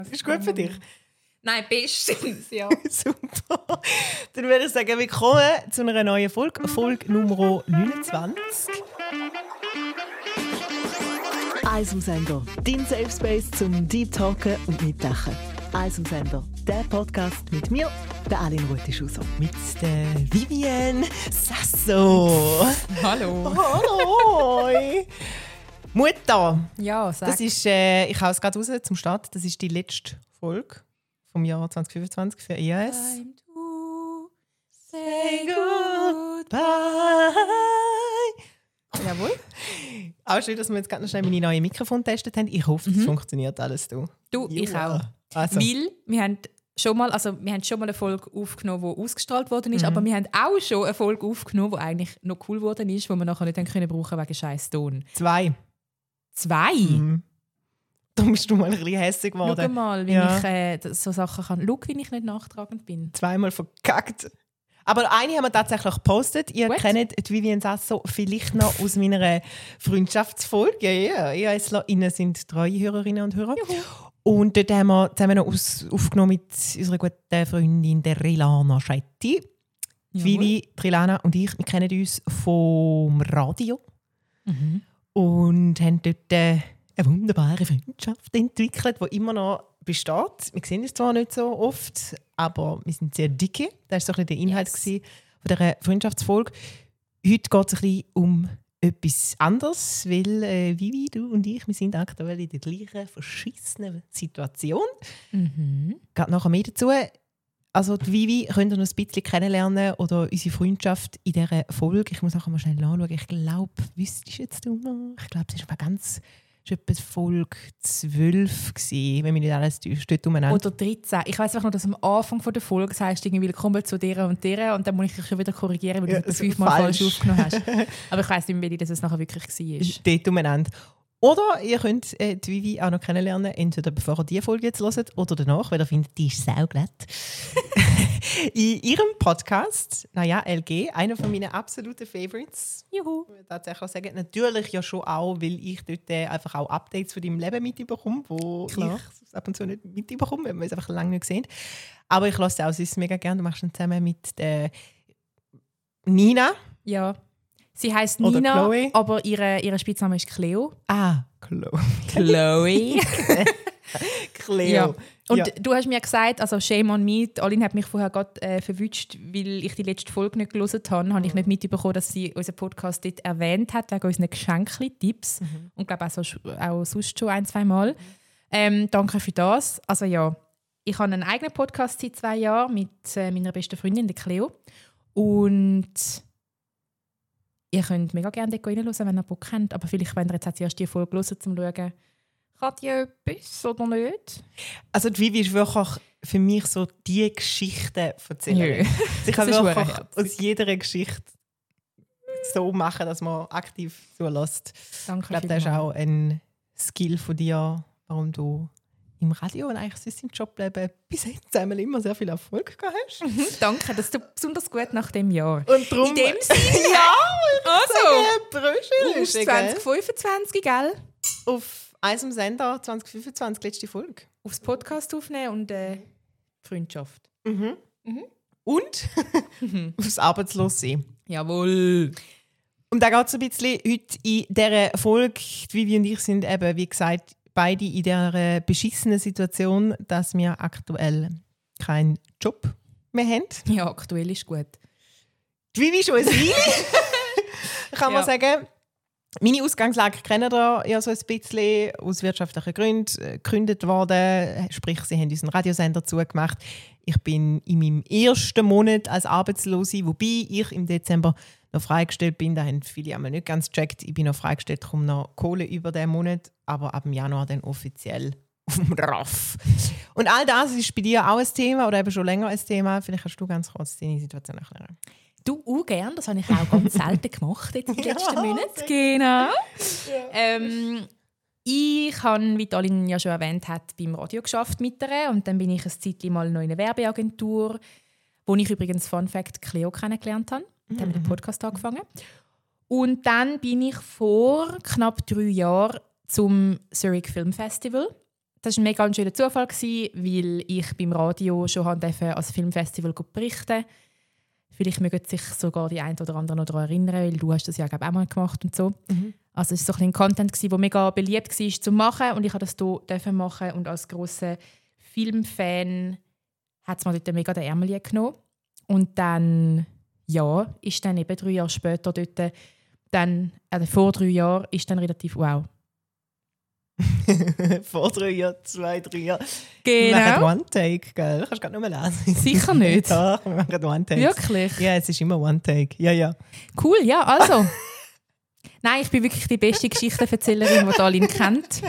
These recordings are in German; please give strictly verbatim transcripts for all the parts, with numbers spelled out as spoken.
Ist gut für dich? Nein, bestens, ja. Super. Dann würde ich sagen, willkommen zu einer neuen Folge, Folge Nummer neunundzwanzig. Eis am Sender, dein Safe Space zum Deep Talken und Mitdenken. Eis am Sender, der Podcast mit mir, der Aline Rutischusser. Mit der Vivienne Sasso. Hallo. Hallo. Mutter. Ja, sag. Das ist, äh, ich hau es gerade raus zum Start. Das ist die letzte Folge vom Jahr zwanzig fünfundzwanzig für E A S. Time to Say goodbye. Jawohl. Auch schön, dass wir jetzt gerade noch schnell meine neuen Mikrofone getestet haben. Ich hoffe, es Mhm. funktioniert alles. Du, Du, ich Ja. auch. Also. Weil wir haben schon mal, also wir haben schon mal eine Folge aufgenommen, die ausgestrahlt worden ist, Mhm. aber wir haben auch schon eine Folge aufgenommen, die eigentlich noch cool geworden ist, die wir nachher nicht haben können brauchen wegen scheiß Ton. Zwei. Zwei? Mhm. Da bist du mal ein bisschen hässlich geworden. Schau mal, wie Ja. ich äh, das- so Sachen kann. Schau, wie ich nicht nachtragend bin. Zweimal verkackt. Aber eine haben wir tatsächlich gepostet. Ihr What? kennt die Vivienne Sasso vielleicht noch aus meiner Freundschaftsfolge. Ja, ja. EASlerInnen sind treue Hörerinnen und Hörer. Juhu. Und dort haben wir zusammen noch aus, aufgenommen mit unserer guten Freundin der Rilana Schetti. Jawohl. Vivi, Trilana und ich, wir kennen uns vom Radio Mhm. und haben dort äh, eine wunderbare Freundschaft entwickelt, die immer noch besteht. Wir sehen uns zwar nicht so oft, aber wir sind sehr dicke. Das war so ein bisschen der Inhalt Yes. yes. von dieser Freundschaftsfolge. Heute geht es ein bisschen um etwas anderes, weil äh, Vivi, du und ich, wir sind aktuell in der gleichen verschissenen Situation. Mhm. Geht nachher mehr dazu. Also die Vivi könnt ihr noch ein bisschen kennenlernen oder unsere Freundschaft in dieser Folge. Ich muss nachher mal schnell nachschauen. Ich glaube, wüsstest du jetzt du noch? Ich glaube, es ist mal ganz... Es war etwa Folge zwölf, gewesen, wenn mich nicht alles täuscht, dort umeinander. Oder dreizehn. Ich weiss einfach noch, dass am Anfang von der Folge sagst, irgendwie willkommen zu dir und dir und dann muss ich dich schon wieder korrigieren, weil Ja, du es so fünfmal falsch. falsch. aufgenommen hast. Aber ich weiss nicht mehr, wie das nachher wirklich war. Dort umeinander. Oder ihr könnt äh, die Vivi auch noch kennenlernen, entweder bevor ihr diese Folge jetzt hört oder danach, weil ihr findet, die ist sauglatt. In ihrem Podcast, naja, L G, einer von meinen absoluten Favorites, Juhu. muss ich tatsächlich sagen. Natürlich ja schon auch, weil ich dort äh, einfach auch Updates von deinem Leben mitbekomme, wo Klar. ich ab und zu nicht mitbekomme, weil wir es einfach lange nicht gesehen. Aber ich lasse auch sonst mega gerne. Du machst ihn zusammen mit der Nina. Ja. Sie heisst Oder Nina, Chloe. aber ihre, ihre Spitzname ist Cleo. Ah, Chloe. Chloe. Cleo. Ja. Und Ja. du hast mir gesagt, also shame on me, die Aline hat mich vorher gerade äh, verwünscht, weil ich die letzte Folge nicht gelesen habe, habe ich nicht mitbekommen, dass sie unseren Podcast dort erwähnt hat, wegen unseren Geschenkli-Tipps. Mhm. Und ich glaube auch, so, auch sonst schon ein, zwei Mal. Ähm, danke für das. Also ja, ich habe einen eigenen Podcast seit zwei Jahren mit äh, meiner besten Freundin, der Cleo. Und ihr könnt mega gerne dort reinhören, wenn ihr Bock habt. Aber vielleicht, wenn ihr jetzt erst die Folge hören, um zu schauen, kann die etwas oder nicht? Also die Vivi ist wirklich für mich so die Geschichte erzählen. Nö. Sie kann Das ist wirklich verdammt aus jeder Geschichte so machen, dass man aktiv zulässt. Danke Ich glaube, das ist vielmals. auch ein Skill von dir, warum du im Radio und eigentlich sonst im Jobleben bis jetzt einmal immer sehr viel Erfolg gehabt hast. Mhm, danke, das tut besonders gut nach dem Jahr. Und darum, In dem Sinne, ja, also, Brüschel auf zwanzig fünfundzwanzig, gell? auf Eis am Sender zwanzig fünfundzwanzig, letzte Folge. Aufs Podcast aufnehmen und äh, Freundschaft. Mhm. Mhm. Und aufs Arbeitslossein. Jawohl. Und da geht es ein bisschen heute in dieser Folge. Die Vivi und ich sind eben, wie gesagt, beide in dieser beschissenen Situation, dass wir aktuell keinen Job mehr haben. Ja, aktuell ist gut. Die Vivi schon ein Weile, kann man Ja. sagen. Meine Ausgangslage kennen ihr ja so ein bisschen aus wirtschaftlichen Gründen äh, gegründet worden. Sprich, sie haben uns einen Radiosender zugemacht. Ich bin in meinem ersten Monat als Arbeitslose, wobei ich im Dezember noch freigestellt bin. Da haben viele einmal nicht ganz gecheckt. Ich bin noch freigestellt, komme noch Kohle über den Monat, aber ab dem Januar dann offiziell auf dem R A F. Und all das ist bei dir auch ein Thema oder eben schon länger ein Thema. Vielleicht kannst du ganz kurz deine Situation erklären. Du auch gern, das habe ich auch ganz selten gemacht jetzt in den Ja, letzten Monaten. sehr Genau. Ähm, ich habe, wie Aline ja schon erwähnt hat, beim Radio geschafft mit ihr und dann bin ich ein Zeitchen mal noch in einer Werbeagentur, wo ich übrigens, Fun Fact, Cleo kennengelernt habe. Da haben wir den Podcast angefangen. Und dann bin ich vor knapp drei Jahren zum Zurich Film Festival das war ein mega schöner Zufall, weil ich beim Radio schon als Filmfestival berichten. Vielleicht mögen sich sogar die einen oder anderen noch daran erinnern, weil du hast das ja glaube ich, auch mal gemacht und so. Mhm. Also es war so ein Content, der mega beliebt war zu machen und ich durfte das hier machen und als grosser Filmfan hat es mir dort mega den Ärmel genommen. Und dann, ja, ist dann eben drei Jahre später dort, dann, also vor drei Jahren, ist dann relativ wow. Vor drei Jahren, zwei, drei Jahren. Genau. Wir machen One-Take, gell? Du kannst gar nicht mehr lesen. Sicher nicht. Doch, wir machen One-Take. Wirklich? Ja, es ist immer One-Take. Ja, ja. Cool, ja, also. Nein, ich bin wirklich die beste Geschichtenerzählerin, die Aline kennt.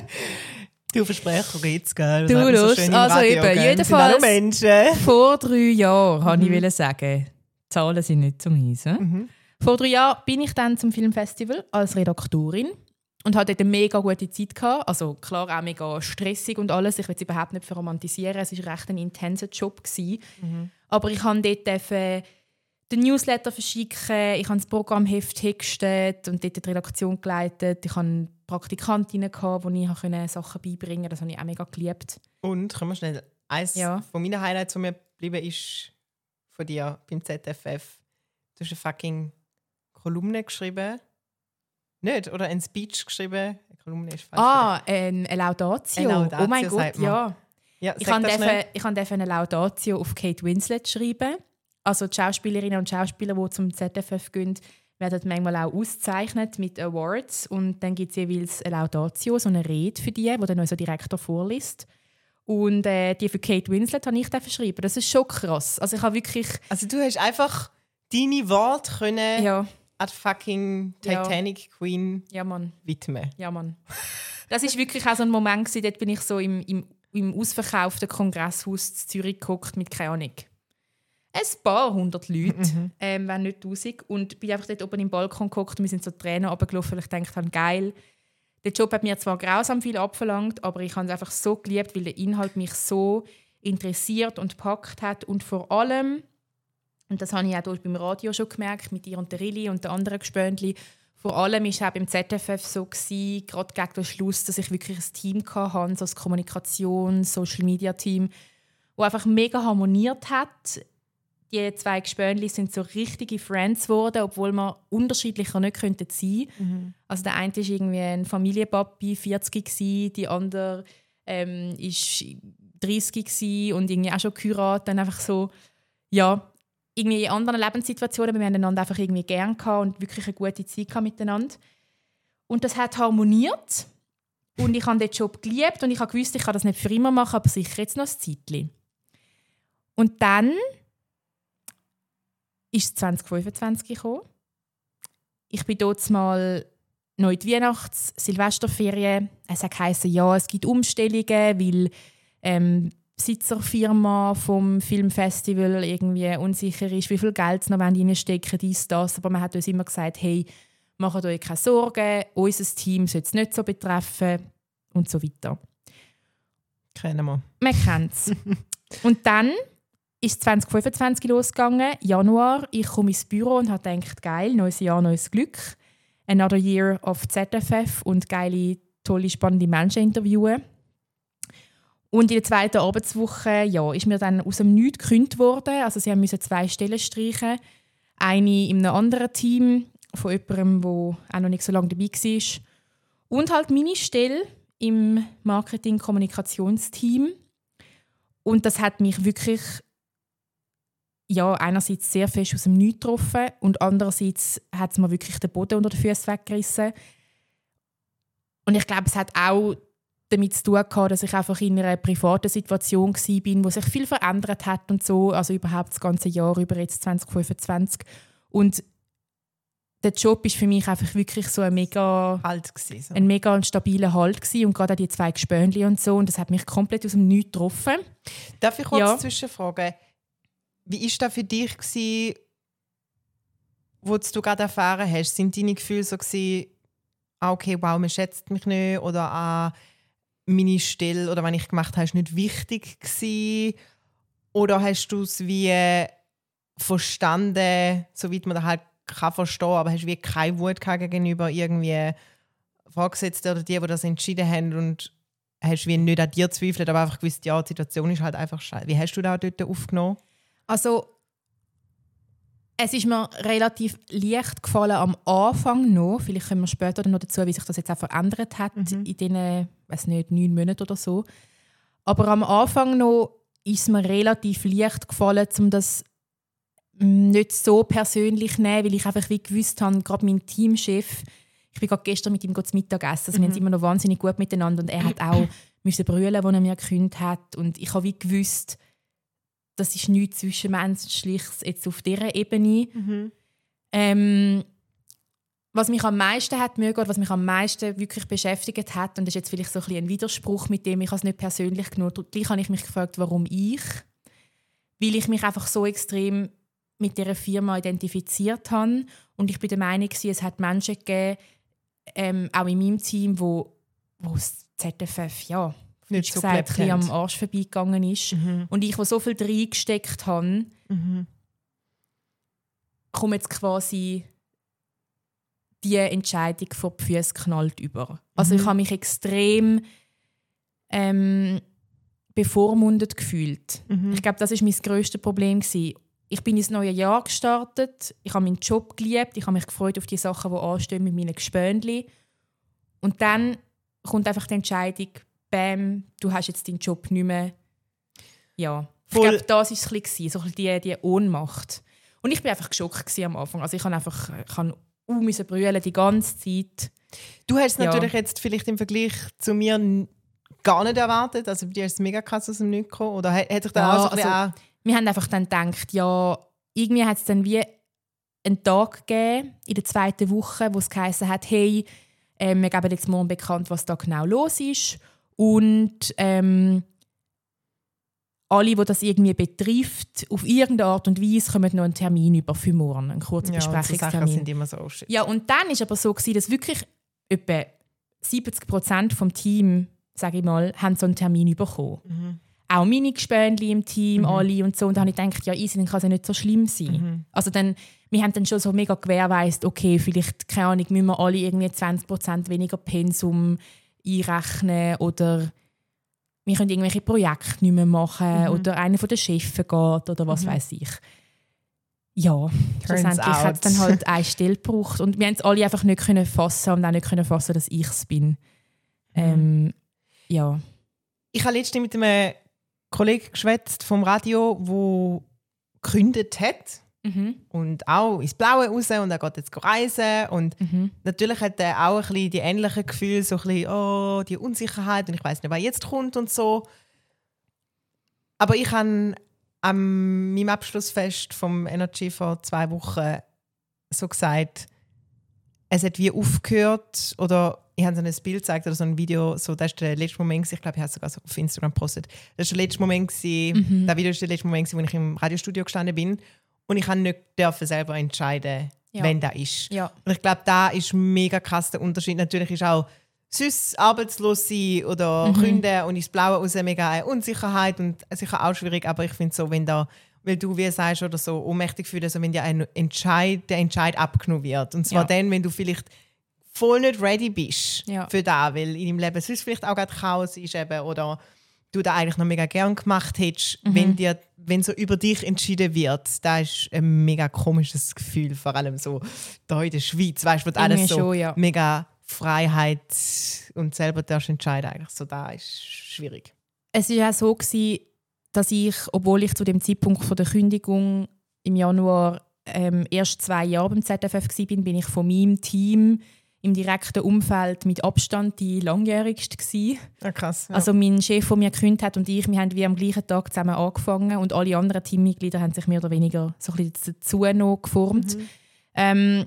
Du Versprecher jetzt, gell? Du Lust, so also Radio, eben, jedenfalls vor drei Jahren, mhm. wollte ich sagen. Zahlen sind nicht zum Eisen. Mhm. Vor drei Jahren bin ich dann zum Filmfestival als Redaktorin. Und hatte dort eine mega gute Zeit gehabt. Also klar, auch mega stressig und alles. Ich will es überhaupt nicht verromantisieren. Es war recht ein intenser Job. Mhm. Aber ich durfte dort den Newsletter verschicken, ich habe das Programmheft textet und dort die Redaktion geleitet. Ich hatte Praktikantinnen, die ich Sachen beibringen konnte. Das habe ich auch mega geliebt. Und, können wir schnell, eines ja. von meinen Highlights, die mir geblieben ist, von dir beim Z F F. Du hast eine fucking Kolumne geschrieben. Nicht? Oder ein Speech geschrieben? Eine Kolumne ist falsch. Ah, ein, eine Laudatio. Eine Laudatio. Oh mein Gott, ja. ja ich durfte eine Laudatio auf Kate Winslet schreiben. Also die Schauspielerinnen und Schauspieler, die zum Z F F gehen, werden manchmal auch ausgezeichnet mit Awards. Und dann gibt es jeweils eine Laudatio, so eine Rede für die, die dann unser Direktor vorliest. Und äh, die für Kate Winslet habe ich dann verschrieben. Das ist schon krass. Also ich habe wirklich... Also du hast einfach deine Worte können... Ja. an die fucking Titanic ja. Queen ja, Mann. widmen. Ja, Mann. Das war wirklich auch so ein Moment, gewesen, dort bin ich so im, im, im ausverkauften Kongresshaus in Zürich gehockt mit, keine Ahnung, ein paar hundert Leute, mhm. ähm, wenn nicht tausend. Und bin einfach dort oben im Balkon gehockt und wir sind so Tränen runtergelaufen, weil ich dachte, geil. Der Job hat mir zwar grausam viel abverlangt, aber ich habe es einfach so geliebt, weil der Inhalt mich so interessiert und gepackt hat. Und vor allem, und das habe ich auch beim Radio schon gemerkt, mit ihr und der Rilli und den anderen Gespöndli. Vor allem war es auch beim Z F F so, gewesen, gerade gegen den Schluss, dass ich wirklich ein Team hatte, so ein Kommunikations-, Social-Media-Team, das einfach mega harmoniert hat. Die zwei Gespöndli sind so richtige Friends geworden, obwohl wir unterschiedlicher nicht sein könnten. Mhm. Also der eine war irgendwie ein Familienpapi, vierzig, gewesen, die andere ähm, war dreißig und irgendwie auch schon geheiratet. Dann einfach so, ja, irgendwie in anderen Lebenssituationen, wir haben einander einfach irgendwie gern gehabt und wirklich eine gute Zeit gehabt miteinander. Und das hat harmoniert. Und ich habe den Job geliebt und ich habe gewusst, ich kann das nicht für immer machen, aber sicher jetzt noch ein Zeitchen. Und dann ist zwanzig fünfundzwanzig gekommen. Ich bin dort mal noch in die Weihnachts-, Silvesterferien. Es hat geheißen, ja, es gibt Umstellungen, weil ähm, Besitzerfirma vom Filmfestival irgendwie unsicher ist, wie viel Geld noch reinstecken, dies, das. Aber man hat uns immer gesagt, hey, macht euch keine Sorgen, unser Team soll es nicht so betreffen und so weiter. Kennen wir. Man kennt es. Und dann ist zwanzig fünfundzwanzig losgegangen, Januar. Ich komme ins Büro und habe gedacht, geil, neues Jahr, neues Glück. Another year of Z F F und geile, tolle, spannende Menschen interviewen. Und in der zweiten Arbeitswoche ja, ist mir dann aus dem Nichts gekündigt worden. Also sie mussten zwei Stellen streichen. Eine in einem anderen Team von jemandem, der auch noch nicht so lange dabei war. Und halt meine Stelle im Marketing-Kommunikationsteam. Und das hat mich wirklich ja, einerseits sehr fest aus dem Nichts getroffen und andererseits hat es mir wirklich den Boden unter den Füßen weggerissen. Und ich glaube, es hat auch damit zu tun gehabt, dass ich einfach in einer privaten Situation war, wo sich viel verändert hat und so, also überhaupt das ganze Jahr über jetzt zwanzig fünfundzwanzig. Und der Job ist für mich einfach wirklich so ein mega, halt gewesen, so. ein mega stabiler Halt gewesen. Und gerade auch die zwei Gespönli und so, und das hat mich komplett aus dem Nichts getroffen. Darf ich kurz ja. zwischenfragen? Wie war das für dich, gewesen, wo du gerade erfahren hast? Sind deine Gefühle so gewesen, ah, okay, wow, man schätzt mich nicht, oder ah, meine Stelle oder was ich gemacht habe, ist nicht wichtig gewesen? Oder hast du es wie verstanden, soweit man das halt kann verstehen, aber hast du wie keine Wut gegenüber irgendwie Vorgesetzten oder die, die das entschieden haben und hast wie nicht an dir gezweifelt, aber einfach gewusst, ja, die Situation ist halt einfach scheiße. Wie hast du das dort aufgenommen? Also, es ist mir relativ leicht gefallen am Anfang noch. Vielleicht kommen wir später noch dazu, wie sich das jetzt auch verändert hat mhm. in diesen, weiß nicht, neun Monaten oder so. Aber am Anfang noch ist es mir relativ leicht gefallen, um das nicht so persönlich zu nehmen, weil ich einfach wie gewusst habe, gerade mein Teamchef, ich bin gerade gestern mit ihm zu Mittag essen, also mhm. wir haben immer noch wahnsinnig gut miteinander und er hat auch müssen brüllen, als er mir gekündigt hat und ich habe wie gewusst, das ist nichts Zwischenmenschliches jetzt auf dieser Ebene. Mhm. Ähm, was mich am meisten hat mögen, was mich am meisten wirklich beschäftigt hat, und das ist jetzt vielleicht so ein, ein Widerspruch, mit dem ich es nicht persönlich genommen habe, gleich habe ich mich gefragt, warum ich? Weil ich mich einfach so extrem mit dieser Firma identifiziert habe und ich bin der Meinung, es hat Menschen gegeben, ähm, auch in meinem Team, wo, wo das Z F F ja, nicht so gesagt, ein am Arsch vorbeigegangen ist. Mhm. Und ich, wo so viel reingesteckt habe, mhm. komme jetzt quasi die Entscheidung vor die Füße geknallt über. Also mhm. ich habe mich extrem ähm, bevormundet gefühlt. Mhm. Ich glaube, das war mein grösstes Problem gewesen. Ich bin ins neue Jahr gestartet, ich habe meinen Job geliebt, ich habe mich gefreut auf die Sachen, die anstehen mit meinen Gespönli. Und dann kommt einfach die Entscheidung, bam, du hast jetzt deinen Job nicht mehr. Ja, ich glaube, das war es ein bisschen, so ein bisschen die, die Ohnmacht. Und ich war einfach geschockt am Anfang. Also ich habe einfach ich habe uh, müssen brüllen die ganze Zeit. Du hast es ja. natürlich jetzt vielleicht im Vergleich zu mir n- gar nicht erwartet. Also bei dir ist es mega krass aus dem Nichts gekommen. Oder hat dich da ja, auch so ein also, wir haben einfach dann gedacht, ja, irgendwie hat es dann wie einen Tag gegeben in der zweiten Woche, wo es geheißen hat, hey, äh, wir geben jetzt morgen bekannt, was da genau los ist. Und ähm, alle, die das irgendwie betrifft, auf irgendeine Art und Weise kommen noch einen Termin über für morgen, einen kurzen ja, Besprechungstermin. So sind immer so shit. Ja, und dann war es aber so, dass wirklich etwa siebzig Prozent vom Team, sage ich mal, haben so einen Termin bekommen. Mhm. Auch meine Gespönli im Team, mhm. alle und so. Und dann habe ich gedacht, ja, easy, dann kann es ja nicht so schlimm sein. Mhm. Also dann, wir haben dann schon so mega gewährleistet, okay, vielleicht, keine Ahnung, müssen wir alle irgendwie zwanzig Prozent weniger Pensum einrechnen oder wir können irgendwelche Projekte nicht mehr machen mhm. oder einer von den Chefs geht oder was mhm. weiß ich. Ja, schlussendlich hat es dann halt eine Stelle gebraucht. Und wir haben es alle einfach nicht können fassen und auch nicht können fassen, dass ich es bin. Mhm. Ähm, ja. Ich habe letztens mit einem Kollegen geschwätzt vom Radio, der gekündigt hat. Mhm. Und auch ins Blaue raus und er geht jetzt reisen. Und mhm. natürlich hat er auch ein bisschen die ähnlichen Gefühle, so ein bisschen, oh, die Unsicherheit und ich weiss nicht, was jetzt kommt und so. Aber ich habe an meinem Abschlussfest vom Energy vor zwei Wochen so gesagt, es hat wie aufgehört, oder ich habe so ein Bild gezeigt oder so ein Video, so, das war der letzte Moment, ich glaube, ich habe es sogar so auf Instagram gepostet. Das war der letzte Moment, mhm. das Video war der letzte Moment, wo ich im Radiostudio gestanden bin und ich durfte nicht selber entscheiden, ja. wenn das ist. Ja. Und ich glaube, da ist mega krass der Unterschied. Natürlich ist auch sonst arbeitslos sein oder mhm. Gründen und ins Blaue raus mega eine Unsicherheit und sicher auch schwierig, aber ich finde so, wenn da, weil du wie sagst oder so ohnmächtig fühlst, also wenn dir ein Entscheid, der Entscheid abgenommen wird. Und zwar ja. dann, wenn du vielleicht voll nicht ready bist ja. für das, weil in deinem Leben sonst vielleicht auch gerade Chaos ist eben, oder du das eigentlich noch mega gern gemacht hättest, mhm. wenn, dir, wenn so über dich entschieden wird. Das ist ein mega komisches Gefühl, vor allem so da in der Schweiz, weißt du, wird alles so schon, ja. mega Freiheit und selber darfst entscheiden, eigentlich so, da ist schwierig. Es war auch so gewesen, dass ich, obwohl ich zu dem Zeitpunkt von der Kündigung im Januar ähm, erst zwei Jahre beim Z F F war, bin ich von meinem Team im direkten Umfeld mit Abstand die langjährigste gsi. Ja, krass. Ja. Also mein Chef, der mir gekündigt hat, und ich, wir haben wie am gleichen Tag zusammen angefangen und alle anderen Teammitglieder haben sich mehr oder weniger so ein bisschen dazu noch geformt. Mhm. Ähm,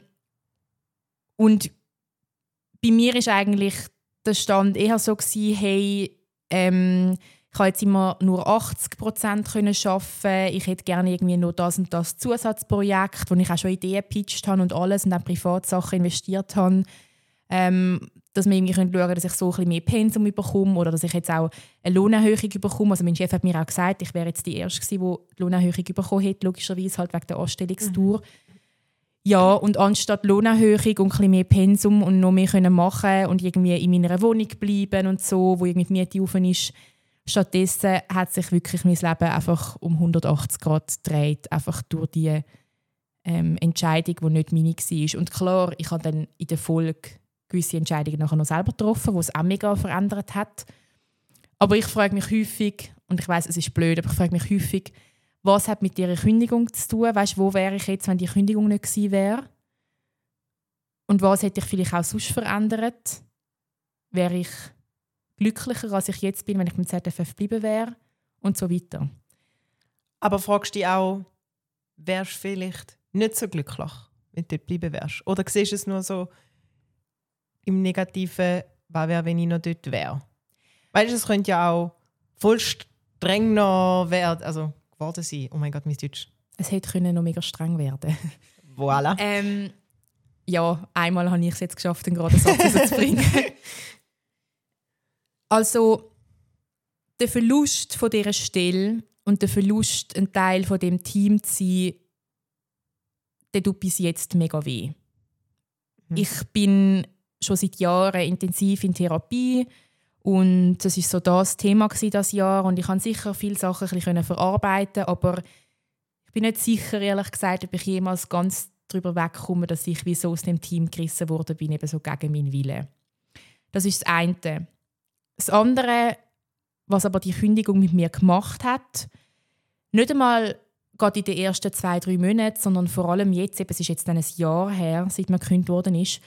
und bei mir ist eigentlich der Stand eher so gsi, hey, ähm, ich konnte jetzt immer nur achtzig Prozent arbeiten. Ich hätte gerne irgendwie noch das und das Zusatzprojekt, wo ich auch schon Ideen gepitcht habe und alles und auch Privatsachen investiert habe. Ähm, dass wir irgendwie schauen können, dass ich so ein bisschen mehr Pensum bekomme oder dass ich jetzt auch eine Lohnerhöhung bekomme. Also mein Chef hat mir auch gesagt, ich wäre jetzt die Erste gewesen, die die Lohnerhöhung bekommen hätte, logischerweise halt wegen der Anstellungstour. Mhm. Ja, und anstatt Lohnerhöhung und ein bisschen mehr Pensum und noch mehr können machen und irgendwie in meiner Wohnung bleiben und so, wo irgendwie die Miete rauf ist, stattdessen hat sich wirklich mein Leben einfach um hundertachtzig Grad gedreht, einfach durch die ähm, Entscheidung, die nicht meine war. Und klar, ich habe dann in der Folge gewisse Entscheidungen nachher noch selber getroffen, die es auch mega verändert hat. Aber ich frage mich häufig, und ich weiss, es ist blöd, aber ich frage mich häufig, was hat mit ihrer Kündigung zu tun? Weißt, wo wäre ich jetzt, wenn die Kündigung nicht gewesen wäre? Und was hätte ich vielleicht auch sonst verändert? Wäre ich glücklicher, als ich jetzt bin, wenn ich beim Z F F geblieben wäre? Und so weiter. Aber fragst du dich auch, wärst du vielleicht nicht so glücklich, wenn du dort geblieben wärst? Oder siehst du es nur so im Negativen, was wäre, wenn ich noch dort wäre? Weißt du, es könnte ja auch voll streng noch werden, also geworden sein. Oh mein Gott, mein Deutsch. Es hätte können noch mega streng werden. Voilà. Ähm, ja, einmal habe ich es jetzt geschafft, einen geraden Satz rauszubringen. Also, der Verlust von dieser Stelle und der Verlust, ein Teil von dem Team zu sein, der tut bis jetzt mega weh. Mhm. Ich bin schon seit Jahren intensiv in Therapie und das war so das Thema dieses Jahr und ich konnte sicher viele Sachen ein bisschen verarbeiten, aber ich bin nicht sicher, ehrlich gesagt, ob ich jemals ganz darüber wegkomme, dass ich wie so aus dem Team gerissen wurde bin, eben so gegen meinen Willen. Das ist das eine. Das andere, was aber die Kündigung mit mir gemacht hat, nicht einmal gerade in den ersten zwei, drei Monaten, sondern vor allem jetzt, eben, es ist jetzt dann ein Jahr her, seit man gekündigt worden ist,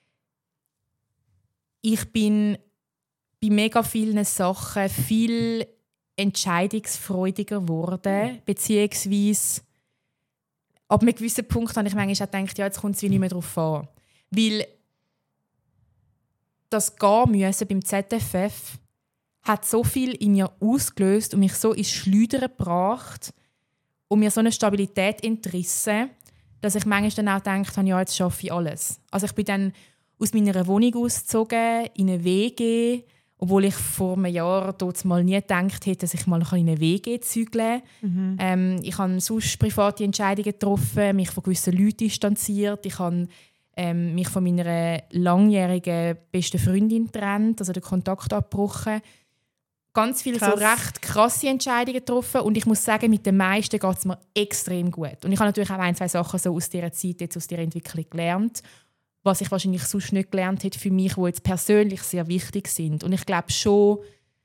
ich bin bei mega vielen Sachen viel entscheidungsfreudiger geworden, beziehungsweise ab einem gewissen Punkt habe ich manchmal auch gedacht, ja, jetzt kommt es wie nicht mehr darauf an. Weil das Gehen müssen beim Z F F hat so viel in mir ausgelöst und mich so ins Schleudern gebracht und mir so eine Stabilität entrissen, dass ich manchmal dann auch gedacht habe, ja, jetzt schaffe ich alles. Also ich bin dann aus meiner Wohnung ausgezogen, in eine W G, obwohl ich vor einem Jahr dort mal nie gedacht hätte, dass ich mal in eine W G zügle. Mhm. Ähm, ich habe sonst private Entscheidungen getroffen, mich von gewissen Leuten distanziert. Ich habe ähm, mich von meiner langjährigen besten Freundin getrennt, also den Kontakt abgebrochen. Ganz viele so recht krasse Entscheidungen getroffen und ich muss sagen, mit den meisten geht es mir extrem gut. Und ich habe natürlich auch ein, zwei Sachen so aus dieser Zeit, jetzt aus dieser Entwicklung gelernt, was ich wahrscheinlich sonst nicht gelernt hätte für mich, die jetzt persönlich sehr wichtig sind. Und ich glaube schon,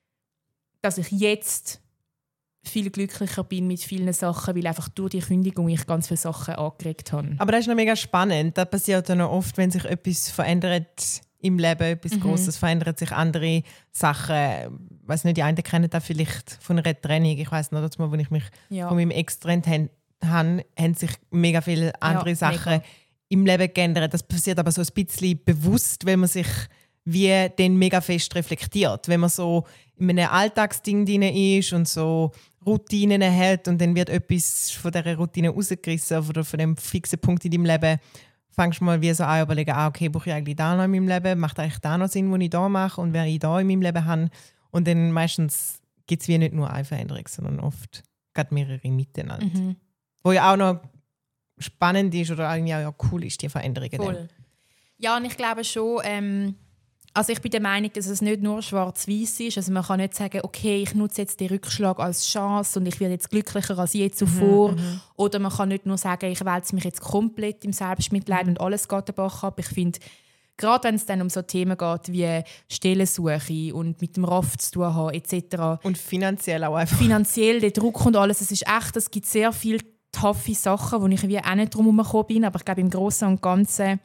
dass ich jetzt viel glücklicher bin mit vielen Sachen, weil einfach durch die Kündigung ich ganz viele Sachen angeregt habe. Aber das ist noch mega spannend. Das passiert dann auch oft, wenn sich etwas verändert im Leben, etwas mhm. Grosses verändert, sich andere Sachen. Ich weiss nicht, die einen kennen das vielleicht von einer Trennung. Ich weiss noch, dass mal, als ich mich ja. von meinem Ex getrennt habe, haben sich mega viele andere ja, Sachen mega. im Leben geändert. Das passiert aber so ein bisschen bewusst, wenn man sich wie den mega fest reflektiert. Wenn man so in einem Alltagsding drin ist und so Routinen hat und dann wird etwas von dieser Routine rausgerissen oder von dem fixen Punkt in deinem Leben, fängst du mal wie so an überlegen, ah, okay, brauche ich eigentlich da noch in meinem Leben? Macht eigentlich da noch Sinn, was ich da mache und wer ich da in meinem Leben habe? Und dann meistens gibt es wie nicht nur eine Veränderung, sondern oft gerade mehrere miteinander. Mhm. Wo ja auch noch spannend ist oder eigentlich auch cool ist, die Veränderungen. Voll. Dann. Ja, und ich glaube schon, ähm, also ich bin der Meinung, dass es nicht nur schwarz-weiß ist. Also man kann nicht sagen, okay, ich nutze jetzt den Rückschlag als Chance und ich werde jetzt glücklicher als je zuvor. Mhm, oder man kann nicht nur sagen, ich wälze mich jetzt komplett im Selbstmitleid mhm. und alles geht den Bach ab. Ich finde, gerade wenn es dann um so Themen geht wie Stellensuche und mit dem R A F zu tun haben et cetera. Und finanziell auch einfach. Finanziell, der Druck und alles, es ist echt, es gibt sehr viele taffe Sachen, wo ich wie auch nicht drum herumgekommen bin. Aber ich glaube, im Großen und Ganzen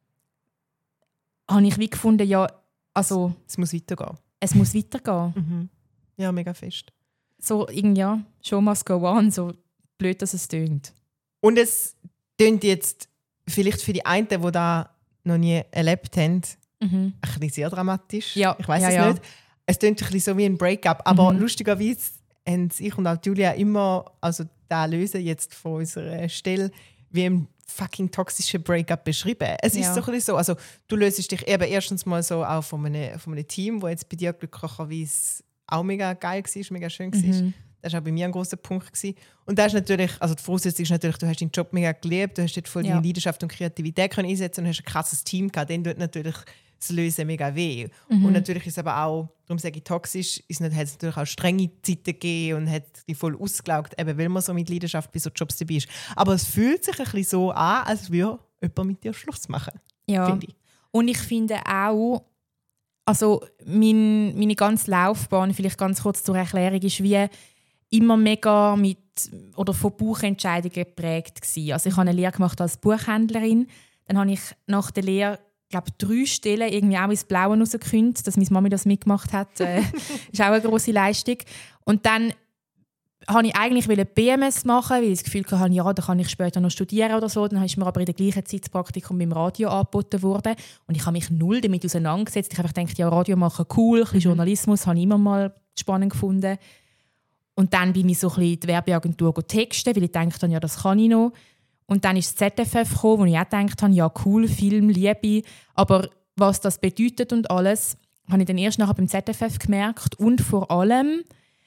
habe ich wie gefunden, ja, also... Es muss weitergehen. Es muss weitergehen. Mhm. Ja, mega fest. So, ja, show must go on, so blöd, dass es tönt. Und es tönt jetzt vielleicht für die einen, die das noch nie erlebt haben, mhm. ein bisschen sehr dramatisch. Ja. Ich weiss ja, es ja. nicht. Es tönt ein bisschen so wie ein Breakup. Aber mhm. lustigerweise haben ich und auch Julia immer, also da lösen jetzt von unserer Stelle, wie ein fucking toxischen Breakup beschrieben. Es ja. ist so ein bisschen so, also du löst dich eben erstens mal so auch von einem, von einem Team, wo jetzt bei dir glücklicherweise auch mega geil war, mega schön war. Mhm. Das war auch bei mir ein grosser Punkt gewesen. Und das ist natürlich, also die Voraussetzung ist natürlich, du hast deinen Job mega geliebt, du hast dort voll Ja. deine Leidenschaft und Kreativität können einsetzen und hast ein krasses Team gehabt. Dann tut natürlich das Lösen mega weh. Mhm. Und natürlich ist es aber auch, darum sage ich toxisch, ist nicht, hat es natürlich auch strenge Zeiten gegeben und hat die voll ausgelaugt, eben weil man so mit Leidenschaft bei so Jobs dabei ist. Aber es fühlt sich ein bisschen so an, als würde jemand mit dir Schluss machen, Ja. finde ich. Und ich finde auch, also mein, meine ganze Laufbahn, vielleicht ganz kurz zur Erklärung, ist wie immer mega mit oder von Buchentscheidungen geprägt gewesen. Also ich habe eine Lehre gemacht als Buchhändlerin. Dann habe ich nach der Lehre, glaube drei Stellen irgendwie auch ins Blaue rausgekündigt, dass meine Mami das mitgemacht hat. äh, ist auch eine grosse Leistung. Und dann wollte ich eigentlich B M S machen, weil ich das Gefühl hatte, ja, da kann ich später noch studieren oder so. Dann ist mir aber in der gleichen Zeit das Praktikum beim Radio angeboten worden. Und ich habe mich null damit auseinandergesetzt. Ich habe einfach gedacht, ja, Radio machen cool, ein bisschen Mhm. Journalismus habe ich immer mal spannend gefunden. Und dann bin ich so ein bisschen in die Werbeagentur texten, weil ich dachte, ja, das kann ich noch. Und dann ist das Z F F gekommen, wo ich auch gedacht habe, ja, cool, Film, Liebe. Aber was das bedeutet und alles, habe ich dann erst nachher beim Z F F gemerkt. Und vor allem,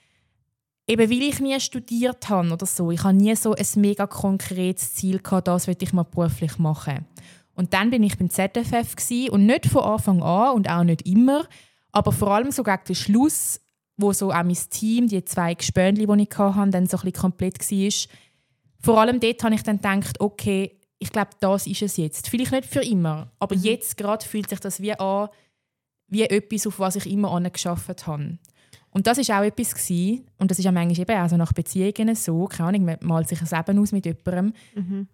eben weil ich nie studiert habe oder so, ich habe nie so ein mega konkretes Ziel gehabt, das will ich mal beruflich machen. Und dann bin ich beim Z F F gewesen, und nicht von Anfang an und auch nicht immer, aber vor allem so gegen den Schluss, wo so auch mein Team, die zwei Gespönli, die ich hatte, dann so ein bisschen komplett war. Vor allem dort habe ich dann gedacht, okay, ich glaube, das ist es jetzt. Vielleicht nicht für immer, aber mhm. jetzt gerade fühlt sich das wie an, wie etwas, auf was ich immer angearbeitet habe. Und das war auch etwas gewesen, und das ist ja manchmal eben auch so nach Beziehungen so, keine Ahnung, man malt sich ein Leben aus mit jemandem. Mhm.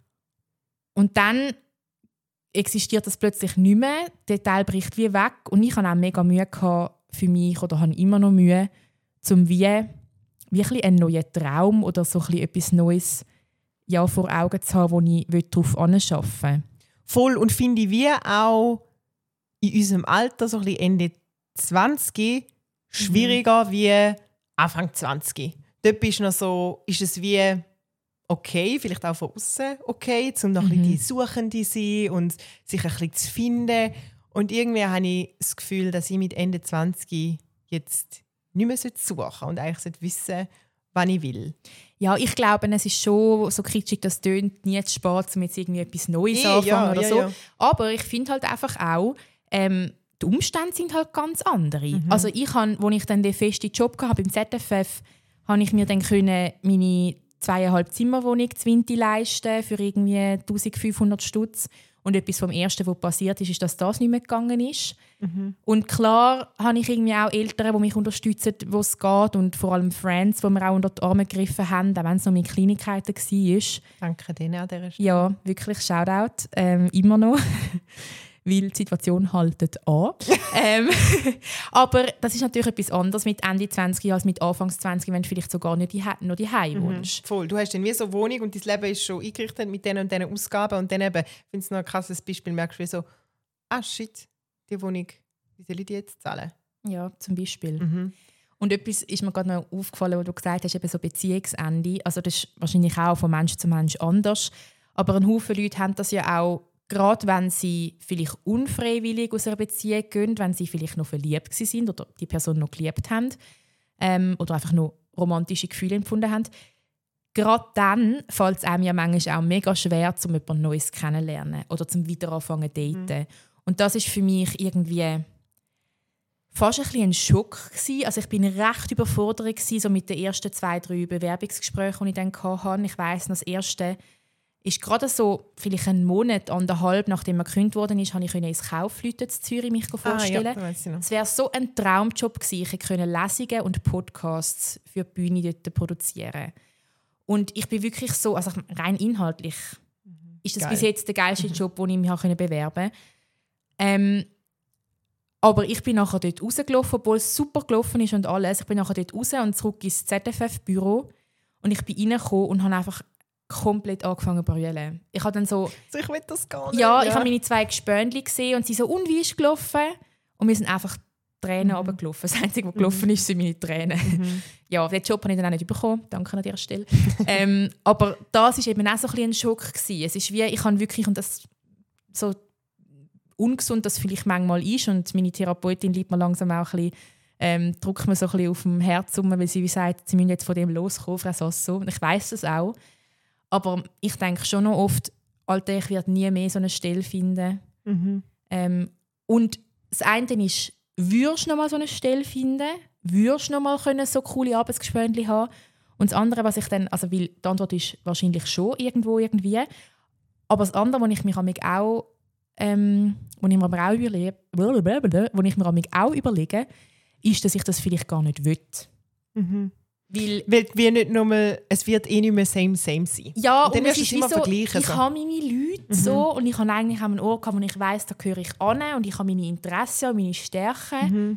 Und dann existiert das plötzlich nicht mehr, der Teil bricht wie weg, und ich hatte auch mega Mühe gehabt für mich, oder habe immer noch Mühe, um wie, wie ein bisschen einen neuen Traum oder so ein bisschen etwas Neues ja, vor Augen zu haben, wo ich darauf arbeiten will. Voll, und finde ich wie auch in unserem Alter, so ein bisschen Ende zwanzig, schwieriger mhm. wie Anfang zwanzig. Dort bist noch so, ist es wie okay, vielleicht auch von außen okay, um noch mhm. ein bisschen die Suchende zu sein und sich ein bisschen zu finden. Und irgendwie habe ich das Gefühl, dass ich mit Ende zwanzig jetzt nicht mehr suchen sollte und eigentlich wissen, was ich will. Ja, ich glaube, es ist schon so kitschig, das tönt nie zu spät, um jetzt irgendwie etwas Neues e, anfangen ja, oder ja, so. Ja. Aber ich finde halt einfach auch, ähm, die Umstände sind halt ganz andere. Mhm. Also ich habe, als ich dann den festen Job hatte beim Z F F, habe ich mir dann können meine zweieinhalb Zimmerwohnung zu Winti leisten für irgendwie eintausendfünfhundert Stutz. Und etwas vom Ersten, was passiert ist, ist, dass das nicht mehr gegangen ist. Mhm. Und klar habe ich irgendwie auch Eltern, die mich unterstützen, wo es geht, und vor allem Friends, die mir auch unter die Arme gegriffen haben, auch wenn es noch mit Kleinigkeiten war. Danke denen an dieser Stelle. Ja, wirklich Shoutout, ähm, immer noch. Weil die Situation haltet an. ähm, aber das ist natürlich etwas anderes mit Ende zwanzig als mit Anfang zwanzig, wenn du vielleicht sogar nicht die, noch die Heim wohnst. Mhm, voll. Du hast dann wie so eine Wohnung und dein Leben ist schon eingerichtet mit diesen und diesen Ausgaben. Und dann eben, ich finde es noch ein krasses Beispiel, merkst du wie so, ah shit, die Wohnung, wie soll ich die jetzt zahlen? Ja, zum Beispiel. Mhm. Und etwas ist mir gerade noch aufgefallen, wo du gesagt hast, eben so Beziehungsende. Also das ist wahrscheinlich auch von Mensch zu Mensch anders. Aber ein Haufen Leute haben das ja auch, gerade wenn sie vielleicht unfreiwillig aus einer Beziehung gehen, wenn sie vielleicht noch verliebt sind oder die Person noch geliebt haben ähm, oder einfach noch romantische Gefühle empfunden haben. Gerade dann fällt es einem ja manchmal auch mega schwer, um jemand Neues kennenzulernen oder zum wieder anfangen zu daten. Mhm. Und das ist für mich irgendwie fast ein bisschen ein Schock gewesen. Also ich bin recht überfordert gewesen, so mit den ersten zwei, drei Bewerbungsgesprächen, die ich dann hatte. Ich weiss, das erste ist gerade so, vielleicht einen Monat, anderthalb, nachdem er gekündigt worden ist, habe ich ins Kaufleuten in Zürich mich vorstellen. Ah, ja, es wäre so ein Traumjob gewesen. Ich konnte Lesungen und Podcasts für die Bühne dort produzieren. Und ich bin wirklich so, also rein inhaltlich, mhm. ist das Geil. Bis jetzt der geilste mhm. Job, den ich mich bewerben konnte. Ähm, aber ich bin nachher dort rausgelaufen, obwohl es super gelaufen ist und alles. Ich bin nachher dort raus und zurück ins Z F F-Büro. Und ich bin reingekommen und habe einfach komplett angefangen zu brüllen. Ich habe dann so... so ich will das gar nicht. Ja, ja. ich habe meine zwei Gespönli gesehen und sie so, und wie ist gelaufen? Und wir sind einfach Tränen mhm. runtergelaufen. Das Einzige, was gelaufen mhm. ist, sind meine Tränen. Mhm. Ja, den Job habe ich dann auch nicht bekommen. Danke an dieser Stelle. ähm, aber das war eben auch so ein bisschen ein Schock gewesen. Es ist wie, ich habe wirklich, und das so ungesund das vielleicht manchmal ist, und meine Therapeutin liebt mir langsam auch ein bisschen ähm, drückt mir so ein bisschen auf dem Herz rum, weil sie wie sagt, sie müssen jetzt von dem loskommen, Frau Sasso. Und ich weiss das auch. Aber ich denke schon noch oft, Alter, ich werde nie mehr so eine Stelle finden. Mhm. Ähm, und das eine ist, würdest du noch mal so eine Stelle finden? Würdest du noch mal können so coole Arbeitsgespräche haben? Und das andere, was ich dann, also weil die Antwort ist wahrscheinlich schon irgendwo irgendwie. Aber das andere, was ich mich auch, ähm, was ich mir aber auch überlege, was ich mir auch überlege, ist, dass ich das vielleicht gar nicht will. Mhm. Weil, Weil wir nicht nur mal, es wird eh nicht mehr same, same sein. ja, und dann und es wirst du ist es wie immer so, vergleichen. ich So. habe meine Leute Mhm. so und ich habe eigentlich auch einen Ort, wo ich weiss, da gehöre ich an und ich habe meine Interessen und meine Stärken. Mhm.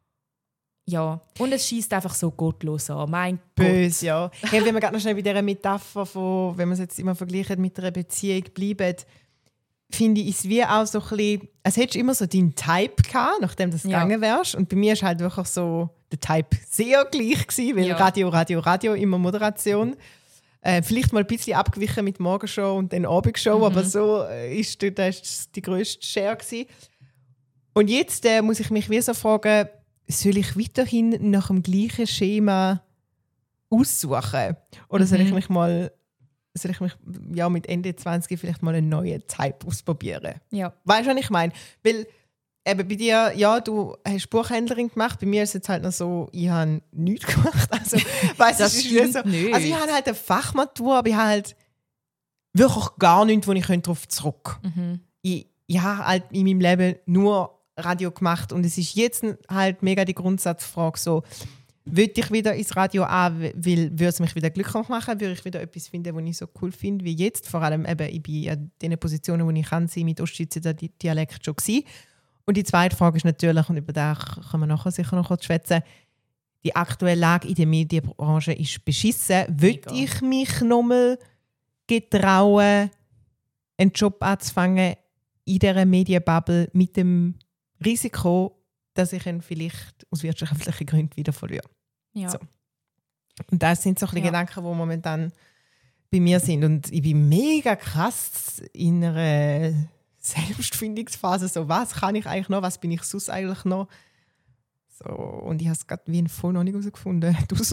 Ja, und es schießt einfach so gottlos an. Mein Böse, ja. Hey, wenn wir gerade noch schnell bei dieser Metapher von, wenn man es jetzt immer vergleicht mit einer Beziehung bleiben, finde ich, ist wie auch so ein bisschen, als hättest du immer so deinen Type gehabt, nachdem du Ja. gegangen wärst. Und bei mir ist halt wirklich so der Type sehr gleich gewesen, weil Ja. Radio, Radio, Radio, immer Moderation. Äh, vielleicht mal ein bisschen abgewichen mit Morgenshow und dann Abendshow, Mhm. aber so äh, ist das ist die grösste Share gewesen. Und jetzt äh, muss ich mich wie so fragen, soll ich weiterhin nach dem gleichen Schema aussuchen? Oder soll ich Mhm. mich mal soll ich mich ja, mit Ende zwanzig vielleicht mal einen neuen Type ausprobieren? Ja. Weißt du, was ich meine? Weil eben bei dir, ja, du hast Buchhändlerin gemacht, bei mir ist es jetzt halt noch so, ich habe nichts gemacht. Also, weißt, Das es ist stimmt so, nicht. also ich habe halt eine Fachmatur, aber ich habe halt wirklich gar nichts, wo ich darauf zurück könnte. Mhm. Ich, ich habe halt in meinem Leben nur Radio gemacht und es ist jetzt halt mega die Grundsatzfrage so, würde ich wieder ins Radio an, weil würde es mich wieder glücklich machen, würde ich wieder etwas finden, was ich so cool finde wie jetzt. Vor allem eben, ich bin an den Positionen, wo ich kann sein, mit Ostschweizer Dialekt schon gewesen. Und die zweite Frage ist natürlich, und über das können wir nachher sicher noch kurz schwätzen, die aktuelle Lage in der Medienbranche ist beschissen. Würde ich mich nochmal getrauen, einen Job anzufangen in dieser Medienbubble mit dem Risiko, dass ich ihn vielleicht aus wirtschaftlichen Gründen wieder verliere? Ja. So. Und das sind so ein bisschen Ja. Gedanken, die momentan bei mir sind. Und ich bin mega krass in einer Selbstfindungsphase. So, was kann ich eigentlich noch? Was bin ich sonst eigentlich noch? So, und ich habe es gerade wie ein voll noch nicht herausgefunden. Du so?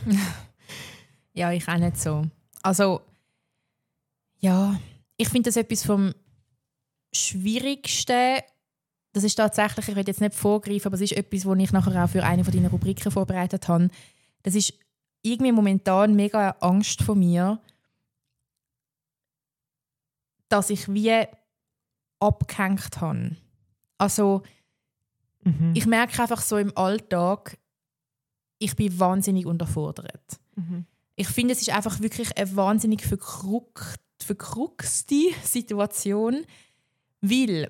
Ja, ich auch nicht so. Also, ja, ich finde das etwas vom Schwierigsten. Das ist tatsächlich, ich will jetzt nicht vorgreifen, aber es ist etwas, was ich nachher auch für eine von deinen Rubriken vorbereitet habe. Das ist irgendwie momentan mega eine Angst von mir, dass ich wie abgehängt habe. Also, Mhm. ich merke einfach so im Alltag, ich bin wahnsinnig unterfordert. Mhm. Ich finde, es ist einfach wirklich eine wahnsinnig verkruckt, verkruxte Situation, weil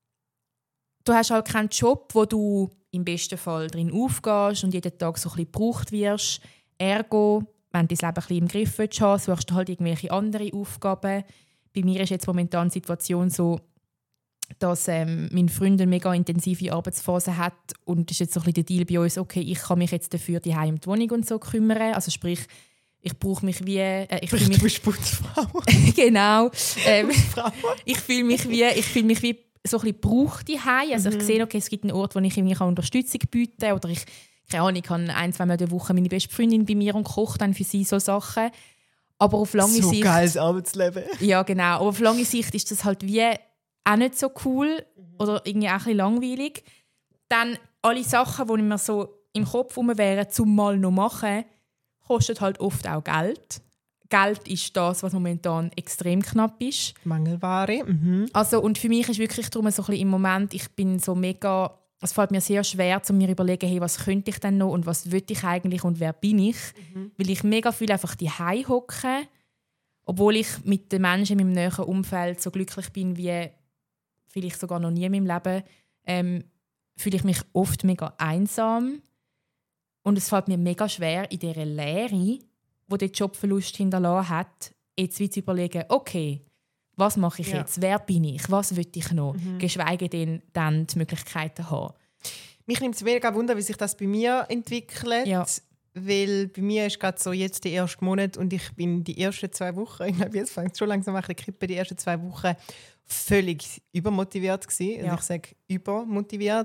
du hast halt keinen Job, wo du im besten Fall drin aufgehst und jeden Tag so ein bisschen gebraucht wirst. Ergo, wenn du dein Leben ein bisschen im Griff willst, haben, suchst du halt irgendwelche andere Aufgaben. Bei mir ist jetzt momentan die Situation so, dass ähm, mein Freund eine mega intensive Arbeitsphase hat und das ist jetzt so ein bisschen der Deal bei uns, okay, ich kann mich jetzt dafür die Heim um die Wohnung und so kümmern. Also sprich, ich brauche mich wie... Äh, ich fühle Du mich, bist Putzfrau. genau. Ähm, Frau. ich fühle mich wie, ich fühle mich wie so ein bisschen gebraucht daheim. Also Mhm. ich sehe, okay, es gibt einen Ort, wo ich irgendwie Unterstützung bieten kann oder ich, keine Ahnung, ich habe ein, zwei Mal in der Woche meine beste Freundin bei mir und koche dann für sie so Sachen. Aber auf lange So Sicht... geiles Arbeitsleben. Ja, genau. Aber auf lange Sicht ist das halt wie auch nicht so cool oder irgendwie auch ein bisschen langweilig. Dann alle Sachen, die mir so im Kopf herum wären, zum mal noch machen, kosten halt oft auch Geld. Geld ist das, was momentan extrem knapp ist. Mangelware. Mhm. Also, und für mich ist wirklich darum so ein bisschen im Moment, ich bin so mega, es fällt mir sehr schwer, zu mir zu überlegen, hey, was könnte ich denn noch und was will ich eigentlich und wer bin ich? Mhm. Weil ich mega viel einfach daheim hocke, obwohl ich mit den Menschen in meinem näheren Umfeld so glücklich bin wie vielleicht sogar noch nie in meinem Leben, ähm, fühle ich mich oft mega einsam. Und es fällt mir mega schwer, in dieser Leere, wo der Jobverlust hinterlassen hat, jetzt wie zu überlegen, okay, was mache ich Ja. jetzt? Wer bin ich? Was will ich noch? Mhm. Geschweige denn dann die Möglichkeiten haben. Mich nimmt es mega Wunder, wie sich das bei mir entwickelt. Ja. Weil bei mir ist gerade so jetzt der erste Monat und ich bin die ersten zwei Wochen, ich glaube, jetzt fängt es schon langsam an, die Krippe, die ersten zwei Wochen völlig übermotiviert gewesen. Ja. Also ich sage übermotiviert.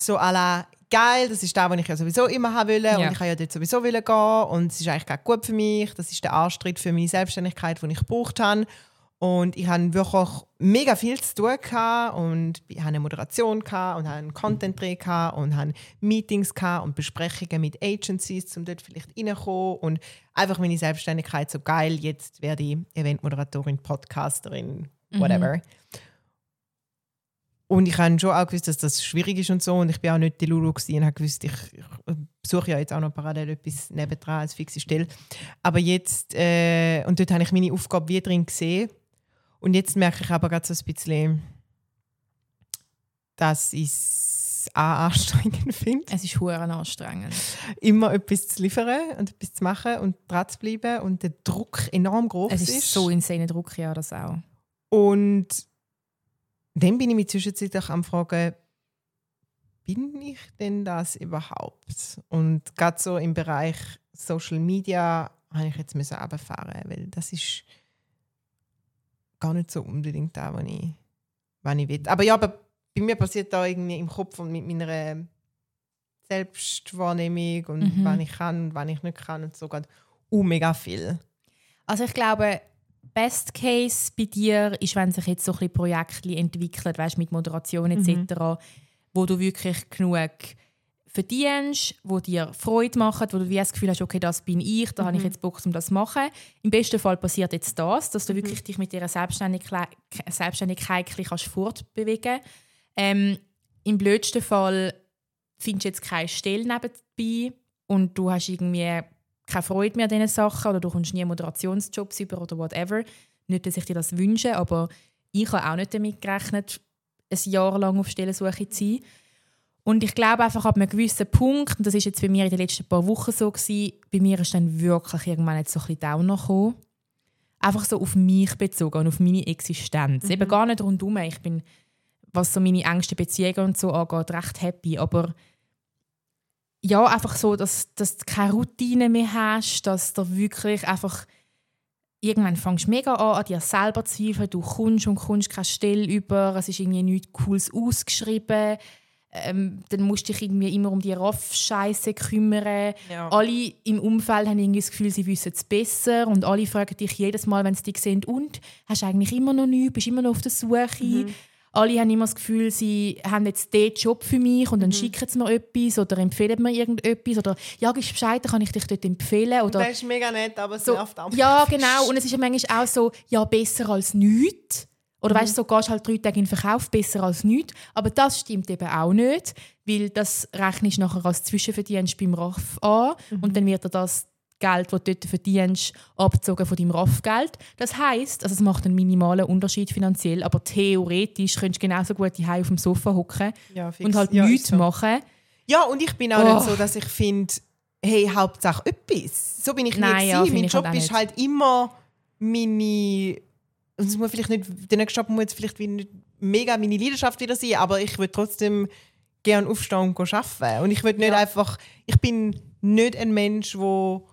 so à la geil, das ist das, was ich ja sowieso immer haben wollte Ja. und ich kann ja dort sowieso wollen gehen und es ist eigentlich gar gut für mich. Das ist der Antritt für meine Selbstständigkeit, den ich gebraucht habe. Und ich hatte wirklich mega viel zu tun gehabt und ich hatte eine Moderation gehabt und hatte einen Content-Dreh gehabt und hatte Meetings gehabt und Besprechungen mit Agencies, um dort vielleicht reinzukommen und einfach meine Selbstständigkeit so geil. Jetzt werde ich Eventmoderatorin, Podcasterin, whatever. Mhm. Und ich habe schon auch gewusst, dass das schwierig ist und so. Und ich bin auch nicht die Lulu gewesen und habe gewusst, ich, ich suche ja jetzt auch noch parallel etwas nebendran als fixe Stelle. Aber jetzt, äh, und dort habe ich meine Aufgabe wieder drin gesehen. Und jetzt merke ich aber gerade so ein bisschen, dass ich es auch anstrengend finde. Es ist verdammt anstrengend. Immer etwas zu liefern und etwas zu machen und dran zu bleiben und der Druck enorm groß ist. Es ist so insane Druck, ja, das auch. Und dann bin ich mich zwischenzeitlich am Fragen, bin ich denn das überhaupt? Und gerade so im Bereich Social Media habe ich jetzt müssen runterfahren, weil das ist gar nicht so unbedingt das, was ich, was ich will. Aber ja, aber bei mir passiert da irgendwie im Kopf und mit meiner Selbstwahrnehmung und mhm. was ich kann und was ich nicht kann und so geht uh, mega viel. Also ich glaube, Best Case bei dir ist, wenn sich jetzt so ein bisschen Projekte entwickeln, weißt, mit Moderation et cetera, mhm. wo du wirklich genug verdienst, wo dir Freude macht, wo du wie das Gefühl hast, okay, das bin ich, da mhm. habe ich jetzt Bock, um das zu machen. Im besten Fall passiert jetzt das, dass du mhm. wirklich dich mit dieser Selbstständigkeit, Selbstständigkeit kannst fortbewegen kannst. Ähm, Im blödsten Fall findest du jetzt keine Stelle nebenbei und du hast irgendwie keine Freude mehr an diesen Sachen oder du kommst nie Moderationsjobs über oder whatever. Nicht, dass ich dir das wünsche, aber ich habe auch nicht damit gerechnet, ein Jahr lang auf Stellensuche zu sein. Und ich glaube einfach ab einem gewissen Punkt, und das ist jetzt bei mir in den letzten paar Wochen so gewesen, bei mir ist dann wirklich irgendwann jetzt so ein bisschen Downer gekommen. Einfach so auf mich bezogen und auf meine Existenz. Mhm. Eben gar nicht rundum. Ich bin, was so meine engsten Beziehungen und so angeht, recht happy. Aber ja, einfach so, dass, dass du keine Routine mehr hast, dass du wirklich einfach irgendwann fängst du mega an, an dir selber zu zweifeln. Du kommst und kommst keine Stelle über, es ist irgendwie nichts Cooles ausgeschrieben. Ähm, dann musst du dich irgendwie immer um die Raff-Scheiße kümmern. Ja. Alle im Umfeld haben irgendwie das Gefühl, sie wissen es besser und alle fragen dich jedes Mal, wenn sie dich sehen, und hast du eigentlich immer noch nichts, bist immer noch auf der Suche. Mhm. Alle haben immer das Gefühl, sie haben jetzt den Job für mich und dann mhm. schicken sie mir etwas oder empfehlen mir irgendetwas oder ja, gibst Bescheid, dann kann ich dich dort empfehlen. Oder das ist mega nett, aber es so, nervt auch. Ja, genau. Und es ist manchmal auch so, ja, besser als nichts. Oder weißt du, so gehst halt drei Tage in den Verkauf, besser als nichts. Aber das stimmt eben auch nicht, weil das rechnest du nachher als Zwischenverdienst beim R A F an mhm. und dann wird dir das Geld, das du dort verdienst, abgezogen von deinem R A F-Geld. Das heisst, also es macht einen minimalen Unterschied finanziell, aber theoretisch könntest du genauso gut hier auf dem Sofa hocken ja, und halt ja, nichts so. machen. Ja, und ich bin auch oh. nicht so, dass ich finde, hey, Hauptsache etwas. So bin ich Nein, nie ja, gewesen. Mein ich Job halt ist halt immer meine... Es muss vielleicht nicht, der nächste Job muss jetzt vielleicht nicht mega meine Leidenschaft wieder sein, aber ich würde trotzdem gerne aufstehen und arbeiten. Und ich würde nicht ja. einfach, ich bin nicht ein Mensch, der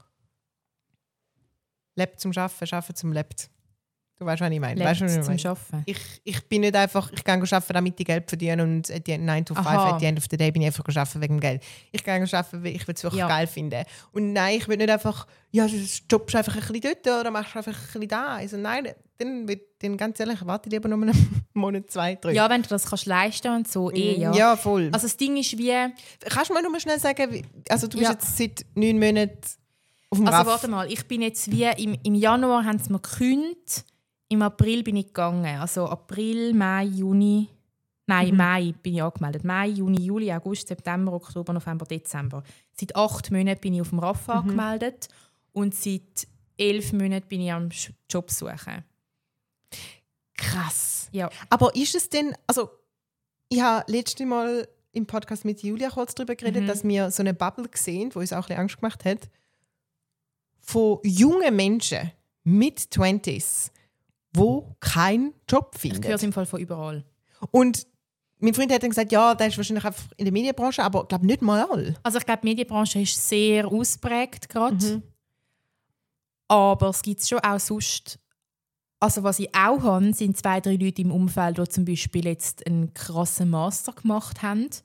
lebt zum Arbeiten, arbeitet zum Lebt. Du weißt, was ich meine. Lebt weißt, was ich zum meine? Arbeiten. Ich, ich bin nicht einfach, ich gehe arbeiten, damit ich Geld verdiene und at the end, nine to five, Aha. at the end of the day bin ich einfach arbeiten wegen dem Geld. Ich gehe arbeiten, weil ich es wirklich ja. geil finde. Und nein, ich will nicht einfach, ja, du jobbst einfach ein bisschen dort oder machst einfach ein bisschen da. Also nein, dann, dann ganz ehrlich, warte ich lieber noch einen Monat, zwei, drei. Ja, wenn du das kannst leisten und so, eh, ja. Ja, voll. Also das Ding ist wie... Kannst du mir nur mal schnell sagen, wie, also du bist ja. jetzt seit neun Monaten auf dem Also Raff. warte mal, ich bin jetzt wie, im, im Januar haben sie mir gekündigt, im April bin ich gegangen. Also April, Mai, Juni, nein, mhm. Mai bin ich angemeldet. Mai, Juni, Juli, August, September, Oktober, November, Dezember. Seit acht Monaten bin ich auf dem R A F mhm. angemeldet und seit elf Monaten bin ich am Job suchen. Krass. Ja. Aber ist es denn, also ich habe letztes Mal im Podcast mit Julia kurz darüber geredet, mhm. dass wir so eine Bubble gesehen, wo uns auch ein bisschen Angst gemacht hat, von jungen Menschen mit zwanzig, wo keinen Job finden. Ich höre es im Fall von überall. Und mein Freund hat dann gesagt, ja, der ist wahrscheinlich einfach in der Medienbranche, aber ich glaube nicht mal alle. Also ich glaube, die Medienbranche ist sehr ausprägt gerade. Mhm. Aber es gibt es schon auch sonst. Also was ich auch habe, sind zwei, drei Leute im Umfeld, die zum Beispiel jetzt einen krassen Master gemacht haben,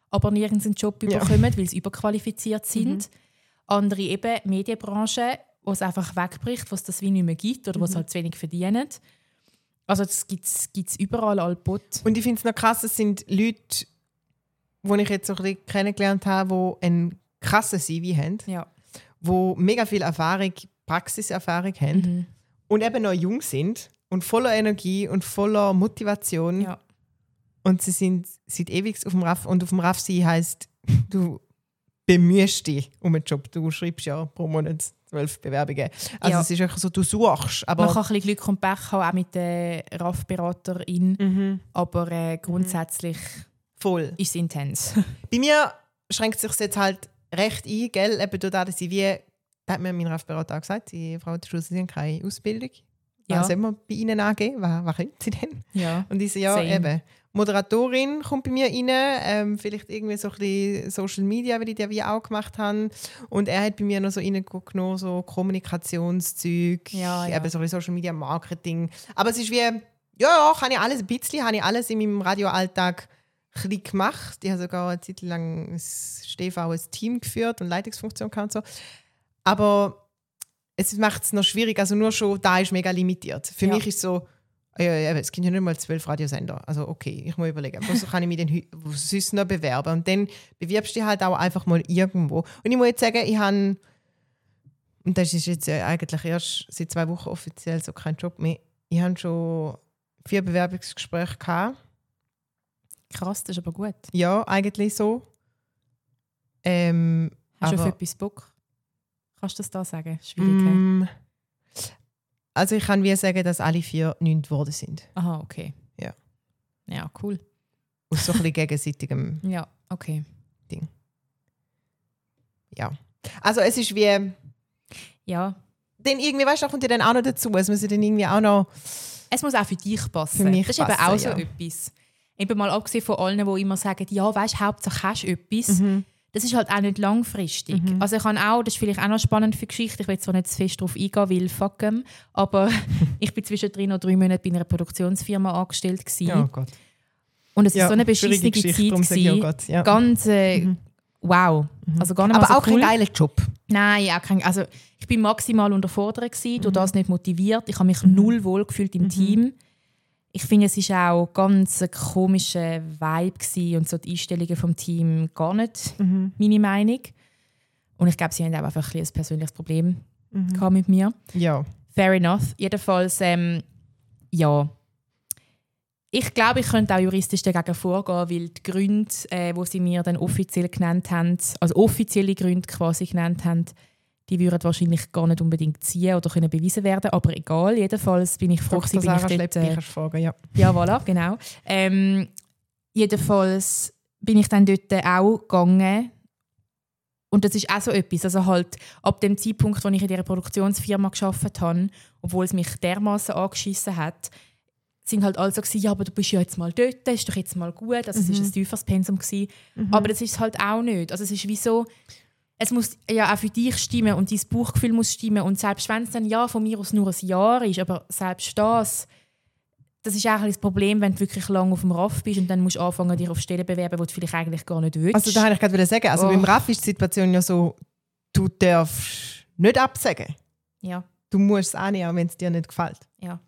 aber nirgends einen Job Ja. bekommen, weil sie überqualifiziert sind. Mhm. Andere eben Medienbranche, wo es einfach wegbricht, wo es das wie nicht mehr gibt oder wo es Mhm. halt zu wenig verdienen. Also das gibt es überall all Bot. Und ich finde es noch krass, es sind Leute, die ich jetzt so ein bisschen kennengelernt habe, die einen krassen C V haben, Ja. die mega viel Erfahrung, Praxiserfahrung haben Mhm. und eben noch jung sind und voller Energie und voller Motivation. Ja. Und sie sind seit ewig auf dem Raff. Und auf dem Raff sein heisst, du bemühst dich um einen Job. Du schreibst ja pro Monat zwölf Bewerbungen. Also Ja. es ist einfach so, du suchst. Aber Man kann ein bisschen Glück und Pech haben, auch mit der R A F-Beraterin, mhm. aber äh, grundsätzlich voll. ist es intens. Bei mir schränkt es sich jetzt halt recht ein, gell? Eben dadurch, dass ich wie, da hat mir mein R A F-Berater auch gesagt, die Frau der Schule, sie haben keine Ausbildung. Ja. Was soll man bei ihnen angeben? Was, was können sie denn? Ja. Und ich so, ja, Same. eben. Moderatorin kommt bei mir rein, ähm, vielleicht irgendwie so ein bisschen Social Media, wie ich das wie auch gemacht habe. Und er hat bei mir noch so reingeguckt, so Kommunikationszeug, Ja, ja. eben so ein bisschen Social Media Marketing. Aber es ist wie, ja, ja, kann ich alles ein bisschen, habe ich alles in meinem Radioalltag ein bisschen gemacht. Ich habe sogar eine Zeit lang das S T V ein Team geführt und Leitungsfunktion gehabt und so. Aber es macht es noch schwierig, also nur schon da ist mega limitiert. Für Ja. mich ist so, ja, ja, es gibt ja nicht mal zwölf Radiosender. Also okay, ich muss überlegen, wo kann ich mich denn hü- wo sonst noch bewerben? Und dann bewirbst du dich halt auch einfach mal irgendwo. Und ich muss jetzt sagen, ich habe, und das ist jetzt äh, eigentlich erst seit zwei Wochen offiziell so kein Job mehr, ich habe schon vier Bewerbungsgespräche gehabt. Krass, das ist aber gut. Ja, eigentlich so. Ähm, Hast du aber- auf etwas Bock? Kannst du das da sagen? Schwierig. hä? Mm, also ich kann wie sagen, dass alle vier nichts geworden sind. Aha, okay. Ja. Ja, cool. Aus so ein bisschen gegenseitigem, Ja, okay. ja. Also es ist wie, Ja. dann irgendwie, weißt du, da kommt ja dann auch noch dazu. Es muss ja dann irgendwie auch noch, Es muss auch für dich passen. Für mich das ist eben passen, auch so ja. etwas. Eben mal abgesehen von allen, die immer sagen, ja, weißt du, Hauptsache hast du etwas. Mhm. Das ist halt auch nicht langfristig. Also ich kann auch, das ist vielleicht auch noch spannend für die Geschichte, ich will zwar nicht zu fest darauf eingehen, weil fuck 'em, aber ich bin zwischendrin noch drei Monate bei einer Produktionsfirma angestellt gewesen. oh Gott. Und es war Ja, so eine schwierige beschissene Geschichte, Zeit. darum sage ich, oh gewesen. Gott, ja. Ganz, äh, wow. Also gar nicht mal Aber so auch cool. kein geiler Job. Nein, auch kein, also ich bin maximal unterfordert gewesen, durch das nicht motiviert. Ich habe mich null wohl gefühlt im Team. Ich finde, es war auch ganz ein komischer Vibe gewesen und so die Einstellungen vom Team gar nicht meine Meinung. Und ich glaube, sie haben auch einfach ein, bisschen ein persönliches Problem gehabt mit mir. Ja. Fair enough. Jedenfalls, ähm, ja. Ich glaube, ich könnte auch juristisch dagegen vorgehen, weil die Gründe, äh, die sie mir dann offiziell genannt haben, also offizielle Gründe quasi genannt haben, die würden wahrscheinlich gar nicht unbedingt ziehen oder können bewiesen werden. Aber egal, jedenfalls bin ich froh, Doktor gewesen, bin Sarah ich dort... Schleppi, Äh, kannst du fragen, ja. ja, voilà, genau. Ähm, jedenfalls bin ich dann dort auch gegangen. Und das ist auch so etwas. Also halt ab dem Zeitpunkt, als ich in dieser Produktionsfirma gearbeitet habe, obwohl es mich dermaßen angeschissen hat, sind halt alle so gewesen, ja, aber du bist ja jetzt mal dort, das ist doch jetzt mal gut. Also es war ein tieferes Pensum gewesen. Aber das ist es halt auch nicht. Also es ist wie so, es muss ja auch für dich stimmen und dein Bauchgefühl muss stimmen. Und selbst wenn es dann ja von mir aus nur ein Jahr ist, aber selbst das, das ist auch das Problem, wenn du wirklich lange auf dem R A F bist und dann musst du anfangen, dich auf Stellen zu bewerben, die du vielleicht eigentlich gar nicht willst. Also da wollte ich gerade sagen, also Oh. beim R A F ist die Situation ja so, du darfst nicht absagen. Ja, Du musst es annehmen, wenn es dir nicht gefällt. ja.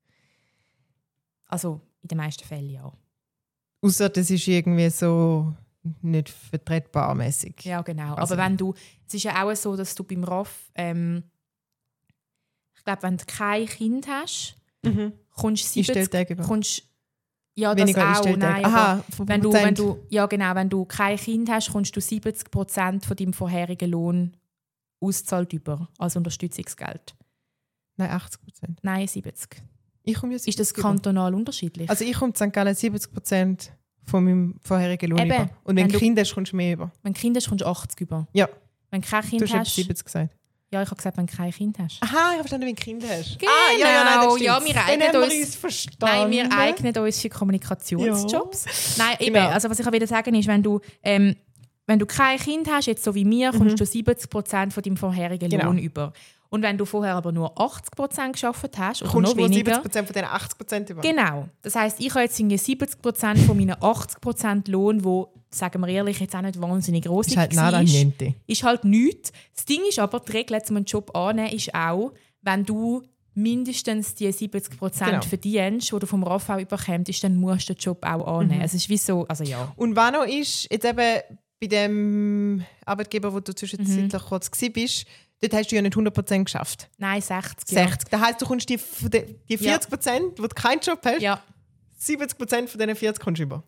Also in den meisten Fällen ja. Außer das ist irgendwie so nicht vertretbar mäßig. Ja, genau. Also- Aber wenn du, es ist ja auch so, dass du beim R A F, ähm, ich glaube, wenn du kein Kind hast, Mhm. kommst du Ich stelle siebzig, über. kommst, ja, das Weniger auch, Einstelltage. nein, Aha, aber von wenn du, wenn Prozent. du, ja genau, wenn du kein Kind hast, kommst du siebzig Prozent von deinem vorherigen Lohn auszahlt über, als Unterstützungsgeld. Nein, achtzig Prozent. Nein, siebzig. Ich komme ja Ist das siebzig über. kantonal unterschiedlich? Also ich komme in Sankt Gallen siebzig Prozent von meinem vorherigen Lohn Eben. über. Und wenn Wenn du du- Kind hast, kommst du mehr über. wenn du Kind hast, kommst du achtzig über. Ja, Wenn du kein du Kind hast etwa hast, siebzig gesagt. ja, ich habe gesagt, wenn du kein Kind hast. Aha, ich habe verstanden, wenn du Kind hast. Genau. Ah, ja, ja, nein, das Ja, stimmt. wir Dann eignen haben wir uns- uns verstanden. Nein, wir eignen uns für Kommunikationsjobs. Nein, eben, Genau. also was ich will sagen ist, wenn du, ähm, wenn du kein Kind hast, jetzt so wie mir, kommst du siebzig Prozent von deinem vorherigen Genau. Lohn über. Und wenn du vorher aber nur achtzig Prozent gearbeitet hast oder Kommst noch du nur weniger, siebzig Prozent von diesen achtzig Prozent über? genau. Das heisst, ich habe jetzt siebzig Prozent von meinen achtzig Prozent Lohn, wo, sagen wir ehrlich, jetzt auch nicht wahnsinnig gross ist. Halt war, nada niente. Ist halt nichts. Das Ding ist aber, die Regel, um einen Job anzunehmen, ist auch, wenn du mindestens die siebzig Prozent Genau. verdienst, die du vom R A V überkommst, dann musst du den Job auch annehmen. Mhm. Es ist wie so, also ja. Und was noch ist, jetzt eben bei dem Arbeitgeber, wo du zwischenzeitlich Mhm. kurz warst, dort hast du ja nicht hundert Prozent geschafft. Nein, sechzig. Ja. sechzig. Das heisst, du kommst die, von den- die vierzig Prozent, wo du keinen Job hast, Ja. siebzig Prozent von diesen vierzig kommst du über.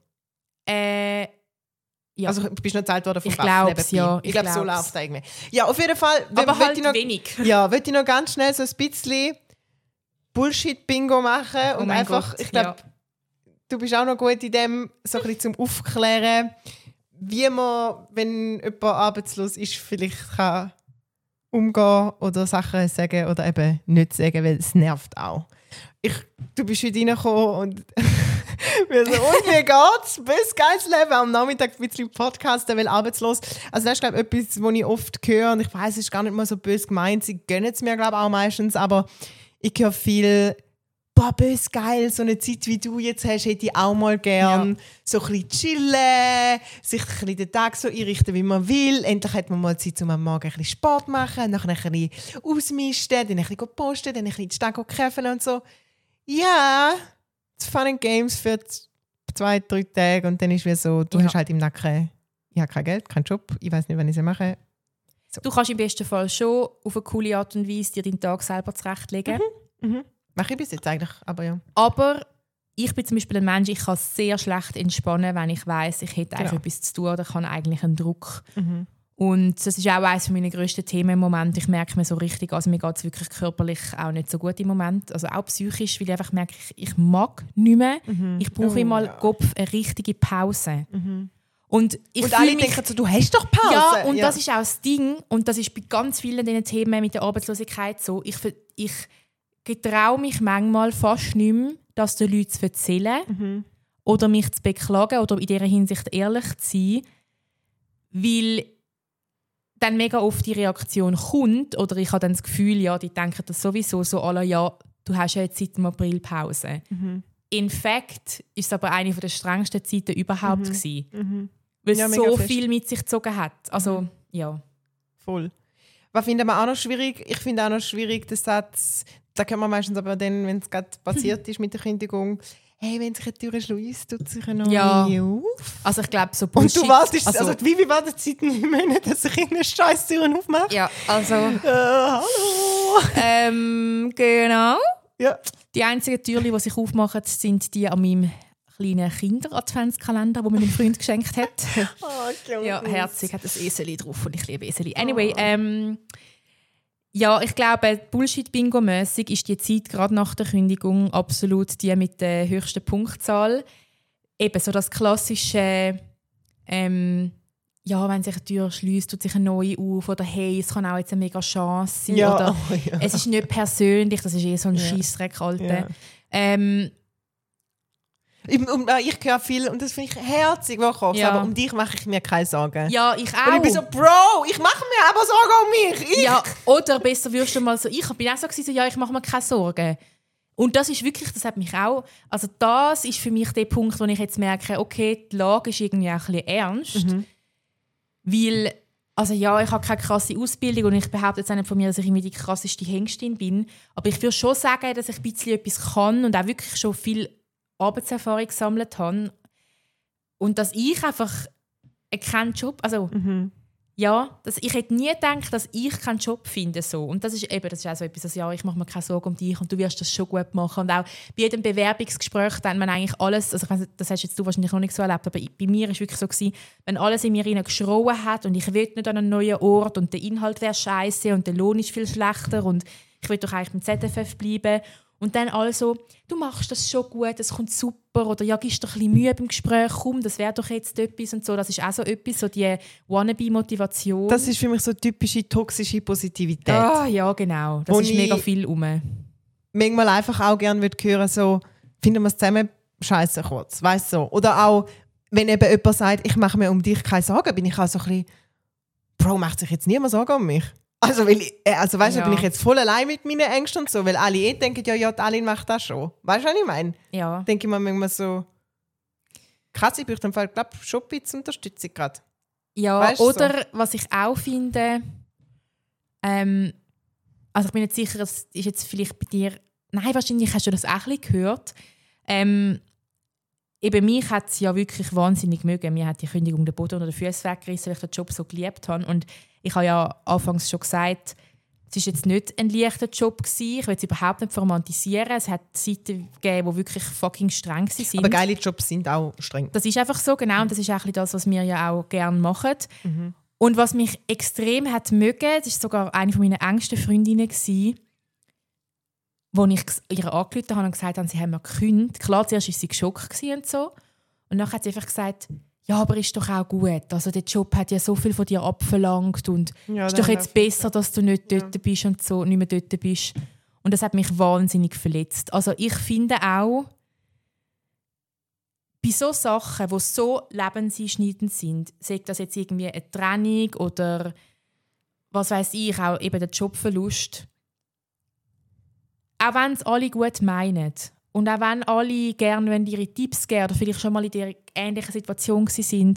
Äh, ja. Also du bist noch gezahlt worden vom Ich Bach glaub's, nebenbei. ja, Ich ich glaube, so glaub's. läuft es irgendwie. Ja, auf jeden Fall. aber will halt ich noch, wenig. Ja, würde ich noch ganz schnell so ein bisschen Bullshit-Bingo machen Oh und mein einfach, Gott, ich glaube, ja. du bist auch noch gut in dem, so ein bisschen zum Aufklären, wie man, wenn jemand arbeitslos ist, vielleicht kann umgehen oder Sachen sagen oder eben nicht sagen, weil es nervt auch. Ich, du bist heute reingekommen und wir so, und wie geht's? Bis geiles Leben. Am Nachmittag ein bisschen podcasten, weil arbeitslos. Also das ist, glaube ich, etwas, was ich oft höre und ich weiß, es ist gar nicht mal so böse gemeint. Sie gönnen es mir, glaube ich, auch meistens, aber ich höre viel, boah, böse geil, so eine Zeit wie du jetzt hast, hätte ich auch mal gern. Ja. So ein bisschen chillen, sich ein bisschen den Tag so einrichten, wie man will. Endlich hat man mal Zeit, um am Morgen ein bisschen Sport zu machen, dann ein bisschen ausmisten, dann ein bisschen posten, dann ein bisschen in die Stadt kämpfen und so. Ja, it's fun and games für zwei, drei Tage und dann ist wie so, du Ja. hast halt im Nacken, ich habe kein Geld, keinen Job, ich weiß nicht, wann ich es mache. Du kannst im besten Fall schon auf eine coole Art und Weise dir deinen Tag selber zurechtlegen. Mhm. Mache ich bis jetzt eigentlich, aber ja. Aber ich bin zum Beispiel ein Mensch, ich kann sehr schlecht entspannen, wenn ich weiss, ich hätte einfach Genau. etwas zu tun oder ich habe eigentlich einen Druck. Mhm. Und das ist auch eines meiner grössten Themen im Moment. Ich merke mir so richtig, also mir geht es wirklich körperlich auch nicht so gut im Moment. Also auch psychisch, weil ich einfach merke, ich, ich mag nicht mehr. Mhm. Ich brauche Oh, immer ja. Kopf eine richtige Pause. Mhm. Und ich Und fühle alle mich, denken so, du hast doch Pause. ja, und das ist auch das Ding. Und das ist bei ganz vielen diesen Themen mit der Arbeitslosigkeit so. Ich, ver- ich getraue mich manchmal fast nicht mehr, das den Leuten zu erzählen Mhm. oder mich zu beklagen oder in dieser Hinsicht ehrlich zu sein, weil dann mega oft die Reaktion kommt oder ich habe dann das Gefühl, ja, die denken das sowieso so, alle, ja, du hast ja jetzt seit dem April Pause. Mhm. In fact ist es aber eine der strengsten Zeiten überhaupt Mhm. gewesen, Mhm. weil Ja, es mega so fest. viel mit sich gezogen hat. Also, ja. Voll. Was finden wir auch noch schwierig? Ich finde auch noch schwierig den Satz, da können wir meistens aber dann, wenn es gerade passiert ist mit der Kündigung, hey, wenn sich eine Tür schließt, tut sich eine neue Ja. auf. Also ich glaube, so Und Bullshit. du wartest, also, also, also wie, wie wartet die Zeit nicht mehr, dass sich irgendeine Scheißtür aufmacht? ja, also, Äh, hallo. ähm, genau. Ja. Die einzigen Türchen, die sich aufmachen, sind die an meinem kleinen Kinder-Adventskalender, den mir mein Freund geschenkt hat. Oh, okay. Ja, herzig, hat ein Eseli drauf und ich liebe Eseli. Anyway, ähm, ja, ich glaube, Bullshit-Bingo-mässig ist die Zeit gerade nach der Kündigung absolut die mit der höchsten Punktzahl. Eben so das klassische, ähm, ja, wenn sich eine Tür schließt, tut sich eine neue auf oder hey, es kann auch jetzt eine mega Chance sein Ja, oder oh, ja. es ist nicht persönlich, das ist eh so ein Ja. Scheissdreck, Alter. Ja. Ähm, Ich, und, äh, ich höre viel und das finde ich herzig, was du kochst, Ja. aber um dich mache ich mir keine Sorgen. ja, ich auch. Und ich bin so, Bro, ich mache mir aber Sorgen um mich. Ich. Ja, oder besser wirst du mal so, ich bin auch so, gewesen, so ja, ich mache mir keine Sorgen. Und das ist wirklich, das hat mich auch, also das ist für mich der Punkt, wo ich jetzt merke, okay, die Lage ist irgendwie auch ein bisschen ernst, Mhm. weil, also ja, ich habe keine krasse Ausbildung und ich behaupte jetzt auch nicht von mir, dass ich irgendwie die krasseste Hengstin bin, aber ich würde schon sagen, dass ich ein bisschen etwas kann und auch wirklich schon viel Arbeitserfahrung gesammelt habe und dass ich einfach keinen Job, also Mhm. ja, das, ich hätte nie gedacht, dass ich keinen Job finde. So. Und das ist eben, das ist auch so etwas, also, ja, ich mache mir keine Sorgen um dich und du wirst das schon gut machen. Und auch bei jedem Bewerbungsgespräch, dann man eigentlich alles, also ich weiss, das hast jetzt du wahrscheinlich noch nicht so erlebt, aber bei mir war es wirklich so gewesen, wenn alles in mir geschrauen hat und ich will nicht an einen neuen Ort und der Inhalt wäre scheiße und der Lohn ist viel schlechter und ich will doch eigentlich beim Z F F bleiben. Und dann also, du machst das schon gut, das kommt super oder ja, gibst doch ein bisschen Mühe beim Gespräch, komm, das wäre doch jetzt etwas und so. Das ist auch so etwas, so die Wannabe-Motivation. Das ist für mich so typische toxische Positivität. Ah, ja, genau. Das Wo ist ich- mega viel rum. Manchmal einfach auch gerne würde hören, so, finden wir es zusammen scheiße kurz, weißt du? So. Oder auch, wenn eben jemand sagt, ich mache mir um dich keine Sorgen, bin ich auch so ein bisschen, Bro, macht sich jetzt niemand Sorgen um mich? Also, weil ich, also weißt du, Ja. bin ich jetzt voll allein mit meinen Ängsten und so, weil alle eh denken, ja, ja, die Aline macht das schon. Weißt du, was ich meine? Ja. Denke ich mir manchmal so, krass, ich brauche im Fall, glaube ich, schon ein bisschen Unterstützung gerade. Ja, Weißt du, oder was ich auch finde, ähm, also ich bin nicht sicher, es ist jetzt vielleicht bei dir, nein, wahrscheinlich hast du das auch ein bisschen gehört. Ähm, eben mich hat es ja wirklich wahnsinnig mögen. Mir hat die Kündigung den Boden unter den Füßen weggerissen, weil ich den Job so geliebt habe. Und ich habe ja anfangs schon gesagt, es war jetzt nicht ein leichter Job gewesen. Ich will es überhaupt nicht romantisieren. Es hat Zeiten gegeben, die wirklich fucking streng waren. Aber geile Jobs sind auch streng. Das ist einfach so, genau. Und das ist auch ein bisschen das, was wir ja auch gerne machen. Mhm. Und was mich extrem hat mögen, das war sogar eine meiner engsten Freundinnen, gewesen, wo ich ihr angerufen habe und gesagt habe, sie haben mir gekündigt. Klar, zuerst war sie geschockt und so. Und dann hat sie einfach gesagt, ja, aber ist doch auch gut. Also der Job hat ja so viel von dir abverlangt und Ja, ist doch dann jetzt besser, dass du nicht Ja. dort bist und so, nicht mehr dort bist. Und das hat mich wahnsinnig verletzt. Also ich finde auch, bei so Sachen, die so lebenseinschneidend sind, sei das jetzt irgendwie eine Trennung oder was weiß ich, auch eben der Jobverlust, auch wenn es alle gut meinen und auch wenn alle gerne ihre Tipps geben oder vielleicht schon mal in dieser ähnlichen Situation sind,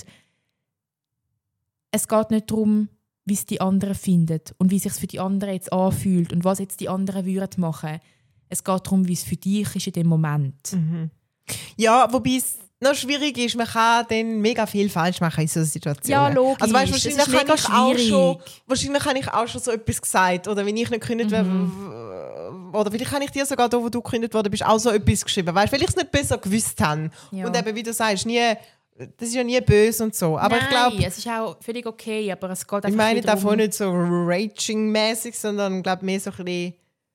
es geht nicht darum, wie es die anderen finden und wie es sich für die anderen jetzt anfühlt und was jetzt die anderen würden machen. Es geht darum, wie es für dich ist in dem Moment. Mhm. Ja, wobei es noch schwierig ist, man kann dann mega viel falsch machen in so Situationen. Ja, logisch. Also weißt, Das ist wahrscheinlich, mega habe ich auch schon, schwierig. wahrscheinlich habe ich auch schon so etwas gesagt. Oder wenn ich nicht gekündigt wäre, Mhm. oder vielleicht habe ich dir sogar da, wo du gekündigt worden bist, auch so etwas geschrieben. Weißt, weil ich es nicht besser gewusst habe. Ja. Und eben, wie du sagst, nie, das ist ja nie böse und so. Aber Nein, ich glaube, es ist auch völlig okay, aber es geht einfach ich meine ein bisschen davon darum- nicht so raging-mäßig, sondern ich glaube mehr so ein bisschen,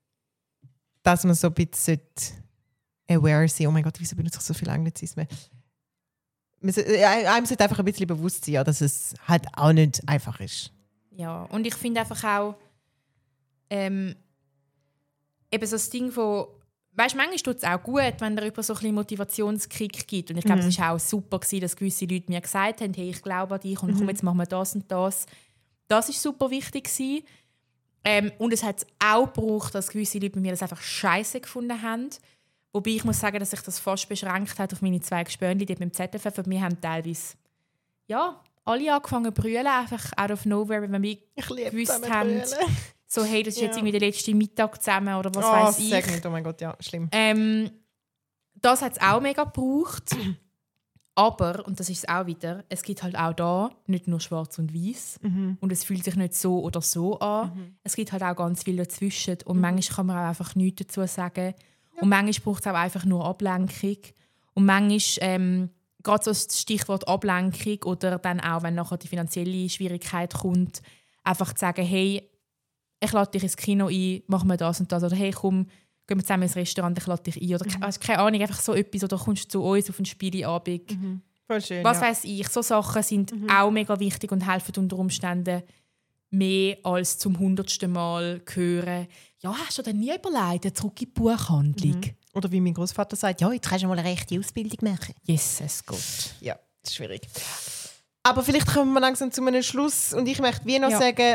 dass man so ein bisschen aware sein. Oh mein Gott, wieso benutze ich so viel Anglizismen? Man soll- äh, Einem sollte einfach ein bisschen bewusst sein, ja, dass es halt auch nicht einfach ist. Ja, und ich finde einfach auch ähm, eben so das Ding von, weißt, manchmal tut es auch gut, wenn da jemand so ein bisschen Motivationskick gibt. Und ich glaube, Mhm. es war auch super gewesen, dass gewisse Leute mir gesagt haben, hey, ich glaube an dich und komm, jetzt machen wir das und das. Das war super wichtig gewesen. Ähm, und es hat es auch gebraucht, dass gewisse Leute bei mir das einfach scheiße gefunden haben. Wobei ich muss sagen, dass sich das fast beschränkt hat auf meine zwei Gespönli, die mit dem Z F F. Wir haben teilweise ja, alle angefangen zu brüllen, einfach out of nowhere, wenn wir Ich liebe gewusst haben, so, hey, das ist Ja. jetzt irgendwie der letzte Mittag zusammen oder was Oh, weiß sag ich. nicht, oh mein Gott, ja, schlimm. Ähm, das hat es auch mega gebraucht. Aber, und das ist es auch wieder, es gibt halt auch da nicht nur schwarz und weiß Mhm. und es fühlt sich nicht so oder so an. Es gibt halt auch ganz viel dazwischen und manchmal kann man auch einfach nichts dazu sagen. Und manchmal braucht es auch einfach nur Ablenkung. Und manchmal, ähm, gerade so das Stichwort Ablenkung oder dann auch, wenn nachher die finanzielle Schwierigkeit kommt, einfach zu sagen, hey, ich lade dich ins Kino ein, machen wir das und das. Oder hey, komm, gehen wir zusammen ins Restaurant, ich lade dich ein. Oder mhm. keine Ahnung, einfach so etwas. Oder kommst du zu uns auf einen Spieleabend. Mhm. Voll schön, Was ja. weiss ich, so Sachen sind Mhm. auch mega wichtig und helfen unter Umständen mehr als zum hundertsten Mal hören. Ja, hast du dir nie überlegt, zurück in die Buchhandlung? Mhm. Oder wie mein Großvater sagt, ja, jetzt kannst du mal eine rechte Ausbildung machen. Jesus Gott. Ja, das ist schwierig. Aber vielleicht kommen wir langsam zu einem Schluss. Und ich möchte wie noch Ja. sagen,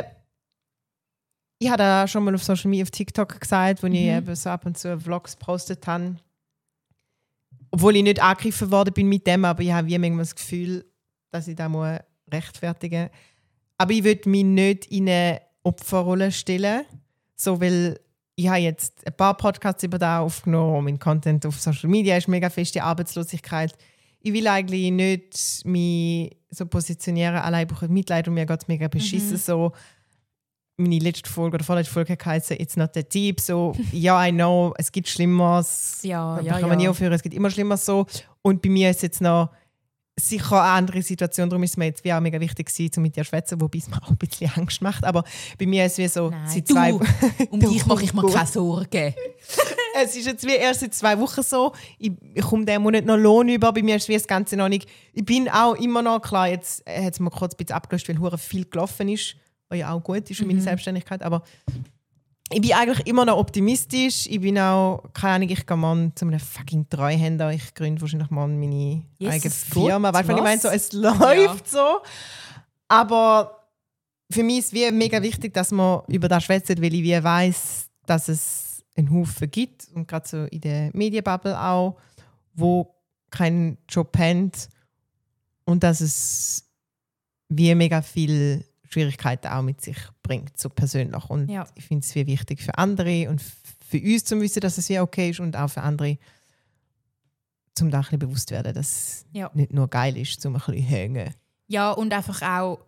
ich habe da schon mal auf Social Media, auf TikTok gesagt, wo Mhm. ich eben so ab und zu Vlogs gepostet habe. Obwohl ich nicht angegriffen worden bin mit dem, aber ich habe wie manchmal das Gefühl, dass ich da muss rechtfertigen muss. Aber ich würde mich nicht in eine Opferrolle stellen, so, weil ich habe jetzt ein paar Podcasts über da aufgenommen, mein Content auf Social Media ist mega fest die Arbeitslosigkeit. Ich will eigentlich nicht mich so positionieren, allein brauche ich Mitleid und mir geht es mega beschissen. Mhm. So, meine letzte Folge oder vorletzte Folge heisst «It's not that deep». So, ja, I know, es gibt Schlimmeres. Ja, Da ja, kann man nie ja. aufhören, es gibt immer Schlimmeres so. Und bei mir ist jetzt noch sicher eine andere Situation, darum ist es mir jetzt wie auch mega wichtig gewesen, um mit dir zu schwätzen, wobei es mir auch ein bisschen Angst macht. Aber bei mir ist es wie so, Nein, seit du, zwei um dich mache ich mir Gut. keine Sorgen. Es ist jetzt wie erst seit zwei Wochen so, ich, ich komme diesen Monat noch Lohn über, bei mir ist wie das Ganze noch nicht. Ich bin auch immer noch, klar, jetzt äh, hat es mir kurz ein bisschen abgelöst, weil hure viel gelaufen ist, was ja auch gut ist für meine Mhm. Selbstständigkeit, aber ich bin eigentlich immer noch optimistisch. Ich bin auch, keine Ahnung, ich gehe morgen zu einem fucking Treuhänder. Ich gründe wahrscheinlich morgen meine Jesus eigene Gott, Firma. Weißt du, was ich was? meine? So, es läuft so. Aber für mich ist es wie mega wichtig, dass man über das schwätzt, weil ich wie weiss, dass es einen Haufen gibt und gerade so in der Medienbubble auch, wo keinen Job haben und dass es wie mega viele Schwierigkeiten auch mit sich bringt, so persönlich. Und Ja. ich finde es wie wichtig für andere und für uns zu wissen, dass es wie okay ist und auch für andere, zum da ein bisschen bewusst werden, dass es Ja. nicht nur geil ist, um ein bisschen hängen. Ja, und einfach auch,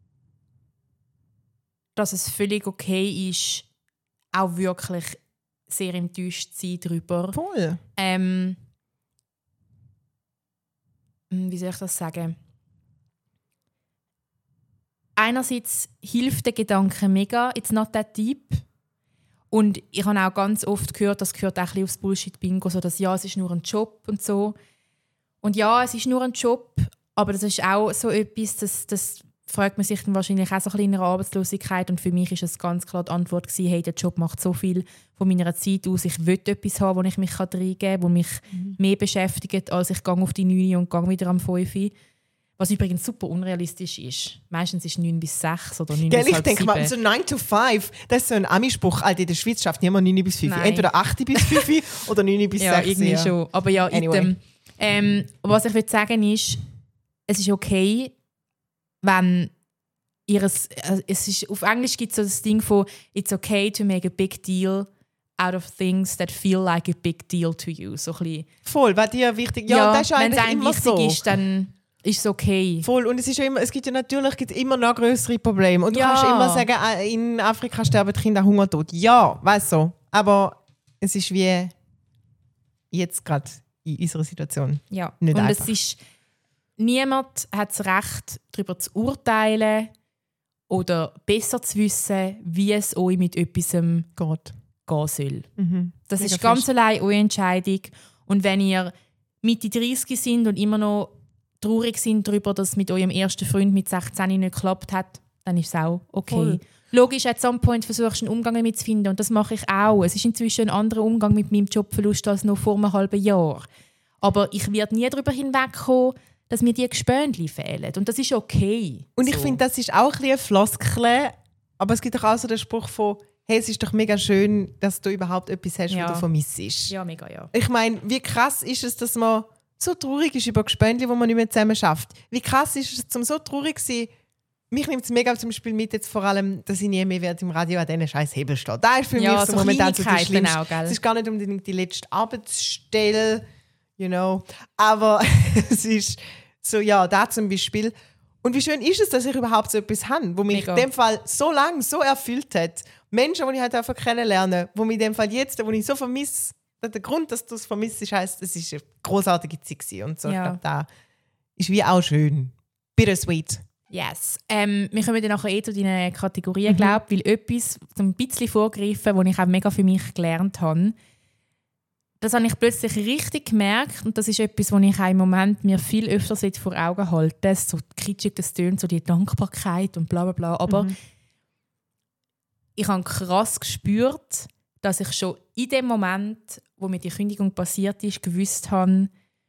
dass es völlig okay ist, auch wirklich sehr enttäuscht zu sein darüber. Voll. Ähm, wie soll ich das sagen? Einerseits hilft der Gedanke mega, it's not that deep. Und ich habe auch ganz oft gehört, das gehört auch ein bisschen aufs Bullshit-Bingo, so dass ja, es ist nur ein Job und so. Und ja, es ist nur ein Job, aber das ist auch so etwas, das, das fragt man sich dann wahrscheinlich auch so ein bisschen in der Arbeitslosigkeit. Und für mich ist es ganz klar die Antwort gewesen, hey, der Job macht so viel von meiner Zeit aus. Ich will etwas haben, wo ich mich reingeben kann, wo mich mhm. mehr beschäftigt, als ich gehe auf die neun und gehe wieder am fünf. Was übrigens super unrealistisch ist. Meistens ist es neun bis sechs oder neun Gell, bis ich halb denke mal, sieben. so neun to five, das ist so ein Ami-Spruch. Alter, in der Schweiz schafft niemand neun bis fünf. Nein. Entweder acht bis fünf oder neun bis Ja, sechs. irgendwie schon. Aber ja, Anyway. item. Ähm, was ich will sagen ist, es ist okay, wenn ihres, äh, es ist, auf Englisch gibt es so das Ding von «It's okay to make a big deal out of things that feel like a big deal to you». So ein bisschen. Voll, weil dir wichtig ja, Ja, das ist wenn es eigentlich einem immer wichtig so. ist, dann ist es okay. Voll, und es, ist ja immer, es gibt ja natürlich gibt's immer noch größere Probleme. Und du Ja. kannst immer sagen, äh, in Afrika sterben die Kinder Hungertod. Ja, weißt du. Aber es ist wie jetzt gerade in unserer Situation. Ja. Nicht Und einfach. es ist, niemand hat das Recht, darüber zu urteilen oder besser zu wissen, wie es euch mit etwas gehen Gott. soll. Mhm. Das Mega ist ganz fest. allein eure Entscheidung. Und wenn ihr Mitte dreißig sind und immer noch traurig sind darüber, dass es mit eurem ersten Freund mit sechzehn nicht geklappt hat, dann ist es auch okay. Voll. Logisch, at some point versuchst du einen Umgang damit zu finden und das mache ich auch. Es ist inzwischen ein anderer Umgang mit meinem Jobverlust als noch vor einem halben Jahr. Aber ich werde nie darüber hinwegkommen, dass mir die Gespönchen fehlen. Und das ist okay. Und ich So. finde, das ist auch ein bisschen eine Floskel, aber es gibt doch auch so den Spruch von «Hey, es ist doch mega schön, dass du überhaupt etwas hast, Ja. was du vermisst.» Ja, mega, ja. Ich meine, wie krass ist es, dass man so traurig ist über Gespönchen, die man nicht mehr zusammen schafft? Wie krass ist es, um so traurig zu sein? Mich nimmt es mega zum Beispiel mit, jetzt vor allem, dass ich nie mehr werde im Radio an diesen scheiß Hebel stehen. Da ist für Ja, mich so so momentan so das Kleinigkeiten Schlimmste. auch, gell? Es ist gar nicht unbedingt die letzte Arbeitsstelle, you know, aber es ist so, ja, da zum Beispiel. Und wie schön ist es, dass ich überhaupt so etwas habe, wo mich Mega. in dem Fall so lange so erfüllt hat. Menschen, die ich halt einfach kennenlernen, wo mich in dem Fall jetzt, wo ich so vermisse, der Grund, dass du es vermisst, ist, heisst, es ist eine großartige Zeit gewesen. Und so, Ja. ich glaube, da ist wie auch schön. Bittersweet. Yes. Ähm, wir kommen dann nachher eh zu deinen Mhm. Kategorien, glaube ich, weil etwas, um ein bisschen vorgreifen, was ich auch mega für mich gelernt habe, das habe ich plötzlich richtig gemerkt und das ist etwas, was ich auch im Moment mir viel öfter vor Augen halte. So kitschig, das tönt, so die Dankbarkeit und bla bla bla. Aber Mhm. ich habe krass gespürt, dass ich schon in dem Moment, wo mir die Kündigung passiert ist, gewusst habe,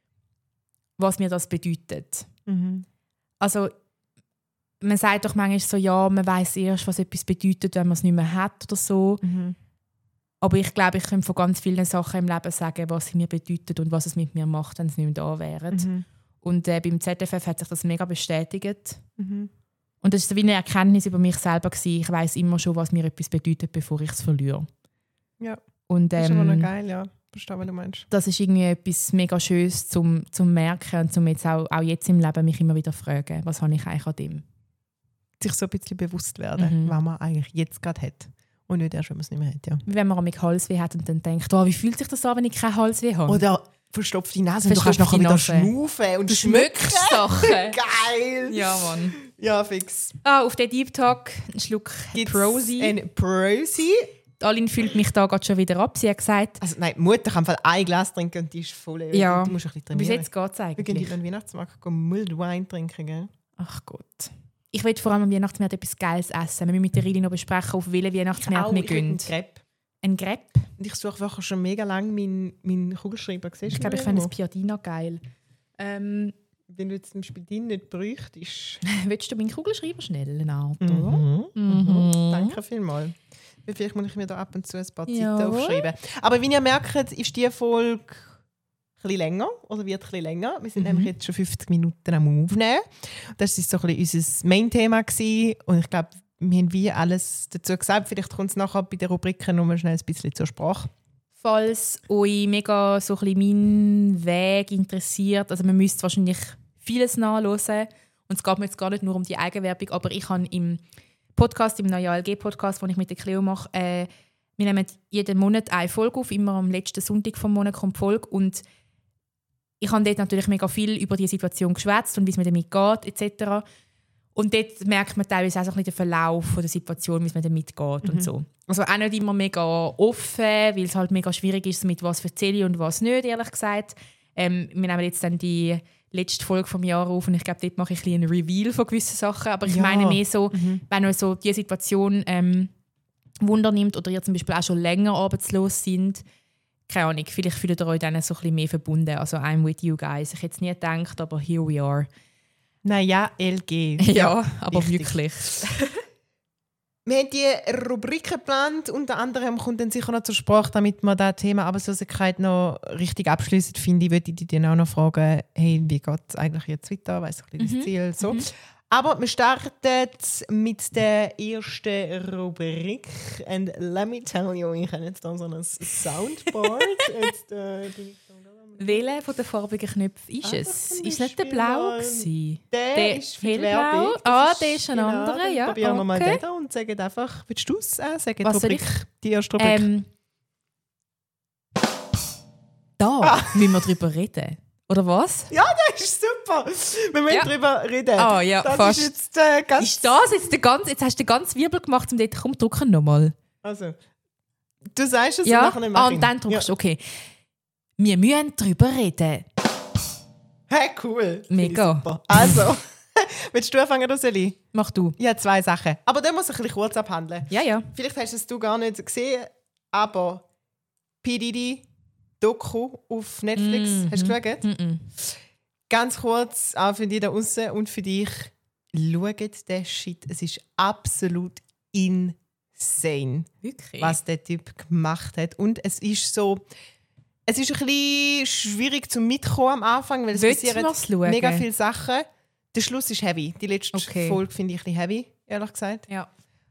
was mir das bedeutet. Mhm. Also man sagt doch manchmal so, ja, man weiß erst, was etwas bedeutet, wenn man es nicht mehr hat oder so. Mhm. Aber ich glaube, ich könnte von ganz vielen Sachen im Leben sagen, was sie mir bedeutet und was es mit mir macht, wenn sie nicht mehr da wären. Mhm. Und äh, beim Z F F hat sich das mega bestätigt. Mhm. Und das war wie eine Erkenntnis über mich selber gewesen. Ich weiß immer schon, was mir etwas bedeutet, bevor ich es verliere. Ja, Und, das ist aber noch ähm, geil, ja. Verstehe, was du meinst. das ist irgendwie etwas mega Schönes zum, zum merken und zum jetzt auch, auch jetzt im Leben mich immer wieder fragen, was habe ich eigentlich an dem? Sich so ein bisschen bewusst werden, Mhm. was man eigentlich jetzt gerade hat. Und nicht erst, wenn man es nicht mehr hat, ja. Wie wenn man mit Halsweh hat und dann denkt, oh, wie fühlt sich das an, wenn ich keinen Halsweh habe? Oder verstopft die Nase und du kannst Verstopft nachher die wieder Nase. schnaufen und Du schmecken. schmeckst Sachen. Geil! Ja, Mann. Ja, fix. Ah, auf den Deep Talk einen Schluck Gibt's Prosi. ein Prosi? Aline fühlt mich da gerade schon wieder ab. Sie hat gesagt, Also nein, die Mutter kann einfach ein Glas trinken und die ist voll. Ja. Du musst ein bisschen bis trainieren. jetzt geht es Wir gehen eigentlich. in den Weihnachtsmarkt gehen Mulled Wine trinken, gell? Ach Gott. Ich will vor allem am Weihnachtsmarkt etwas Geiles essen. Wir müssen mit der Rili noch besprechen, auf welchen Weihnachtsmarkt wir ich will gehen. einen Crepe. Ein Crepe? Und ich suche wirklich schon mega lange meinen, meinen Kugelschreiber. Siehst Ich du glaube, ich den fände das irgendwo? Piadina geil. Ähm, wenn du jetzt zum Beispiel den nicht bräuchtest. Willst du meinen Kugelschreiber schnell nach? Mhm. Mhm. Mhm. Danke vielmals. Vielleicht muss ich mir da ab und zu ein paar Zeiten Jawohl. aufschreiben. Aber wie ihr merkt, ist die Folge ein bisschen länger oder wird ein bisschen länger. Wir sind Mhm. nämlich jetzt schon fünfzig Minuten am Aufnehmen. Das war so ein bisschen unser Main-Thema gewesen. Und ich glaube, wir haben wie alles dazu gesagt. Vielleicht kommt es nachher bei den Rubriken noch mal schnell ein bisschen zur Sprache. Falls euch mega so ein bisschen meinen Weg interessiert, also man müsste wahrscheinlich vieles nachhören. Und es geht mir jetzt gar nicht nur um die Eigenwerbung, aber ich habe im Podcast, im neuen A L G-Podcast, den ich mit der Cleo mache, äh, wir nehmen jeden Monat eine Folge auf, immer am letzten Sonntag vom Monat kommt die Folge. Und ich habe dort natürlich mega viel über die Situation geschwätzt und wie es mir damit geht, et cetera. Und dort merkt man teilweise auch so ein bisschen den Verlauf von der Situation, wie es mir damit geht und so. Also auch nicht immer mega offen, weil es halt mega schwierig ist, mit was erzähle ich und was nicht, ehrlich gesagt. Ähm, wir nehmen jetzt dann die letzte Folge vom Jahr auf und ich glaube, dort mache ich ein bisschen ein Reveal von gewissen Sachen. Aber ich Ja. meine mehr so, Mhm. wenn euch so die Situation ähm, Wunder nimmt oder ihr zum Beispiel auch schon länger arbeitslos sind, keine Ahnung, vielleicht fühlt ihr euch dann so ein bisschen mehr verbunden. Also I'm with you guys. Ich hätte es nie gedacht, aber here we are. Naja, L G. Ja, aber wichtig. wirklich. Wir haben die Rubriken geplant. Unter anderem kommt dann sicher noch zur Sprache, damit wir das Thema Arbeitslosigkeit noch richtig abschließen. Finde ich, würde ich dich dann auch noch fragen, hey, wie geht es eigentlich jetzt weiter? Weiss ich ein bisschen das Ziel? So. Mhm. Aber wir starten mit der ersten Rubrik. And let me tell you, ich habe jetzt da so ein Soundboard. jetzt, äh, bin ich da Welcher von den farbigen Knöpfen ist Ah, es? zum Ist nicht der Beispiel blau mal gewesen? Der, Der ist für die hellblau? Werbung. Ah, Das der ist ein genau, anderer, dann ja, probieren wir mal okay. den da und sagen einfach, willst du es äh, sagen? Was die, soll Rubrik, die erste Rubrik. Ähm, da müssen wir drüber reden. Oder was? Ja, das ist super. Wir müssen Ja. darüber reden. Ah, ja, das fast. ist jetzt äh, ganz... Ist das jetzt der ganze, jetzt hast du den ganzen Wirbel gemacht und dort, komm, drücken nochmal. Also, du sagst es Ja, und nachher ah, mache ich. und dann drückst du, Ja. okay. Wir müssen drüber reden. Hey, cool. Finde ich Mega. Super. Also, willst du anfangen, Roseli? Mach du. Ja, zwei Sachen. Aber dann muss ich ein bisschen kurz abhandeln. Ja, ja. Vielleicht hast du es du gar nicht gesehen, aber P. Diddy Doku auf Netflix. Mhm. Hast du geschaut? Mm-mm. Ganz kurz, auch für die da draußen und für dich. Schaut den Shit. Es ist absolut insane, Wirklich? was der Typ gemacht hat. Und es ist so... Es ist ein bisschen schwierig zum Mitkommen am Anfang, weil es Willst du passieren mir's schauen? mega viele Sachen. Der Schluss ist heavy. Die letzte Okay. Folge finde ich ein bisschen heavy, ehrlich gesagt. Ja.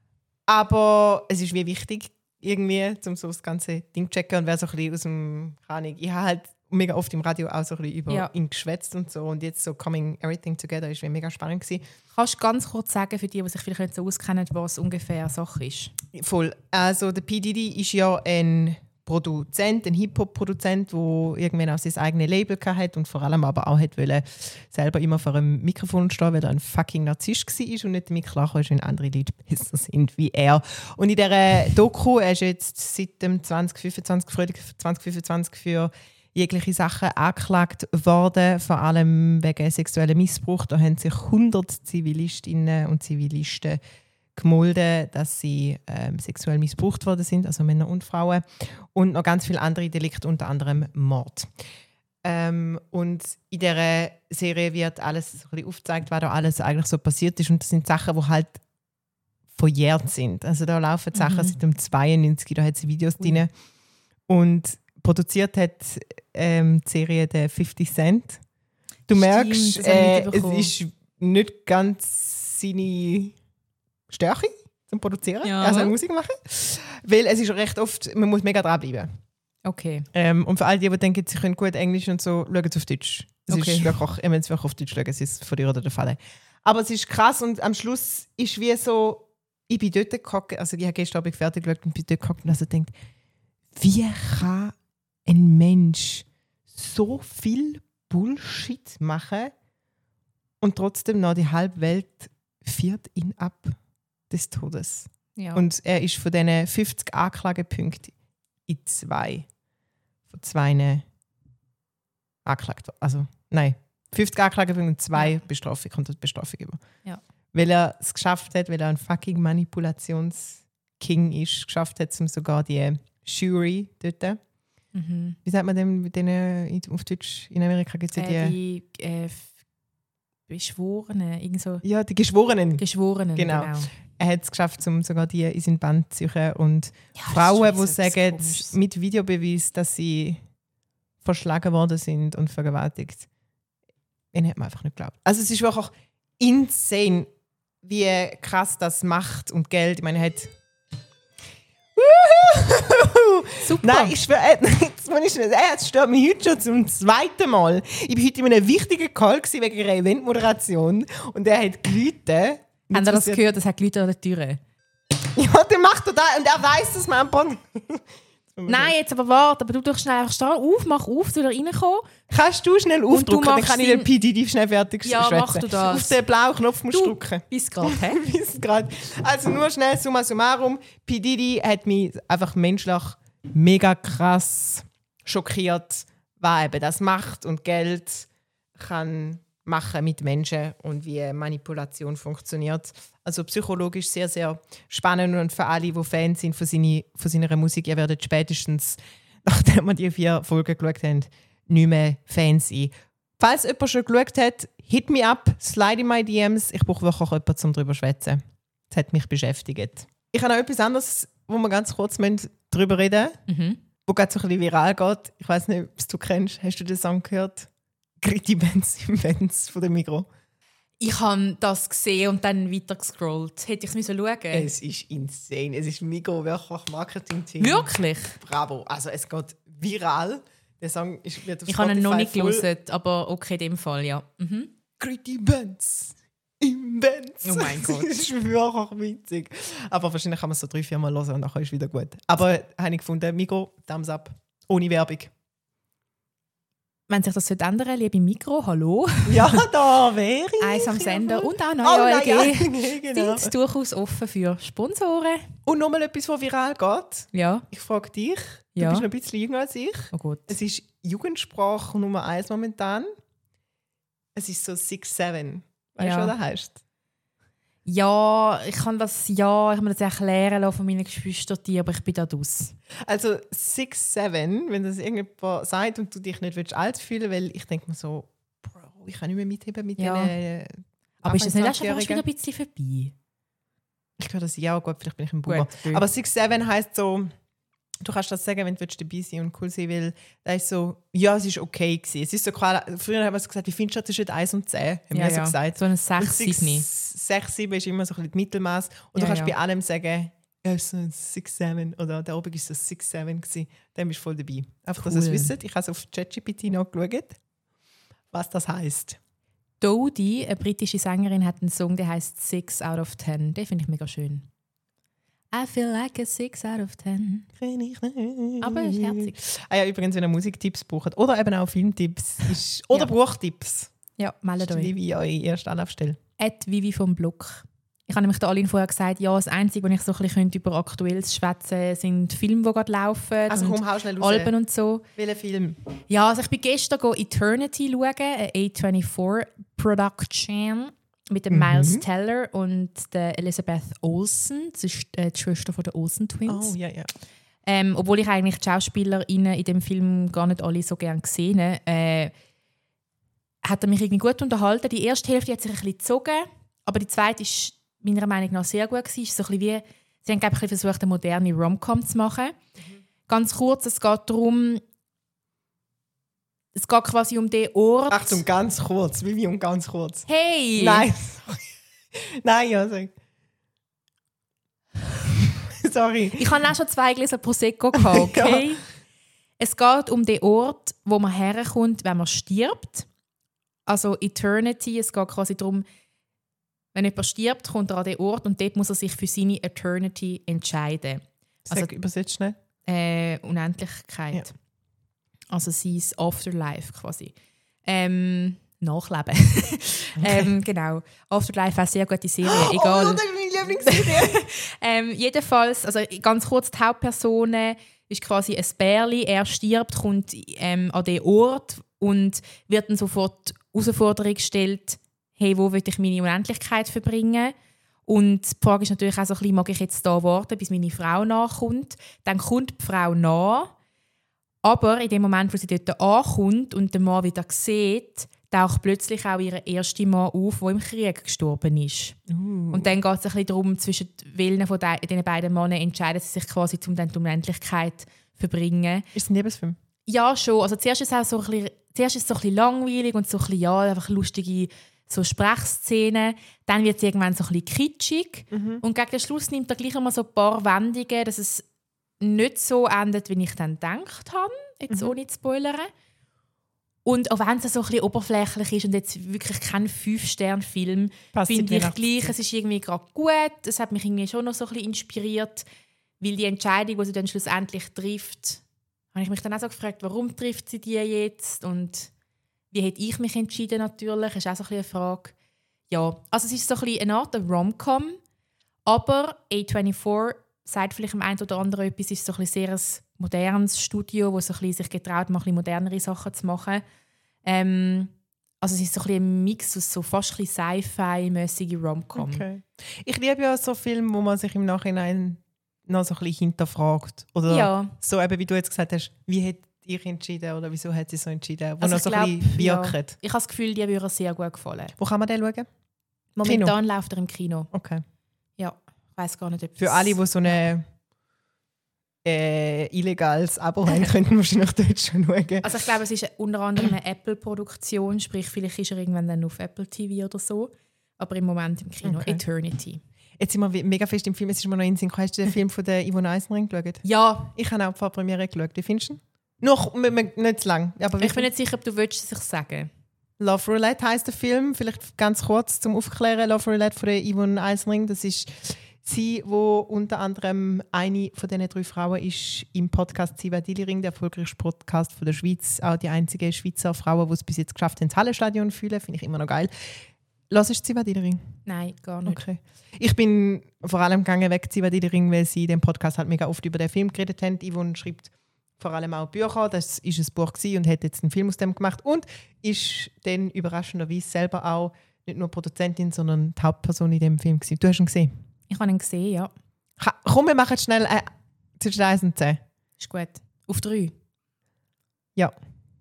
Aber es ist wie wichtig, irgendwie, um so das ganze Ding zu checken. Und wer so ein bisschen aus dem, keine Ahnung, ich habe halt mega oft im Radio auch so ein bisschen über Ja. ihn geschwätzt und so. Und jetzt so Coming Everything Together ist wie mega spannend gewesen. Kannst du ganz kurz sagen, für die, die sich vielleicht nicht so auskennen, was ungefähr Sache ist? Voll. Also der P. Diddy ist ja ein Produzent, ein Hip-Hop-Produzent, der irgendwann auch sein eigenes Label hatte und vor allem aber auch hat wollte, selber immer vor einem Mikrofon stehen, weil er ein fucking Narzisst war und nicht damit klarkommen ist, wenn andere Leute besser sind wie er. Und in dieser Doku, er ist jetzt seit dem zwanzig fünfundzwanzig, Frühling zwanzig fünfundzwanzig für jegliche Sachen angeklagt worden, vor allem wegen sexuellem Missbrauch. Da haben sich hundert Zivilistinnen und Zivilisten gemolden, dass sie ähm, sexuell missbraucht worden sind, also Männer und Frauen. Und noch ganz viele andere Delikte, unter anderem Mord. Ähm, und in dieser Serie wird alles so ein bisschen aufgezeigt, was da alles eigentlich so passiert ist. Und das sind Sachen, die halt verjährt sind. Also da laufen Sachen Mhm. seit dem zweiundneunzig, da hat sie Videos Ui. drin. Und produziert hat ähm, die Serie der fifty Cent. Du Stimmt, merkst, das habe ich äh, es mitbekommen. ist nicht ganz seine Stärke zum Produzieren, Ja. also Musik machen. Weil es ist recht oft, man muss mega dranbleiben. Okay. Ähm, und für all die, die denken, sie können gut Englisch und so, schauen sie auf Deutsch. Es Okay. ist wirklich, ihr müsst wirklich auf Deutsch schauen, es ist von dir oder der Fall. Aber es ist krass und am Schluss ist wie so, ich bin dort gehockt, also ich habe gestern Abend fertig geschaut und bin dort gehockt und also denkt, wie kann ein Mensch so viel Bullshit machen und trotzdem noch die halbe Welt fährt ihn ab des Todes. Ja. Und er ist von diesen fünfzig Anklagepunkten in zwei von zwei angeklagt worden. Also, nein, fünfzig Anklagepunkte und zwei Ja. Bestrafung, kommt die Bestrafung über. Ja. Weil er es geschafft hat, weil er ein fucking Manipulationsking ist, geschafft hat, um sogar die Jury dort, Mhm. wie sagt man dem mit denen auf Deutsch, in Amerika gibt es ja Äh, die, die äh, F- Beschworenen, irgend so. Ja, die Geschworenen. Geschworenen, Genau. genau. Er hat es geschafft, um sogar die in seinen Band zu suchen. Und Ja, Frauen, die das ist sagen, komisch. mit Videobeweis, dass sie verschlagen worden sind und vergewaltigt, den hat man einfach nicht geglaubt. Also es ist wirklich insane, wie krass das Macht und Geld, ich meine, er hat... Super. Nein, ich schwöre, äh, jetzt muss ich schnell sagen, es stört mich heute schon zum zweiten Mal. Ich war heute in einem wichtigen Call gewesen wegen einer Eventmoderation und er hat geläutet. Haben Sie das gehört? Das hat Leute an der Tür. Ja, der macht er da und er weiss, dass man ein Nein, jetzt aber warte, aber du darfst schnell einfach stehen. Auf, mach auf, du da reinkommen. Kannst du schnell Und du aufdrücken, dann machst kann ich den- den P D D schnell fertig Ja, schwätzen. mach du das. Auf den blauen Knopf musst du Du, drücken. bis gerade, hä? Bis grad. Also nur schnell, summa summarum. P. Diddy hat mich einfach menschlich mega krass schockiert, was eben das Macht und Geld kann machen mit Menschen und wie Manipulation funktioniert. Also psychologisch sehr, sehr spannend und für alle, die Fans sind von, seine, von seiner Musik, ihr werdet spätestens, nachdem wir die vier Folgen geschaut haben, nicht mehr Fans sein. Falls jemand schon geschaut hat, hit me up, slide in my D Ms. Ich brauche wirklich auch jemanden, um darüber zu schwätzen. Das hat mich beschäftigt. Ich habe noch etwas anderes, wo wir ganz kurz darüber reden müssen, Mhm. wo gerade so ein bisschen viral geht. Ich weiß nicht, ob du kennst. Hast du den Song gehört? Gritty Benz im Benz von der Migros. Ich habe das gesehen und dann weiter gescrollt. Hätte ich es schauen müssen? Es ist insane. Es ist Migros wirklich Marketing-Team. Wirklich? Bravo. Also es geht viral. Der Song ist, wird auf Ich habe ihn noch nicht voll- gelesen, aber okay, in dem Fall, ja. Mhm. Gritty Benz im Benz. Oh mein Gott. Das ist wirklich witzig. Aber wahrscheinlich kann man es so drei, vier Mal hören und dann ist es wieder gut. Aber habe ich gefunden, Migros, Thumbs up. Ohne Werbung. Wenn sich das ändern sollte, liebe Mikro, hallo. Ja, da wäre ich. Eins am Sender und auch Oh, neue O L G. nein, ja, genau. Sind durchaus offen für Sponsoren. Und nochmal etwas, was viral geht. Ja. Ich frage dich, du Ja. bist noch ein bisschen jünger als ich. Oh gut. Es ist Jugendsprache Nummer eins momentan. Es ist so six seven. Weißt Ja. du, was das heisst? Ja, ich kann das, ja, ich habe mir das erklären lassen von meinen Geschwistern, aber ich bin da aus. Also six seven, wenn das irgendjemand sagt und du dich nicht willst alt fühlen, weil ich denke mir so, Bro, ich kann nicht mehr mitheben mit Ja. diesen Aber ist das nicht erst fast zwanzig-Jährigen. wieder ein bisschen vorbei? Ich höre das ja, gut, vielleicht bin ich im Bauer. gut. Aber six seven heisst so, du kannst das sagen, wenn du dabei sein und cool sein willst. Das ist so, ja, es ist okay gewesen. Es ist so klar, früher haben wir gesagt, wie findest du das zwischen eins und zehn? Haben Ja, wir so ja. gesagt. So ein Und sechs, six, sieben. sechs, sieben ist immer so ein bisschen Mittelmaß. Und Ja, du kannst ja. bei allem sagen, ja, es ist so ein six seven oder der oben ist so six seven gewesen. Dann bist du voll dabei. Einfach, dass ihr es Cool. wisst. Ich habe es auf ChatGPT nachgeschaut, was das heisst. Dodie, eine britische Sängerin, hat einen Song, der heißt Six out of ten. Den finde ich mega schön. I feel like a six out of ten. Aber es ist herzig. Ah ja, übrigens, wenn ihr Musiktipps braucht oder eben auch Filmtipps ist, oder Ja. Buchtipps, Ja, meldet ist euch. Vivi eure erste Anlaufstelle. At Vivi vom Block. Ich habe nämlich der Aline vorher gesagt, ja, das Einzige, was ich so ein bisschen über Aktuelles schwätzen könnte, sind Filme, die gerade laufen. Also und komm, hau schnell raus. Alben und so. Welchen Film? Ja, also ich bin gestern go Eternity schauen, eine A vierundzwanzig Production mit dem Mhm. Miles Teller und der Elizabeth Olsen. Das ist äh, die Schwester von der Olsen Twins. Oh, ja, ja. Ähm, obwohl ich eigentlich die SchauspielerInnen in dem Film gar nicht alle so gerne gesehen habe, äh, hat er mich irgendwie gut unterhalten. Die erste Hälfte hat sich ein bisschen gezogen, aber die zweite ist meiner Meinung nach sehr gut gewesen. Es ist so ein bisschen wie, sie haben glaub ich, ein bisschen versucht, eine moderne Rom-Com zu machen. Mhm. Ganz kurz, es geht darum, es geht quasi um den Ort. Achtung, ganz kurz. Vivi und ganz kurz. Hey! Nein, sorry. Nein, ja, sag. Sorry. Ich hatte auch schon zwei Gläser Prosecco gehabt, okay? Ja. Es geht um den Ort, wo man herkommt, wenn man stirbt. Also Eternity, es geht quasi darum, wenn jemand stirbt, kommt er an den Ort und dort muss er sich für seine Eternity entscheiden. Sag, Also übersetzt schnell. äh, Unendlichkeit. Ja. Also sein Afterlife quasi. Ähm, Nachleben. ähm, genau. Afterlife ist eine sehr gute Serie, egal. Oh, das ist meine Lieblingsserie. Ähm, jedenfalls, also ganz kurz, die Hauptperson ist quasi ein Bärli. Er stirbt, kommt ähm, an den Ort und wird dann sofort die Herausforderung gestellt, hey, wo will ich meine Unendlichkeit verbringen? Und die Frage ist natürlich auch so ein bisschen, mag ich jetzt da warten, bis meine Frau nachkommt? Dann kommt die Frau nach Aber in dem Moment, wo sie dort ankommt und den Mann wieder sieht, taucht plötzlich auch ihr erster Mann auf, der im Krieg gestorben ist. Uh. Und dann geht es ein bisschen darum, zwischen den Willen von diesen beiden Männern entscheiden sie sich quasi, um dann die Unendlichkeit zu verbringen. Ist es ein Liebesfilm? Ja, schon. Also zuerst ist es auch so ein bisschen, zuerst ist es so ein bisschen langweilig und so ein bisschen, ja, einfach lustige so Sprechszenen. Dann wird es irgendwann so ein bisschen kitschig. Mhm. Und gegen den Schluss nimmt er gleich immer so ein paar Wendungen, dass es nicht so endet, wie ich dann gedacht habe, jetzt mhm. ohne zu spoilern. Und auch wenn es so ein bisschen oberflächlich ist und jetzt wirklich kein Fünf-Sterne-Film, finde ich gleich, es ist irgendwie gerade gut. Es hat mich irgendwie schon noch so ein bisschen inspiriert, weil die Entscheidung, die sie dann schlussendlich trifft, habe ich mich dann auch so gefragt, warum trifft sie die jetzt und wie hätte ich mich entschieden natürlich, ist auch so ein bisschen eine Frage. Ja, also es ist so ein bisschen eine Art Rom-Com, aber A vierundzwanzig sagt vielleicht am einen oder anderen etwas, ist so ein bisschen sehr ein modernes Studio, das so sich getraut, mal ein bisschen modernere Sachen zu machen. Ähm, also es ist so ein, bisschen ein Mix aus so fast ein bisschen Sci-Fi-mäßige Rom-Com. Okay. Ich liebe ja so Filme, wo man sich im Nachhinein noch so ein bisschen hinterfragt. Oder ja. so eben, wie du jetzt gesagt hast, wie hat ich entschieden oder wieso hat sie so entschieden? Wo also noch so glaub, ein bisschen wirkt. Ja. Ich habe das Gefühl, die würde sehr gut gefallen. Wo kann man den schauen? Momentan Kino. Läuft er im Kino. Okay. Ja, ich weiss gar nicht, ob für alle, die so eine äh, illegales Abo haben, könnten wahrscheinlich dort schon schauen. Also ich glaube, es ist unter anderem eine Apple-Produktion, sprich vielleicht ist er irgendwann dann auf Apple T V oder so, aber im Moment im Kino. Okay. Eternity. Jetzt sind wir mega fest im Film, es ist mir noch in den Sinn. Hast du den Film von der Yvonne Eisenring geschaut? Ja. Ich habe auch die Premiere geschaut. Wie findest du ihn? Noch nicht zu lang. Aber ich bin nicht sicher, ob du willst, dass ich sagen. Love Roulette heisst der Film. Vielleicht ganz kurz zum Aufklären. Love Roulette von der Yvonne Eisenring. Das ist sie, die unter anderem eine von diesen drei Frauen ist im Podcast «Ziva Diliring», der erfolgreichste Podcast von der Schweiz. Auch die einzige Schweizer Frau, die es bis jetzt geschafft hat, ins Hallenstadion zu fühlen. Finde ich immer noch geil. Hörst du «Ziva Diliring»? Nein, gar nicht. Okay. Ich bin vor allem gegangen weg «Ziva Diliring», weil sie in dem Podcast halt mega oft über den Film geredet haben. Yvonne schreibt vor allem auch Bücher. Das war ein Buch und hat jetzt einen Film aus dem gemacht. Und ist dann überraschenderweise selber auch nicht nur Produzentin, sondern die Hauptperson in dem Film gewesen. Du hast ihn gesehen? Ich habe ihn gesehen, ja. Ha, komm, wir machen schnell äh, zwischen eins und zehn. Ist gut. Auf drei? Ja.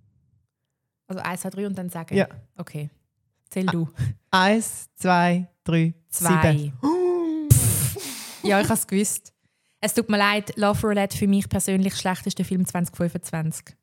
Also eins, zwei, drei und dann sagen? Ja. Okay. Zähl du. eins, zwei, drei, zwei. Ja, ich habe es gewusst. Es tut mir leid, Love Roulette für mich persönlich schlechteste Film zwanzig fünfundzwanzig.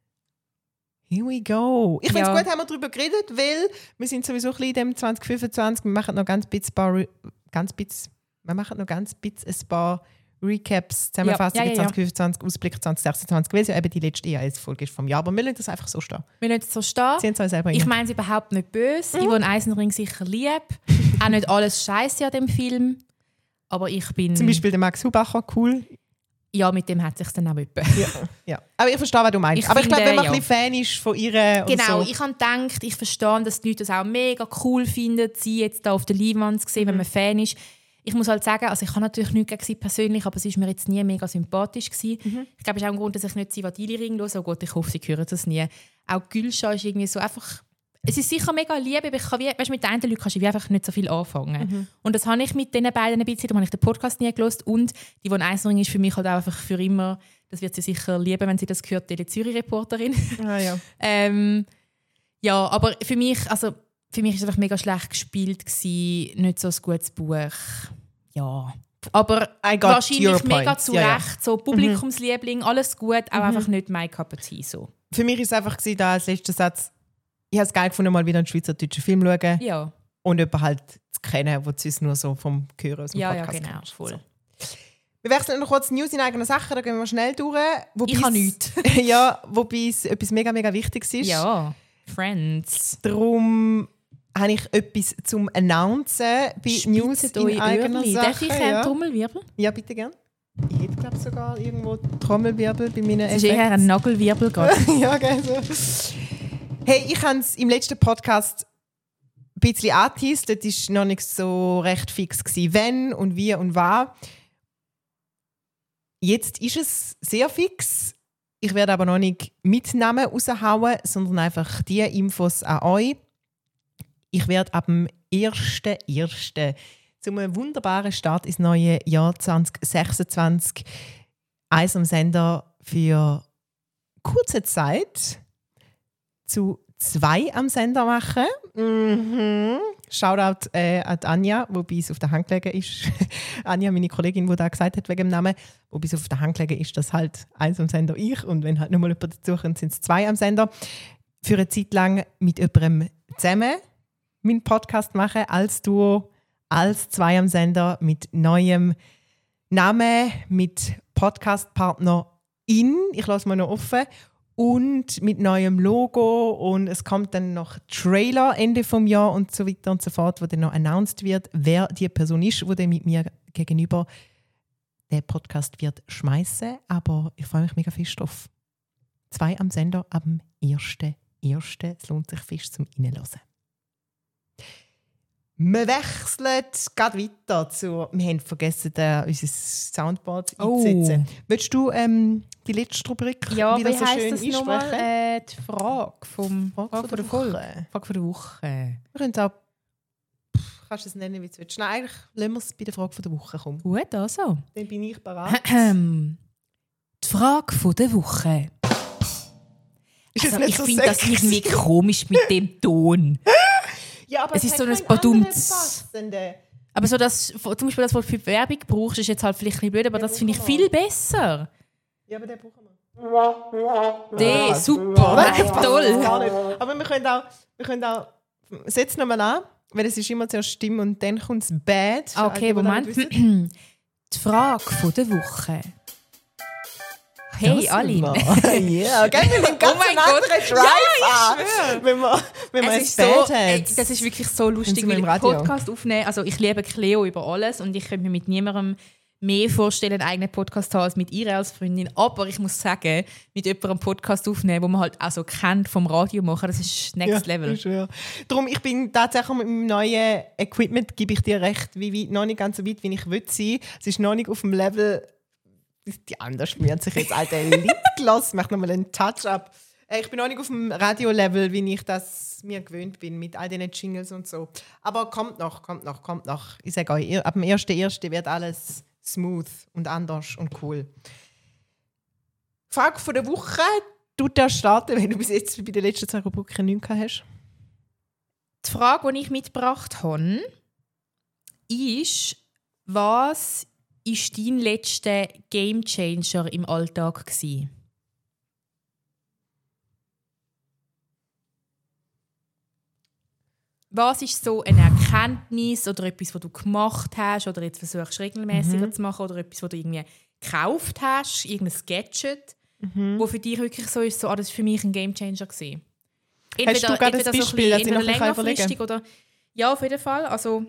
Here we go. Ich finde es ja. gut, haben wir darüber geredet, weil wir sind sowieso ein bisschen in dem zwanzig fünfundzwanzig. Wir machen noch ganz bisschen, paar, ganz bisschen, wir machen noch ganz bisschen ein paar Recaps, Zusammenfassungen ja, ja, ja, zwanzig fünfundzwanzig, Ausblick zwanzig sechsundzwanzig, weil es ja eben die letzte E A S-Folge ist vom Jahr. Aber wir lassen das einfach so stehen. Wir lassen es so stehen. Sie haben es selber ich meine es überhaupt nicht böse. Mhm. Yvonne Eisenring sicher lieb. Auch nicht alles Scheiße an dem Film. Aber ich bin... Zum Beispiel der Max Hubacher, cool. Ja, mit dem hat es sich dann auch etwa. Ja, ja. Aber ich verstehe, was du meinst. Ich Aber finde, ich glaube, wenn man ja. ein bisschen Fan ist von ihr... Genau, so. ich habe gedacht, ich verstehe, dass die Leute das auch mega cool finden, sie jetzt da auf der Leinwand zu sehen, mhm. wenn man Fan ist. Ich muss halt sagen, also ich habe natürlich nichts gegen sie persönlich, aber sie ist mir jetzt nie mega sympathisch gewesen. Mhm. Ich glaube, es ist auch ein Grund, dass ich nicht «Ziva Diliring» höre. Oh Gott, ich hoffe, sie hören das nie. Auch Gülscha ist irgendwie so einfach... Es ist sicher mega lieb, aber ich kann wie, weißt, mit den anderen Leuten kannst du wie einfach nicht so viel anfangen. Mhm. Und das habe ich mit diesen beiden ein bisschen, darum habe ich den Podcast nie gehört. Und die Yvonne Eisenring ist für mich halt auch einfach für immer, das wird sie sicher lieben, wenn sie das hört, die Zürich-Reporterin. Ah, ja. ähm, ja, aber für mich, also, für mich war es einfach mega schlecht gespielt gewesen, nicht so ein gutes Buch. Ja. Aber wahrscheinlich mega zu ja, Recht, ja. so Publikumsliebling, alles gut, auch mhm. einfach nicht my cup of tea. So. Für mich war es einfach da als letzter Satz, ich habe es geil gefunden, mal wieder einen schweizerdeutschen Film zu schauen. Ja. Und jemanden halt zu kennen, der es nur so vom Hören aus dem ja, Podcast ja, genau, kennt. voll. So. Wir wechseln noch kurz News in eigener Sache, da gehen wir schnell durch. Ich habe nichts. Ja, wobei es etwas mega, mega Wichtiges ist. Ja, Friends. Darum habe ich etwas zum Announcen bei Spitzt News in eigener Öhrli. Sache. Darf ich einen ja. Trommelwirbel? Ja, bitte gerne. Ich hätte, glaube sogar irgendwo Trommelwirbel bei meinen Es ist eher ein Nagelwirbel gerade. Ja, genau so. Hey, ich habe es im letzten Podcast ein bisschen angeteased. Das war noch nicht so recht fix gewesen, wenn und wie und was. Jetzt ist es sehr fix. Ich werde aber noch nicht mit Namen raushauen, sondern einfach die Infos an euch. Ich werde ab dem ersten ersten zu einem wunderbaren Start ins neue Jahr zwanzig sechsundzwanzig eins am Sender für kurzer Zeit zu zwei am Sender machen. Mhm. Shoutout äh, an Anja, die bei uns auf der Hand gelegen ist. Anja, meine Kollegin, die da gesagt hat wegen dem Namen, wo bei uns auf der Hand gelegen ist, dass halt eins am Sender ich und wenn halt nochmal jemand dazu kommt, sind es zwei am Sender. Für eine Zeit lang mit jemandem zusammen meinen Podcast machen, als Duo, als zwei am Sender mit neuem Namen, mit Podcastpartner in, ich lasse mal noch offen, und mit neuem Logo und es kommt dann noch Trailer Ende vom Jahr und so weiter und so fort, wo dann noch announced wird, wer die Person ist, die dann mit mir gegenüber den Podcast wird schmeißen. Aber ich freue mich mega fest drauf. Zwei am Sender am ersten ersten Es lohnt sich fest zum Reinhören. Wir wechseln gerade weiter zu. Wir haben vergessen, äh, unser Soundboard Oh. einzusetzen. Willst du ähm, die letzte Rubrik Ja, wieder wie so heisst schön das nochmal? einsprechen? Äh, die Frage vom Frage Frage von der Folge. Woche. Frage von der Woche. Wir können es auch. Pff, kannst du es nennen, wie du willst? Nein, eigentlich lassen wir es bei der Frage von der Woche kommen. Gut, also. Dann bin ich bereit. Die Frage von der Woche. Ist es Also, nicht ich so finde das sexy? irgendwie komisch mit dem Ton. Ja, aber Es ist hat so ein keinen Badumts. anderen passenden. Aber so das, zum Beispiel das, was du für Werbung brauchst, ist jetzt halt vielleicht ein bisschen blöd, aber Den das finde ich brauchen wir. viel besser. Ja, aber den brauchen wir. Der, super, echt Gar toll. nicht. Aber wir können auch, wir können auch setz nochmal an, weil es ist immer zuerst Stimme und dann kommt es Bad. Ah, okay, Für alle, Moment. die das wissen. Die Frage von der Woche. Hey, Das Aline. war- Ja, gell, wir nehmen ganz Oh mein einen Gott. anderen Drive an, wenn man, wenn man Es ein ist so, Bad ey, hat. das ist wirklich so lustig, sind wir weil im ich Radio. Podcast aufnehmen. Also ich liebe Cleo über alles und ich könnte mir mit niemandem mehr vorstellen, einen eigenen Podcast zu haben als mit ihr als Freundin. Aber ich muss sagen, mit jemandem einen Podcast aufnehmen, den man halt auch so kennt vom Radio machen, das ist next Ja, level. ich schwöre. Darum, ich bin tatsächlich mit meinem neuen Equipment, gebe ich dir recht, wie weit, noch nicht ganz so weit, wie ich will sein. Es ist noch nicht auf dem Level, die andere schmiert sich jetzt alte Lipgloss, macht nochmal einen Touch-up. Äh, Ich bin noch nicht auf dem Radio-Level, wie ich das mir gewöhnt bin, mit all diesen Jingles und so. Aber kommt noch, kommt noch, kommt noch. Ich sage euch, ihr- ab dem ersten ersten wird alles smooth und anders und cool. Frage von der Woche. Du darfst starten, wenn du bis jetzt bei den letzten zwei Rubriken nichts gehabt hast. Die Frage, die ich mitgebracht habe, ist, was war dein letzter Gamechanger im Alltag gewesen? Was ist so eine Erkenntnis oder etwas, was du gemacht hast oder jetzt versuchst regelmäßiger Mhm. zu machen oder etwas, was du irgendwie gekauft hast, irgendein Gadget, Mhm. wo für dich wirklich so ist, so, ah, das ist für mich ein Gamechanger gewesen? Hast du gerade ein entweder Beispiel, so dass ein ich bisschen noch ein bisschen längerfristig überlegen oder ja, auf jeden Fall. Also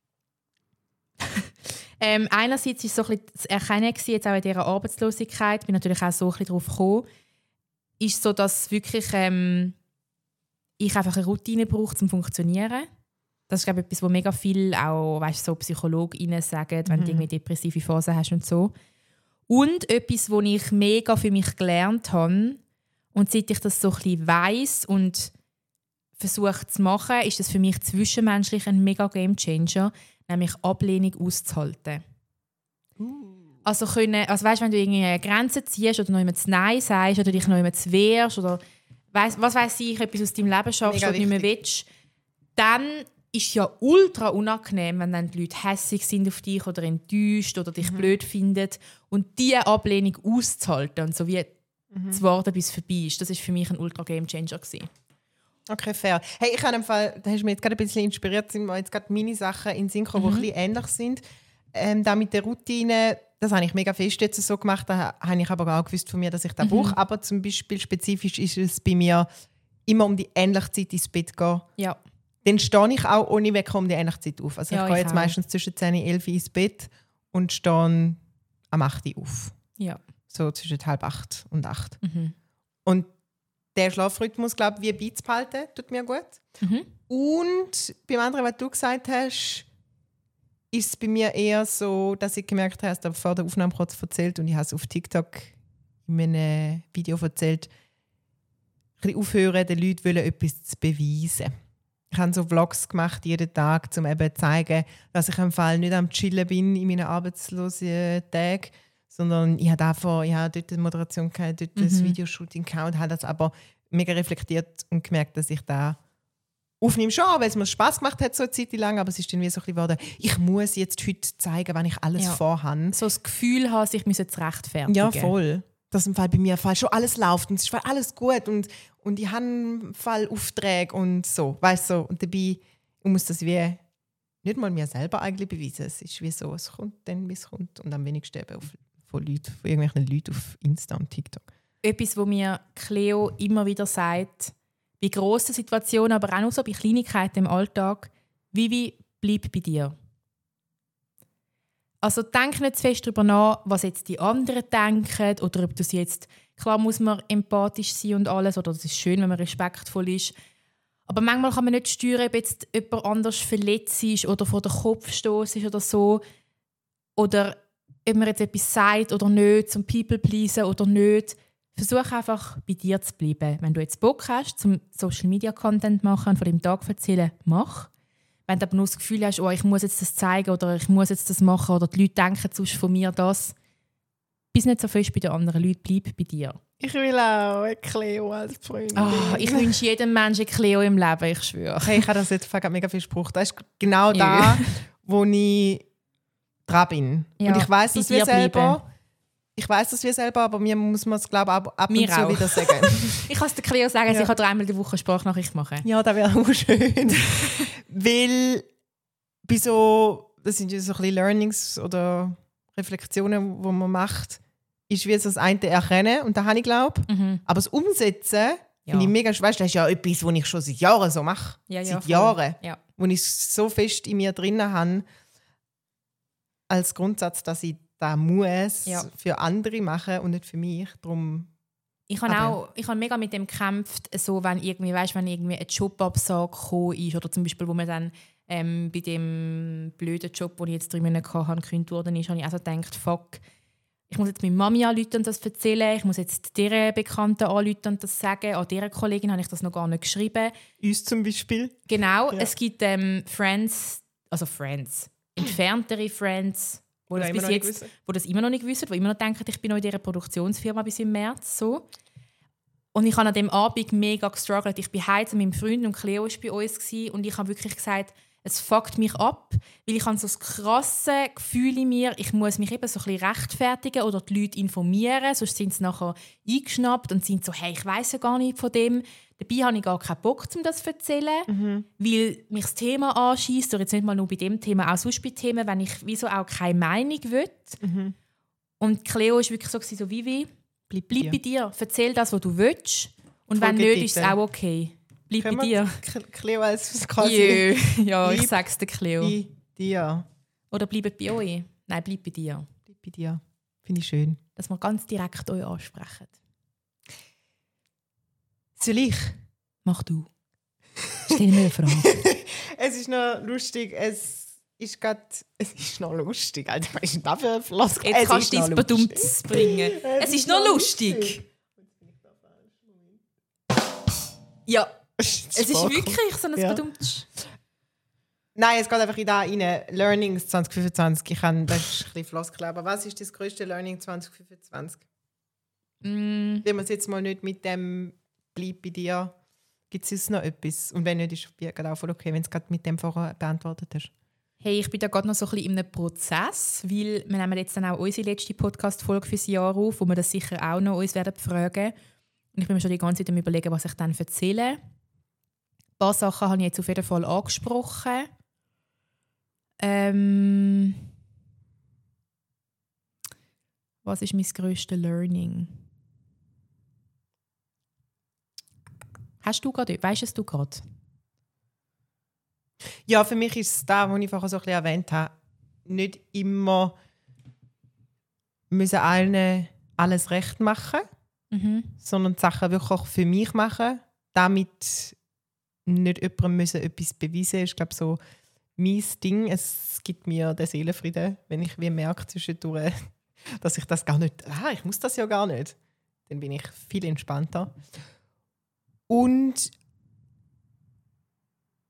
ähm, einerseits war es so ein bisschen das Erkennen gewesen, jetzt auch in dieser Arbeitslosigkeit, bin natürlich auch so ein bisschen darauf gekommen, ist so, dass wirklich ähm, ich einfach eine Routine brauche, um zu funktionieren. Das ist, glaube ich, etwas, was mega viel auch, weißt, so PsychologInnen sagen, wenn du irgendwie depressive Phasen hast und so. Und etwas, was ich mega für mich gelernt habe, und seit ich das so ein bisschen weiss und versuche zu machen, ist das für mich zwischenmenschlich ein mega Gamechanger, nämlich Ablehnung auszuhalten. Also, können, also weißt, wenn du irgendwie eine Grenze ziehst oder noch jemand Nein sagst oder dich noch jemand wehrst oder weiss, was weiss ich, etwas aus deinem Leben schaffst Mega oder nicht mehr willst, dann ist es ja ultra unangenehm, wenn dann die Leute hässig sind auf dich oder enttäuscht oder dich blöd finden. Und diese Ablehnung auszuhalten und so wie zu warten, bis es vorbei ist, das war für mich ein ultra Gamechanger gewesen. Okay, fair. Hey, ich habe im Fall, da hast du mich jetzt gerade ein bisschen inspiriert, sind mir jetzt gerade meine Sachen in den Sinn gekommen, die ein bisschen ähnlich sind. Ähm, da mit der Routine, das habe ich mega fest jetzt so gemacht, da habe ich aber auch gewusst von mir, dass ich das brauche. Aber zum Beispiel spezifisch ist es bei mir immer um die ähnliche Zeit ins Bett gehen. Ja. Dann stehe ich auch ohne Wecker um die ähnliche Zeit auf. Also Ja, ich gehe ich jetzt auch. meistens zwischen zehn und elf ins Bett und stehe am acht Uhr auf. Ja. So zwischen halb acht und acht. Mhm. Und der Schlafrhythmus, glaube ich, wie beizubehalten, tut mir gut. Mhm. Und beim anderen, was du gesagt hast, ist es bei mir eher so, dass ich gemerkt habe, dass vor der Aufnahme kurz erzählt und ich habe es auf TikTok in meinem Video erzählt, ein bisschen aufhören, den Leuten wollen etwas zu beweisen. Ich habe so Vlogs gemacht, jeden Tag, um eben zu zeigen, dass ich im Fall nicht am Chillen bin in meinen arbeitslosen Tagen, sondern ich habe einfach, ich habe dort eine Moderation gehabt, dort Mhm. das Videoshooting gehabt und habe das aber mega reflektiert und gemerkt, dass ich da aufnehme schon, weil es mir Spass gemacht hat so eine Zeit lang, aber es ist dann wie so ein bisschen geworden, ich muss jetzt heute zeigen, wann ich alles Ja. vorhabe. So das Gefühl haben, sich müssen zu rechtfertigen. Ja, voll. Dass im Fall bei mir im Fall schon alles läuft und es ist voll alles gut und, und ich habe im Fall Aufträge und so, weißt du, so. Und dabei ich muss das wie nicht mal mir selber eigentlich beweisen. Es ist wie so, es kommt dann, wie es kommt und am wenigsten eben auf, von, Leuten, von irgendwelchen Leuten auf Insta und TikTok. Etwas, wo mir Cleo immer wieder sagt, bei grossen Situationen, aber auch nur so bei Kleinigkeiten im Alltag, Vivi, bleib bei dir. Also denk nicht zu fest darüber nach, was jetzt die anderen denken oder ob du sie jetzt, klar muss man empathisch sein und alles, oder es ist schön, wenn man respektvoll ist, aber manchmal kann man nicht steuern, ob jetzt jemand anders verletzt ist oder vor den Kopf stoßen ist oder so, oder ob man jetzt etwas sagt oder nicht, zum People-pleasen oder nicht. Versuch einfach, bei dir zu bleiben. Wenn du jetzt Bock hast, zum Social-Media-Content machen und von dem Tag erzählen, mach. Wenn du aber nur das Gefühl hast, oh, ich muss jetzt das zeigen oder ich muss jetzt das machen oder die Leute denken sonst von mir das, bist nicht so fest bei den anderen Leuten, bleib bei dir. Ich will auch eine Cleo als Freundin. Oh, ich wünsche jedem Menschen Cleo im Leben, ich schwöre. Hey, ich habe das jetzt mega viel Spruch. Das ist genau da, wo ich dran bin. Ja, und ich weiß bei das dir wir selber. bleiben. Ich weiß das wir selber, aber mir muss man es glaube ab, ab und Mir zu auch. wieder sagen. Ich kann es der Cleo sagen, Ja. ich kann dreimal die Woche Sprachnachricht machen. Ja, das wäre auch schön. Weil bei so, das sind ja so ein bisschen Learnings oder Reflexionen, die man macht, ist wie so das eine erkennen und das habe ich glaube. Mhm. Aber das Umsetzen Ja. finde ich mega schwer. Das ist ja etwas, was ich schon seit Jahren so mache. Ja, ja, seit voll. Jahren. Ja. Wo ich es so fest in mir drin habe, als Grundsatz, dass ich da muss Ja. für andere machen und nicht für mich. Darum Ich habe Aber- auch, ich habe mega mit dem gekämpft, so wenn irgendwie, weißt, wenn irgendwie ein Jobabsage gekommen ist oder zum Beispiel, wo man dann ähm, bei dem blöden Job, den ich jetzt drei Monate hatte, gekündigt worden ist, habe ich also gedacht, fuck, ich muss jetzt meine Mami anrufen und das erzählen, ich muss jetzt dieser Bekannten anrufen und das sagen, an dieser Kollegin habe ich das noch gar nicht geschrieben. uns zum Beispiel. Genau, Ja. es gibt ähm, Friends, also Friends, entferntere Friends, wo Oder das, immer bis noch nicht jetzt, wissen. wo das immer noch nicht wissen, die immer noch denken, ich bin noch in dieser Produktionsfirma bis im März. So. Und ich habe an dem Abend mega gestruggelt. Ich bin heim zu meinem Freund und Cleo war bei uns gewesen, und ich habe wirklich gesagt, es fuckt mich ab, weil ich habe so das krasse Gefühl in mir, ich muss mich eben so ein bisschen rechtfertigen oder die Leute informieren, sonst sind sie nachher eingeschnappt und sind so, hey, ich weiss ja gar nicht von dem. Dabei habe ich gar keinen Bock, um das zu erzählen, Mhm. weil mich das Thema anschießt, oder jetzt nicht mal nur bei dem Thema, auch sonst bei Themen, wenn ich wieso auch keine Meinung will. Mhm. Und Cleo war wirklich so, so Vivi, Bleib, bleib dir. bei dir, erzähl das, was du willst, und wenn Folge nicht, ist es bitte. auch okay. Bleib Können bei wir dir. K- Cleo als quasi Jö. Ja, ich Bleib sag's dir, Cleo. bei dir. Oder bleibt bei euch. Nein, bleib bei dir. Bleib bei dir. Finde ich schön. Dass wir ganz direkt euch ansprechen. Soll ich? Mach du. Stell mir eine Frage. Es ist noch lustig. Es ist gerade. Es ist noch lustig. Alter, was ist denn das für ein Floskel? Jetzt Es kannst du ist dein noch Badumts lustig. bringen. Es ist noch lustig. Ja, es ist wirklich so ein Ja. Badumts. Nein, es geht einfach in da rein. Learnings zwanzig fünfundzwanzig. Ich kann, das ist ein bisschen Floskel, aber was ist das grösste Learning zwanzig fünfundzwanzig? Mm, Wenn wir es jetzt mal nicht mit dem «Bleib bei dir», gibt es noch etwas? Und wenn nicht, ist es gerade auch voll okay, wenn du es gerade mit dem vorher beantwortet hast. Hey, ich bin da gerade noch so ein bisschen in einem Prozess, weil wir nehmen jetzt dann auch unsere letzte Podcast-Folge fürs Jahr auf, wo wir das sicher auch noch uns werden fragen. Und ich bin mir schon die ganze Zeit am Überlegen, was ich dann erzähle. Ein paar Sachen habe ich jetzt auf jeden Fall angesprochen. Ähm, was ist mein grösstes Learning? Hast du gerade, weißt es du gerade? Ja, für mich ist es da, was ich vorher so ein bisschen erwähnt habe, nicht immer müssen allen alles recht machen, Mhm. sondern die Sachen wirklich auch für mich machen, damit nicht jemandem müssen etwas beweisen ist, glaube so mein Ding. Es gibt mir den Seelenfrieden, wenn ich wie merke zwischendurch, dass ich das gar nicht, ah, ich muss das ja gar nicht. Dann bin ich viel entspannter. Und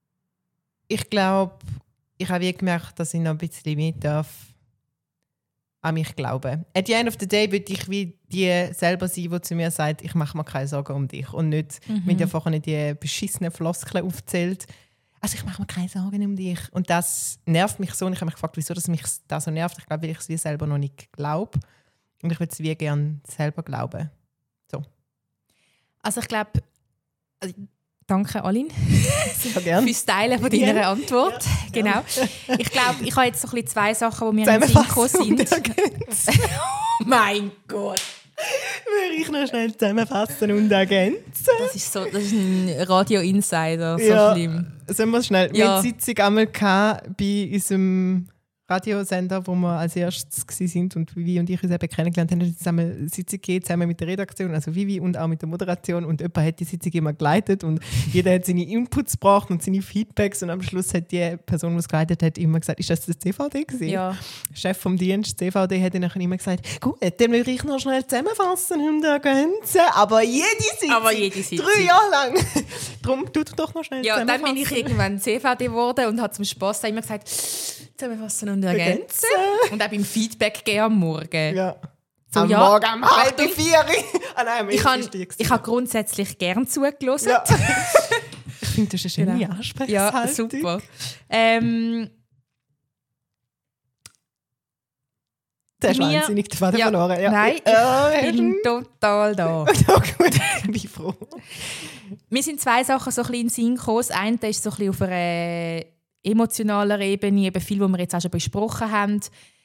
ich glaube, ich habe wie gemerkt, dass ich noch ein bisschen mehr darf an mich glauben. At the end of the day würde ich wie die selber sein, die zu mir sagt, ich mache mir keine Sorgen um dich. Und nicht, mhm. wenn dir vorhin die beschissenen Floskeln aufzählt. Also ich mache mir keine Sorgen um dich. Und das nervt mich so. Und ich habe mich gefragt, wieso das mich das so nervt. Ich glaube, weil ich es wie selber noch nicht glaube. Und ich würde es wie gerne selber glauben. So. Also ich glaube, also danke Aline Sehr gerne. fürs Teilen von deiner Ja. Antwort. Ja. Genau. Ich glaube, ich habe jetzt so ein bisschen zwei Sachen, die mir in den Sinn gekommen sind. Oh mein Gott. Würde ich noch schnell zusammenfassen und ergänzen? Das ist, so, das ist ein Radio-Insider, so Ja. schlimm. Sollen wir schnell? Wir Ja. hatten eine Sitzung einmal gehabt bei unserem Radiosender, wo wir als erstes waren und Vivi und ich uns eben kennengelernt haben. Wir haben zusammen eine Sitzung gegeben, zusammen mit der Redaktion, also Vivi und auch mit der Moderation. Und jemand hat die Sitzung immer geleitet und jeder hat seine Inputs gebracht und seine Feedbacks. Und am Schluss hat die Person, die es geleitet hat, immer gesagt, ist das das C V D gewesen? Ja. Chef vom Dienst, C V D, hat dann nachher immer gesagt, gut, dann will ich noch schnell zusammenfassen und ergänzen. Aber jede Sitzung, Aber jede Sitzung. drei Jahre lang. Darum tut doch noch schnell Ja, dann zusammenfassen. bin ich irgendwann C V D geworden und habe zum Spass immer gesagt, zusammenfassen und ergänzen. Und auch beim Feedback geben am Morgen. Ja. So, am ja, Morgen um halb Achtung. vier. Ah, nein, am Ich elf habe ist die gewesen. ich hab grundsätzlich gern zugelassen. Ja. Ich finde, das ist eine schöne Genau. Ansprechhaltung. Ja, super. Ähm, Das ist Mir- wahnsinnig, den Faden ja, verloren. Ja. nein, Ja, ich bin total da. ja, gut, ich bin froh. Mir sind zwei Sachen so ein bisschen in den Sinn gekommen. Das eine ist so ein bisschen auf einer emotionaler Ebene, eben viel, was wir jetzt auch schon besprochen haben.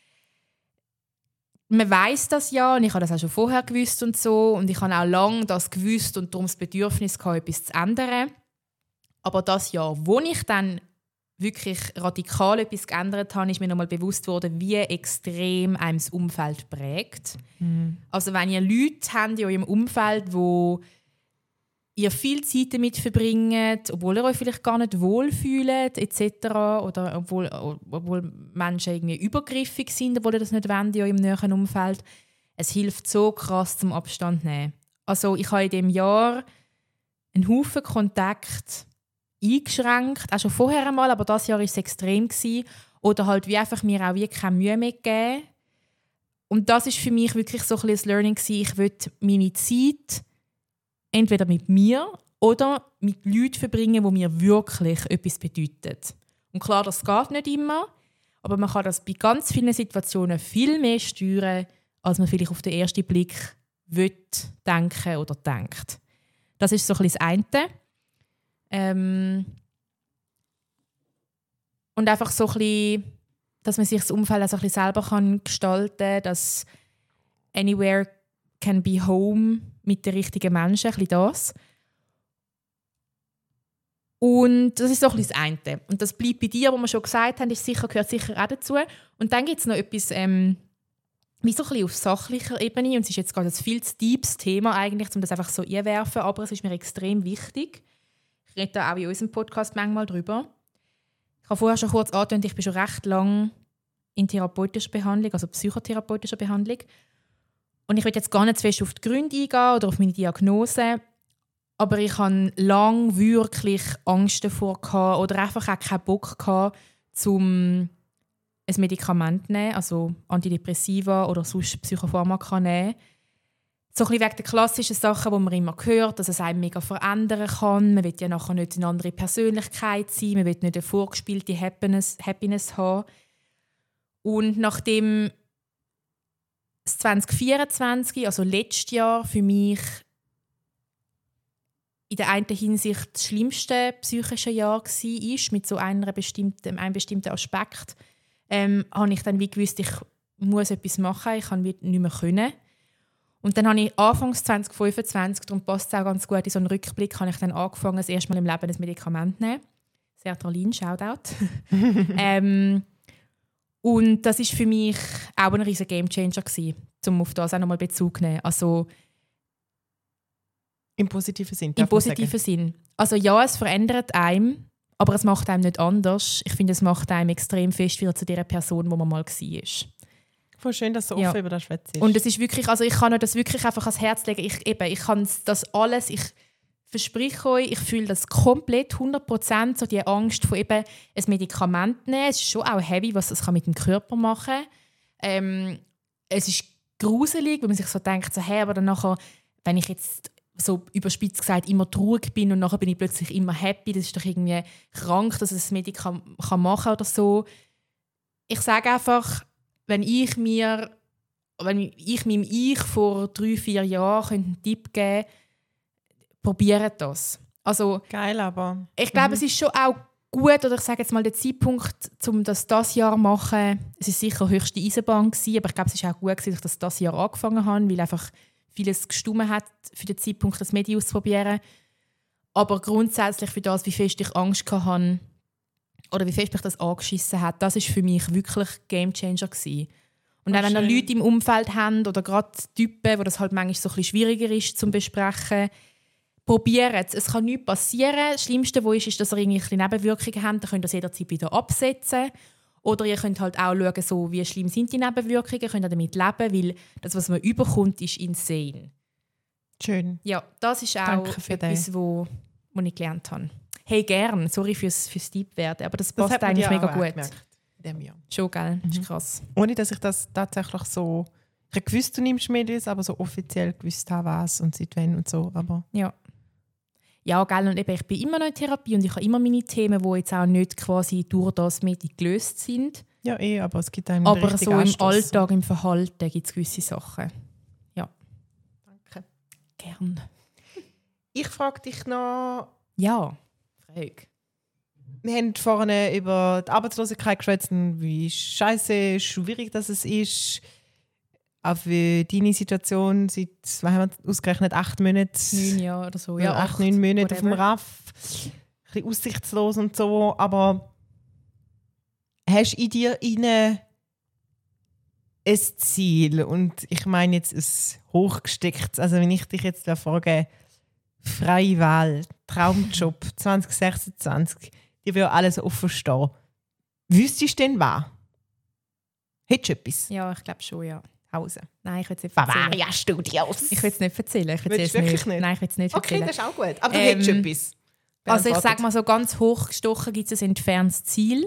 Man weiss das ja und ich habe das auch schon vorher gewusst und so und ich habe auch lange das gewusst und darum das Bedürfnis gehabt, etwas zu ändern. Aber das Jahr, wo ich dann wirklich radikal etwas geändert habe, ist mir nochmal bewusst worden, wie extrem einem das Umfeld prägt. Mhm. Also wenn ihr Leute habt in eurem Umfeld, wo ihr viel Zeit damit verbringt, obwohl ihr euch vielleicht gar nicht wohlfühlt et cetera. Oder obwohl, obwohl Menschen irgendwie übergriffig sind, obwohl ihr das nicht wollt in eurem näheren Umfeld. Es hilft so krass zum Abstand nehmen. Also ich habe in diesem Jahr einen Haufen Kontakt eingeschränkt, auch schon vorher einmal, aber das Jahr war es extrem gewesen. Oder halt wie einfach mir auch wie keine Mühe mehr gegeben. Und das ist für mich wirklich so ein bisschen das Learning gewesen. Ich will meine Zeit entweder mit mir oder mit Leuten verbringen, die mir wirklich etwas bedeuten. Und klar, das geht nicht immer, aber man kann das bei ganz vielen Situationen viel mehr steuern, als man vielleicht auf den ersten Blick will, denken oder denkt. Das ist so ein bisschen das eine. Ähm und einfach so ein bisschen, dass man sich das Umfeld auch so ein bisschen selber kann gestalten kann, dass anywhere can be home mit den richtigen Menschen, ein bisschen das. Und das ist so ein bisschen das eine. Und das bleibt bei dir, was wir schon gesagt haben, ist sicher, gehört sicher auch dazu. Und dann gibt es noch etwas, ähm, wie so ein bisschen auf sachlicher Ebene, und es ist jetzt gerade ein viel zu deepes Thema eigentlich, um das einfach so einwerfen, aber es ist mir extrem wichtig. Ich rede da auch in unserem Podcast manchmal drüber. Ich habe vorher schon kurz angetönt, ich bin schon recht lange in therapeutischer Behandlung, also psychotherapeutischer Behandlung. Und ich will jetzt gar nicht zu fest auf die Gründe eingehen oder auf meine Diagnose, aber ich hatte lange wirklich Angst davor gehabt, oder einfach auch keinen Bock gehabt, um ein Medikament zu nehmen, also Antidepressiva oder sonst Psychopharmaka nehmen. So ein bisschen wegen der klassischen Sachen, die man immer hört, dass es einen mega verändern kann. Man will ja nachher nicht eine andere Persönlichkeit sein, man will nicht eine vorgespielte Happiness, Happiness haben. Und nachdem das zwanzig vierundzwanzig, also letztes Jahr, für mich in der einen Hinsicht das schlimmste psychische Jahr war, mit so einer bestimmten, einem bestimmten Aspekt, ähm, habe ich dann wie gewusst, ich muss etwas machen, ich kann nicht mehr können. Und dann habe ich Anfangs zwanzig fünfundzwanzig, darum passt es auch ganz gut, in so einen Rückblick, habe ich dann angefangen, das erste Mal im Leben ein Medikament zu nehmen. Sertralin, Shoutout. ähm, und das war für mich auch ein riesiger Gamechanger gewesen, um auf das auch nochmal Bezug zu nehmen. Also, im positiven Sinn. Im positiven Sinn. Also ja, es verändert einem, aber es macht einem nicht anders. Ich finde, es macht einem extrem fest wieder zu der Person, wo man mal war. Voll schön, dass du offen Ja. über das schwätzt. Und es ist wirklich, also ich kann euch das wirklich einfach ans Herz legen. Ich, eben, ich kann das alles, ich verspreche euch, ich fühle das komplett, hundert Prozent, so die Angst von eben ein Medikament nehmen. Es ist schon auch heavy, was das mit dem Körper machen kann. Ähm, es ist gruselig, weil man sich so denkt, so, hey, aber dann nachher, wenn ich jetzt so überspitzt gesagt immer traurig bin und nachher bin ich plötzlich immer happy, das ist doch irgendwie krank, dass es das Medikament kann machen oder so. Ich sage einfach, wenn ich mir, wenn ich meinem Ich vor drei, vier Jahren einen Tipp geben könnte, probiert das. Also, geil, aber... Ich glaube, mhm. es ist schon auch gut, oder ich sage jetzt mal, der Zeitpunkt, um das dieses Jahr zu machen, es war sicher höchste Eisenbahn gewesen, aber ich glaube, es war auch gut gewesen, dass ich das dieses Jahr angefangen habe, weil einfach vieles gestummen hat, für den Zeitpunkt das Medium auszuprobieren. Aber grundsätzlich für das, wie fest ich Angst hatte oder wie fest mich das angeschissen hat, das war für mich wirklich Gamechanger gewesen. Und oh, auch wenn ihr schön. Leute im Umfeld haben oder gerade Typen, wo das halt manchmal so ein bisschen schwieriger ist zum Besprechen, probiert es. Es kann nichts passieren. Das Schlimmste, was ist, ist, dass ihr irgendwelche Nebenwirkungen habt. Dann könnt ihr das jederzeit wieder absetzen. Oder ihr könnt halt auch schauen, so, wie schlimm sind die Nebenwirkungen, könnt ihr damit leben, weil das, was man überkommt, ist insane. Schön. Ja, das ist auch Danke für etwas, wo, wo ich gelernt habe. Hey, gern. Sorry fürs, fürs Deep werden, aber das Das passt hat man eigentlich dir mega auch gut. gemerkt in dem Jahr. Schon, gell? Das Mhm. ist krass. Ohne, dass ich das tatsächlich so... Ich habe gewusst, du nimmst Medis, aber so offiziell gewusst habe, was und seit wann und so. Aber Ja. Ja, gell, und eben, ich bin immer noch in Therapie und ich habe immer meine Themen, die jetzt auch nicht quasi durch das Medi gelöst sind. ja, eh, aber es gibt einem Aber richtig so im Anstoß. Alltag, im Verhalten gibt es gewisse Sachen. Danke. Gern. Ich frage dich noch... Ja, Frage. Wir haben vorhin über die Arbeitslosigkeit geschwätzt und wie scheiße schwierig das es ist. Auch für deine Situation seit, was haben wir ausgerechnet, acht Monaten. Neun Jahre oder so. Ja, Ja, acht, neun Monate auf dem whatever. Raff. Ein bisschen aussichtslos und so. Aber hast du in dir rein ein Ziel? Und ich meine jetzt ein hochgestecktes. Also wenn ich dich jetzt frage, freie Wahl, Traumjob zwanzig sechsundzwanzig, dir will alles offen stehen. Wüsstest du denn was? Hättest du etwas? Ja, ich glaube schon, ja. Hause. Nein, ich will es nicht erzählen. Bavaria Studios. Ich will es nicht erzählen. Ich Willst erzähle es du nicht. wirklich nicht? Nein, ich will es nicht Okay, erzählen. das ist auch gut. Aber du Ähm, hättest etwas. Also ich Beantwortet. sage mal so ganz hochgestochen gibt es ein entferntes Ziel.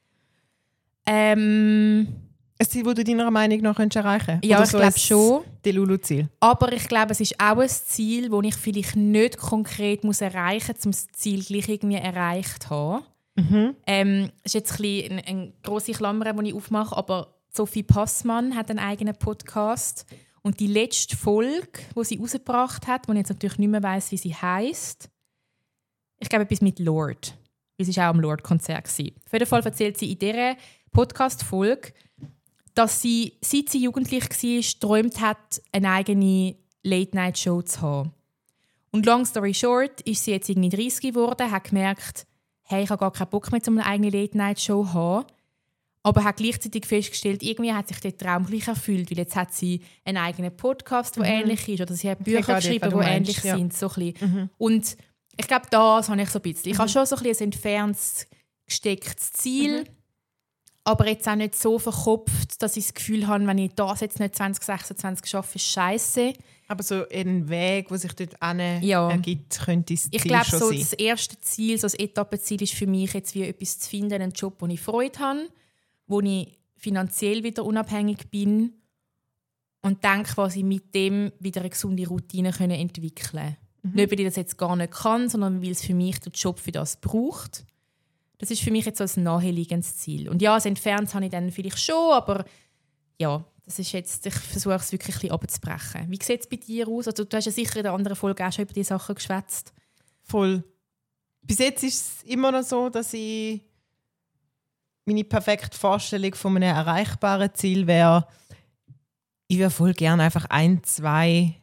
Ähm, Ein Ziel, das du deiner Meinung nach könntest erreichen könntest? ja, Oder ich so glaube ein schon. Delulu-Ziel. Aber ich glaube, es ist auch ein Ziel, das ich vielleicht nicht konkret muss erreichen muss, um das Ziel gleich irgendwie erreicht zu haben. Mhm. Ähm, das ist jetzt ein bisschen eine, eine grosse Klammer, die ich aufmache, aber Sophie Passmann hat einen eigenen Podcast. Und die letzte Folge, die sie rausgebracht hat, wo ich jetzt natürlich nicht mehr weiss, wie sie heisst, ich glaube, etwas mit Lord. Es war auch am Lord-Konzert. Auf jeden Fall erzählt sie in dieser Podcast-Folge, dass sie, seit sie jugendlich war, geträumt hat, eine eigene Late-Night-Show zu haben. Und long story short, ist sie jetzt irgendwie dreißig geworden, hat gemerkt, hey, ich habe gar keinen Bock mehr, um eine eigene Late-Night-Show zu haben. Aber hat gleichzeitig festgestellt, irgendwie hat sich der Traum gleich erfüllt, weil jetzt hat sie einen eigenen Podcast, der Mhm. ähnlich ist, oder sie hat Ich Bücher verstehe dich, geschrieben, was die du meinst, ähnlich ja. sind. So ein bisschen. Mhm. Und ich glaube, das habe ich so ein bisschen. Ich habe schon so ein, bisschen ein entferntes, gestecktes Ziel, Mhm. aber jetzt auch nicht so verkopft, dass ich das Gefühl habe, wenn ich das jetzt nicht zwanzig sechsundzwanzig schaffe, ist scheiße. Aber so ein Weg, der sich dort hin Ja. ergibt, könnte das Ziel Ich glaube, schon so sein. das erste Ziel, so das Etappenziel ist für mich jetzt wie etwas zu finden, einen Job, wo ich Freude habe, wo ich finanziell wieder unabhängig bin und dann quasi mit dem wieder eine gesunde Routine können entwickeln. Mhm. Nicht, weil ich das jetzt gar nicht kann, sondern weil es für mich der Job für das braucht. Das ist für mich jetzt so ein naheliegendes Ziel. Und ja, das Entfernt habe ich dann vielleicht schon, aber ja, das ist jetzt, ich versuche es wirklich ein bisschen abzubrechen. Wie sieht es bei dir aus? Also, du hast ja sicher in der anderen Folge auch schon über diese Sachen geschwätzt. Voll. Bis jetzt ist es immer noch so, dass ich meine perfekte Vorstellung von einem erreichbaren Ziel wäre, ich würde voll gerne einfach ein, zwei,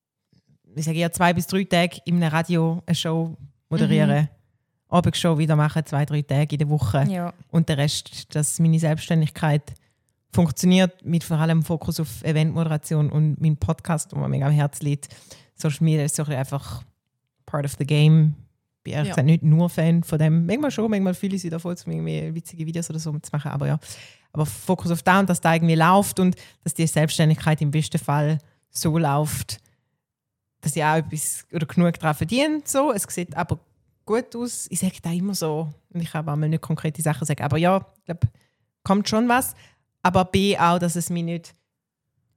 ich sage eher zwei bis drei Tage in einem Radio eine Show moderieren. Mhm. Abendshow wieder machen, zwei, drei Tage in der Woche. Ja. Und der Rest, dass meine Selbstständigkeit funktioniert, mit vor allem Fokus auf Eventmoderation und mein Podcast, wo mir mega am Herzen liegt. Social Media ist so ein bisschen einfach part of the game. Ich bin ehrlich Ja. gesagt nicht nur Fan von dem. Manchmal schon, manchmal fühle ich sie davon, um irgendwie witzige Videos oder so zu machen. Aber ja, aber Fokus auf da und dass da irgendwie läuft und dass die Selbstständigkeit im besten Fall so läuft, dass ich auch etwas oder genug daran verdiene. So. Es sieht aber gut aus. Ich sage da immer so, und ich habe auch mal nicht konkrete Sachen sagen, aber ja, ich glaube, kommt schon was. Aber B auch, dass es mich nicht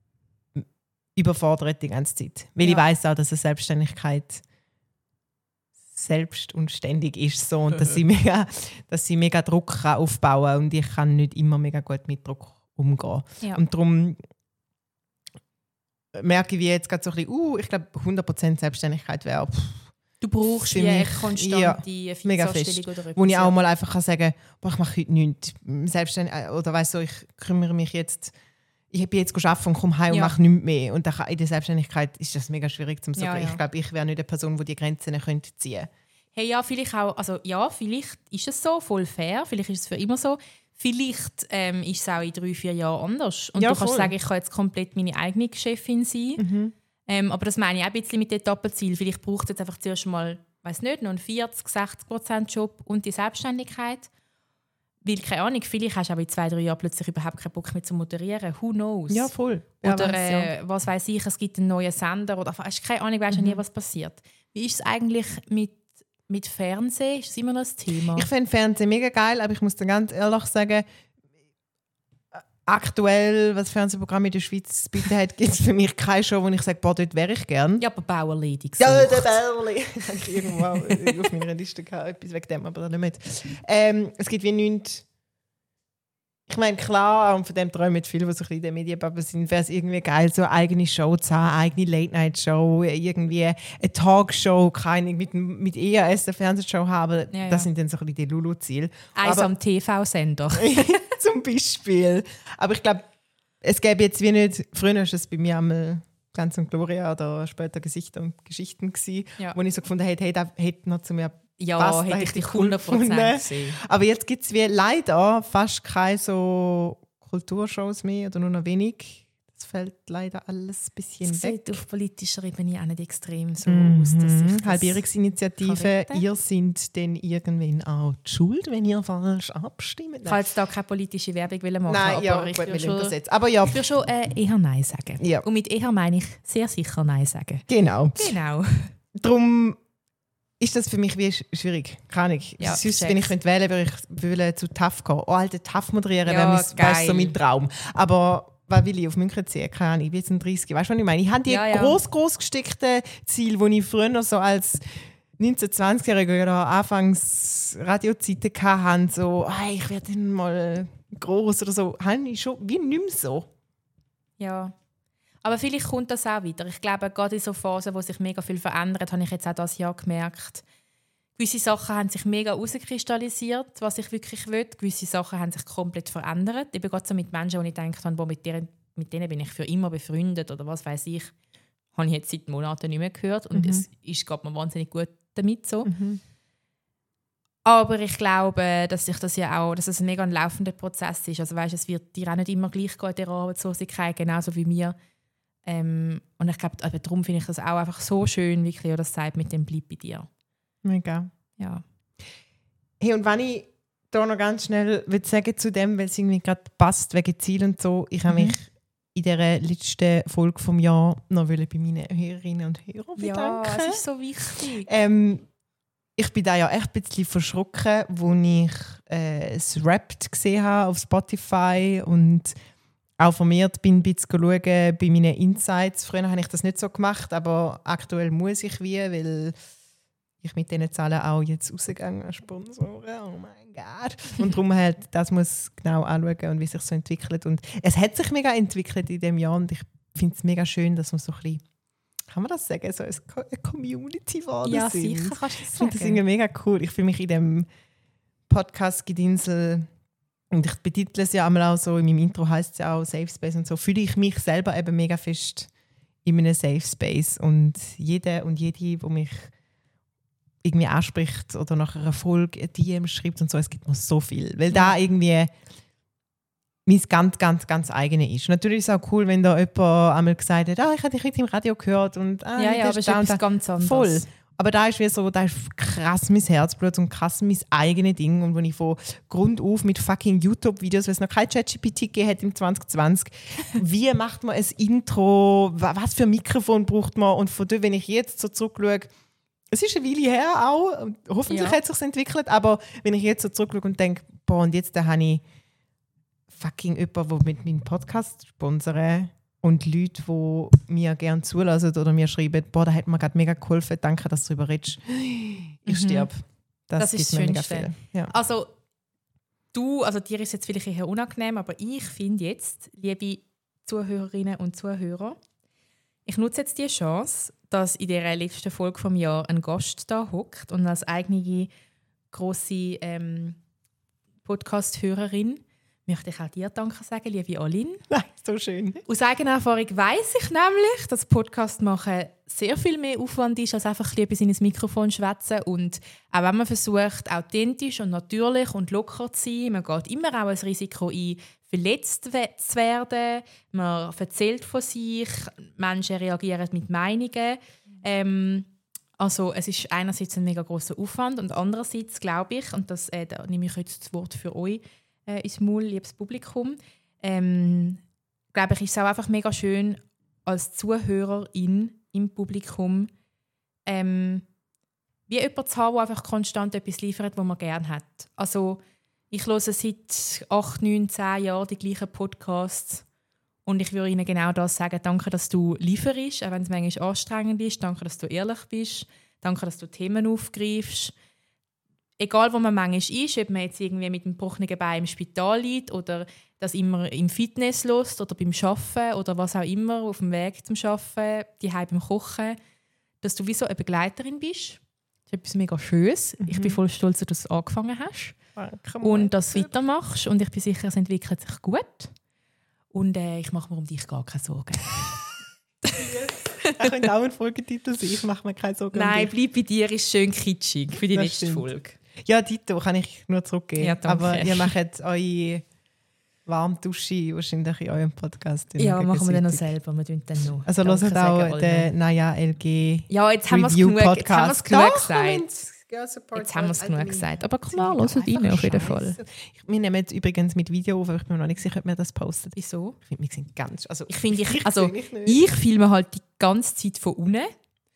überfordert die ganze Zeit. Weil Ja. ich weiss auch, dass eine Selbstständigkeit selbst und ständig ist so und dass sie mega, dass sie mega Druck kann aufbauen und ich kann nicht immer mega gut mit Druck umgehen. Ja. Und darum merke ich wie jetzt gerade so ein bisschen, uh, ich glaube hundert Prozent Selbstständigkeit wäre, Du brauchst für wie eine mich, konstante ja, mega Fixanstellung fest. oder etwas. wo ich ja. auch mal einfach kann sagen, boah, ich mache heute nichts. Selbstständig, oder weißt du, ich kümmere mich jetzt, ich bin jetzt arbeiten und komme heim Ja. und mache nichts mehr. Und in der Selbstständigkeit ist das mega schwierig zu sagen. Ja, ja. Ich glaube, ich wäre nicht eine Person, die die Grenzen könnte ziehen könnte. Hey, ja, vielleicht auch, also ja, vielleicht ist es so, voll fair, vielleicht ist es für immer so. Vielleicht ähm, ist es auch in drei, vier Jahren anders. Und Ja, du kannst voll. sagen, ich kann jetzt komplett meine eigene Chefin sein. Mhm. Ähm, aber das meine ich auch ein bisschen mit dem Doppelziel. Vielleicht braucht es jetzt einfach zuerst mal, weiß nicht, noch einen vierzig, sechzig Prozent Job und die Selbstständigkeit. Weil, keine Ahnung, vielleicht hast du auch in zwei, drei Jahren plötzlich überhaupt keinen Bock mehr zu moderieren. Who knows? Ja, voll. Ja, Oder weiss, ja. äh, was weiß ich, es gibt einen neuen Sender oder hast keine Ahnung, weißt du Mhm. nie, was passiert. Wie ist es eigentlich mit, mit Fernsehen? Ist es immer noch ein Thema? Ich finde Fernsehen mega geil, aber ich muss dir ganz ehrlich sagen, aktuell, was Fernsehprogramme in der Schweiz bieten hat, gibt es für mich keine Show, wo ich sage, boah, dort wäre ich gern. ja, aber Bauerlady Ja, gesucht. der Bärli. Ich habe irgendwo auf meiner Liste gehabt, etwas wegen dem, aber nicht mit. Ähm, es gibt wie nichts. Ich meine, klar, und von dem träumen viele, die so ein bisschen in der Medienbubble sind, wäre es irgendwie geil, so eine eigene Show zu haben, eine eigene Late-Night-Show, irgendwie eine Talkshow, keine mit, mit E A S eine Fernsehshow haben. Ja, ja. Das sind dann so ein bisschen die Lulu-Ziele. Eins Aber- am T V-Sender. Zum Beispiel. Aber ich glaube, es gäbe jetzt wie nicht, früher war es bei mir einmal Glanz und Gloria oder später Gesichter und Geschichten gewesen, Ja. wo ich so gefunden hätte, hey, das hätte noch zu mir Ja, passt, da hätte ich hätte dich ich cool hundert Prozent gefunden. gesehen. Aber jetzt gibt es wie leider fast keine so Kulturshows mehr oder nur noch wenig. Das fällt leider alles ein bisschen Es weg. sieht auf politischer Ebene auch nicht extrem so Mhm. aus, dass ich das Halbierungsinitiative, kann retten. ihr seid dann irgendwann auch die schuld, wenn ihr falsch abstimmt. Ich kann jetzt da keine politische Werbung machen, Nein, aber ja, ich gut, würde wir schon, übersetzen. Aber ja, ich würde schon äh, eher Nein sagen. Ja. Und mit eher meine ich sehr sicher Nein sagen. genau. Genau. Darum ist das für mich wie sch- schwierig. Keine Ahnung. Ja, Sonst, check's. wenn ich könnte wählen würde, ich würde zu T A F gehen. Oh, Alter, T A F moderieren Ja, wäre mein- wäre geil. so mein Traum. Aber was will ich auf München ziehen? Keine Ahnung, ich bin jetzt ein dreißig. Weißt du, was ich meine? Ich habe die Ja, ja. gross, gross gesteckten Ziele, die ich früher so als neunzehn-, zwanzigjährige oder anfangs Radiozeiten hatte, so, ah, ich werde dann mal gross oder so, habe ich schon wie nicht mehr so. Ja. Aber vielleicht kommt das auch wieder. Ich glaube, gerade in so Phasen, wo sich mega viel verändert, habe ich jetzt auch dieses Jahr gemerkt, gewisse Sachen haben sich mega herauskristallisiert, was ich wirklich will. Gewisse Sachen haben sich komplett verändert. Eben gerade so mit Menschen, wo ich gedacht habe, boah, mit, denen, mit denen bin ich für immer befreundet oder was weiß ich, habe ich jetzt seit Monaten nicht mehr gehört. Und Mhm. es ist, geht mir wahnsinnig gut damit so. Aber ich glaube, dass sich das ja auch, dass es ein mega ein laufender Prozess ist. Also weißt, es wird dir auch nicht immer gleich gehen in der Arbeitslosigkeit, genauso wie mir. Ähm, und ich glaube, aber darum finde ich das auch einfach so schön, wie Cleo das sagt, mit dem «Bleib bei dir». Mega. Ja. Hey, und wenn ich da noch ganz schnell will sagen zu dem, weil es irgendwie gerade passt, wegen Ziel und so, ich habe Mhm. mich in dieser letzten Folge vom Jahr noch bei meinen Hörerinnen und Hörern Ja, bedanken. es ist so wichtig. Ähm, ich bin da ja echt ein bisschen verschrocken, als ich äh, es Wrapped gesehen habe auf Spotify und auch vermehrt bin, ein bisschen schauen bei meinen Insights. Früher habe ich das nicht so gemacht, aber aktuell muss ich wie, weil ich mit diesen Zahlen auch jetzt rausgegangen als Sponsoren. Oh mein Gott. Und darum halt, das muss genau anschauen und wie sich so entwickelt. Und es hat sich mega entwickelt in diesem Jahr und ich finde es mega schön, dass man so ein bisschen, kann man das sagen, so eine Community geworden Ja, sind. sicher kannst du das Ich finde das sagen. irgendwie mega cool. Ich fühle mich in dem Podcast Gedinsel und ich betitle es ja einmal auch so, in meinem Intro heisst es ja auch Safe Space und so, fühle ich mich selber eben mega fest in einem Safe Space und jeder und jede, die mich irgendwie anspricht oder nach einer Folge ein D M schreibt und so, es gibt mir so viel, weil da irgendwie mein ganz, ganz, ganz eigene ist. Natürlich ist es auch cool, wenn da jemand einmal gesagt hat, ah, ich habe dich heute im Radio gehört und ah, Ja, ja, aber das es ist da und etwas da. ganz anderes. Voll. Aber da ist wie so, da ist krass mein Herzblut und krass mein eigenes Ding. Und wenn ich von Grund auf mit fucking YouTube-Videos, weil es noch kein ChatGPT gegeben hat im zwanzig zwanzig, wie macht man ein Intro, wa- was für ein Mikrofon braucht man? Und von dort, wenn ich jetzt so zurückschaue, es ist eine Weile her auch, und hoffentlich Ja. hat es sich entwickelt, aber wenn ich jetzt so zurückschaue und denke, boah, und jetzt da habe ich fucking jemanden, der mit meinem Podcast sponsert, Und Leute, die mir gerne zulassen oder mir schreiben, boah, da hat mir gerade mega geholfen, danke, dass du darüber redest. Ich Mhm. sterbe. Das, Das gibt ist mir das mega Schönste. viel. Ja. Also du, also dir ist jetzt vielleicht eher unangenehm, aber ich finde jetzt, liebe Zuhörerinnen und Zuhörer, ich nutze jetzt die Chance, dass in der letzten Folge vom Jahr ein Gast da hockt und als eigene grosse ähm, Podcast-Hörerin möchte ich auch dir Danke sagen, liebe Aline. Nein, so schön. Aus eigener Erfahrung weiss ich nämlich, dass Podcast machen sehr viel mehr Aufwand ist, als einfach etwas in ein Mikrofon schwätzen. Und auch wenn man versucht, authentisch und natürlich und locker zu sein, man geht immer auch ein Risiko ein, verletzt zu werden. Man erzählt von sich, Menschen reagieren mit Meinungen. Ähm, also es ist einerseits ein mega grosser Aufwand und andererseits glaube ich, und das äh, da nehme ich jetzt das Wort für euch, Äh, ins Maul, liebes Publikum. Ähm, glaube ich, ist es auch einfach mega schön, als Zuhörerin im Publikum ähm, wie jemand zu haben, der einfach konstant etwas liefert, was man gerne hat. Also ich höre seit acht, neun, zehn Jahren die gleichen Podcasts und ich würde Ihnen genau das sagen. Danke, dass du lieferst, auch wenn es manchmal anstrengend ist. Danke, dass du ehrlich bist. Danke, dass du Themen aufgreifst. Egal, wo man manchmal ist, ob man jetzt irgendwie mit einem gebrochenen Bein im Spital liegt oder das immer im Fitness lässt oder beim Arbeiten oder was auch immer, auf dem Weg zum Arbeiten, daheim beim Kochen, dass du wie so eine Begleiterin bist. Das ist etwas mega Schönes. Mhm. Ich bin voll stolz, dass du es angefangen hast und dass du weitermachst. Und ich bin sicher, es entwickelt sich gut. Und äh, ich mache mir um dich gar keine Sorgen. Ich könnte auch ein Folgetitel sein, ich mache mir keine Sorgen. Nein, bleib bei dir, ist schön kitschig für die Das nächste stimmt. Folge. Ja, Tito kann ich nur zurückgeben. Ja, danke. Aber ihr macht eure warme Dusche wahrscheinlich in eurem Podcast. Ja, machen wir dann noch selber. Wir tun dann noch. Also hört auch den Naya L G Ja, jetzt haben wir es genug, jetzt haben wir's genug gesagt. Jetzt haben wir es genug gesagt. Aber klar, hört rein auf jeden Fall. Wir nehmen jetzt übrigens mit Video auf, aber ich bin mir noch nicht sicher, ob wir das posten. Wieso? Ich finde, wir sind ganz... Also, ich finde, ich, ich, also, ich, ich filme halt die ganze Zeit von unten.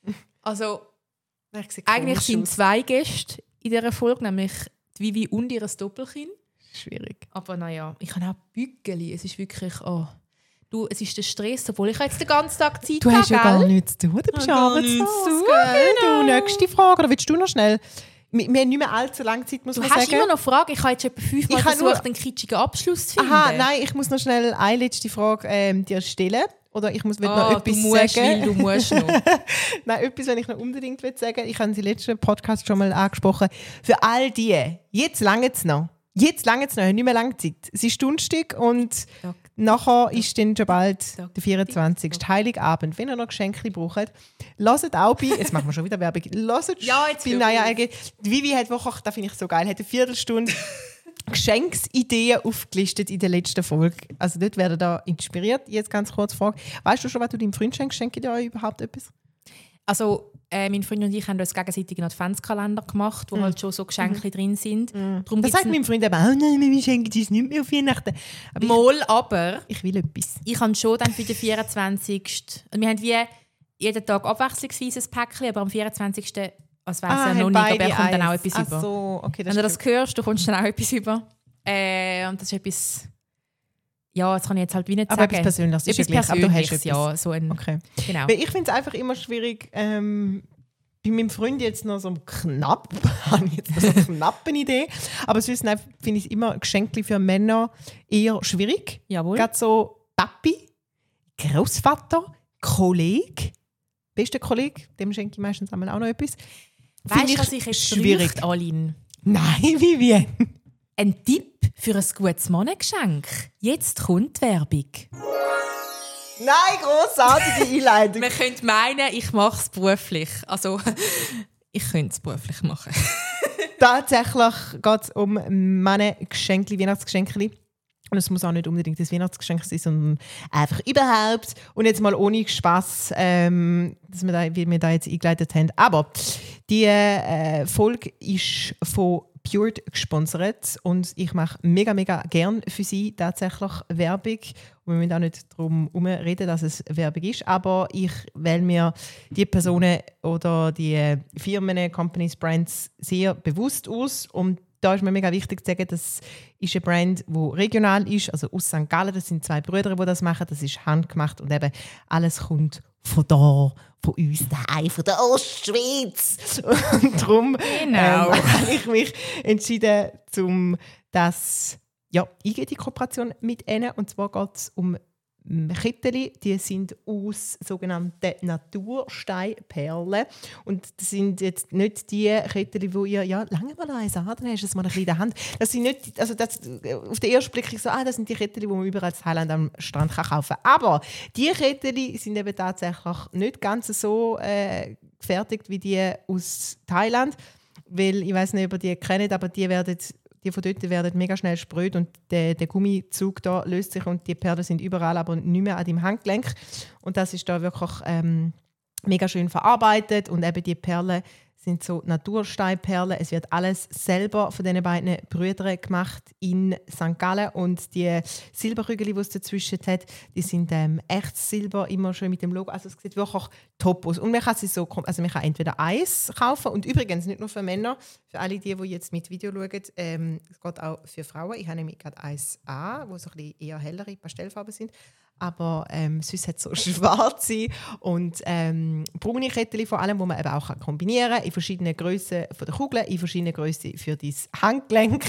Also, eigentlich sind aus. zwei Gäste in dieser Folge, nämlich die Vivi und ihr Doppelkind. Schwierig. Aber naja, ich habe auch Bügeli. Es ist wirklich... Oh. Du, es ist der Stress, obwohl ich jetzt den ganzen Tag Zeit habe. Du hast ja gell? gar nichts zu tun, du bist gar nichts zu tun, genau. Du, nächste Frage, oder willst du noch schnell? Wir, wir haben nicht mehr allzu lange Zeit, muss du man sagen. sagen. Du hast immer noch Fragen. Ich habe jetzt etwa fünfmal versucht, nur... einen kitschigen Abschluss zu finden. Aha, nein, ich muss noch schnell eine letzte Frage ähm, dir stellen. Oder ich muss oh, noch etwas du musst, sagen. Will, du musst noch. Nein, etwas, was ich noch unbedingt will sagen. Ich habe es im letzten Podcast schon mal angesprochen. Für all die, jetzt lange es noch. Jetzt lange es noch, nicht mehr lange Zeit. Es ist Donnerstag und Tag. Nachher ist dann schon bald Tag. Der vierundzwanzigste Heiligabend. Wenn ihr noch Geschenke braucht, lasst auch bei, jetzt machen wir schon wieder Werbung, lasst ja, jetzt bei Naya L G. Die Vivi hat Woche, das finde ich so geil, hat eine Viertelstunde Geschenksideen aufgelistet in der letzten Folge. Also dort werden da inspiriert. Jetzt ganz kurz Frage. Weißt du schon, was du deinem Freund schenkst? Schenke dir überhaupt etwas? Also, äh, mein Freund und ich haben uns gegenseitig einen Adventskalender gemacht, wo mm. halt schon so Geschenke mm. drin sind. Mm. Darum das sagt mein Freund eben auch, nein, wir schenken uns nicht mehr auf Weihnachten. Aber Mal, ich, aber... Ich will etwas. Ich habe schon dann für den vierundzwanzigsten Wir haben wie jeden Tag abwechslungsweise ein Päckchen, aber am vierundzwanzigsten als wäre es ah, ja noch nicht, aber er kommt dann auch etwas Ach über. So, okay, das Wenn du das hörst, du kommst dann auch etwas über. Äh, und das ist etwas... Ja, das kann ich jetzt halt wie nicht aber sagen. Etwas Persönliches, etwas ist ja gleich, aber du hast etwas. Ja, so ein, okay. Genau. Weil ich finde es einfach immer schwierig, ähm, bei meinem Freund jetzt noch so knapp, habe ich jetzt noch so eine knappe Idee, aber sonst finde ich immer Geschenke für Männer eher schwierig. Jawohl. Gerade so Papi, Großvater, Kollege, bester Kollege, dem schenke ich meistens einmal auch noch etwas. Weißt du, was ich jetzt schwierig bräuchte, Aline? Nein, Vivienne. Ein Tipp für ein gutes Mannengeschenk. Jetzt kommt die Werbung. Nein, grossartige Einleitung. Man könnte meinen, ich mache es beruflich. Also, ich könnte es beruflich machen. Tatsächlich geht es um Mannengeschenke, Weihnachtsgeschenke. Und es muss auch nicht unbedingt das Weihnachtsgeschenk sein, sondern einfach überhaupt. Und jetzt mal ohne Spass, ähm, dass wir da, wie wir da jetzt eingeleitet haben. Aber die äh, Folge ist von Pure gesponsert und ich mache mega, mega gern für sie tatsächlich Werbung. Und wir müssen auch nicht darum herumreden, dass es Werbung ist, aber ich wähle mir die Personen oder die Firmen, Companies, Brands sehr bewusst aus und da ist mir mega wichtig zu sagen, das ist eine Brand, die regional ist, also aus Sankt Gallen. Das sind zwei Brüder, die das machen. Das ist handgemacht und eben alles kommt von da, von uns daheim, von der Ostschweiz. Und darum Genau. ähm, habe ich mich entschieden, um das ja, eingehen, die Kooperation mit ihnen. Und zwar geht es um Kettchen, die sind aus sogenannten Natursteinperlen. Und das sind jetzt nicht die Kettchen, wo ihr, ja, lange mal eins an, dann hast du es mal ein bisschen in der Hand. Das sind nicht, also das, auf den ersten Blick so, ah, das sind die Kettchen, die man überall in Thailand am Strand kann kaufen kann. Aber die Kettchen sind eben tatsächlich nicht ganz so äh, gefertigt wie die aus Thailand. Weil, ich weiß nicht, ob ihr die kennt, aber die werden Die von dort werden mega schnell spröd und der, der Gummizug da löst sich und die Perlen sind überall, aber nicht mehr an deinem Handgelenk. Und das ist da wirklich ähm, mega schön verarbeitet und eben die Perlen sind so Natursteinperlen. Es wird alles selber von diesen beiden Brüdern gemacht in Sankt Gallen und die Silberkügel, die es dazwischen hat, die sind ähm, echtes Silber, immer schön mit dem Logo. Also es sieht wirklich top aus. Und man kann sie so, also man kann entweder eins kaufen und übrigens nicht nur für Männer, für alle die, die jetzt mit Video schauen, ähm, es geht auch für Frauen. Ich habe nämlich gerade eins an, wo so ein bisschen eher hellere Pastellfarben sind. Aber ähm, sonst hat es so schwarze und ähm, braune Kettchen vor allem, die man eben auch kombinieren kann, in verschiedenen Grössen von der Kugeln, in verschiedenen Grössen für dein Handgelenk.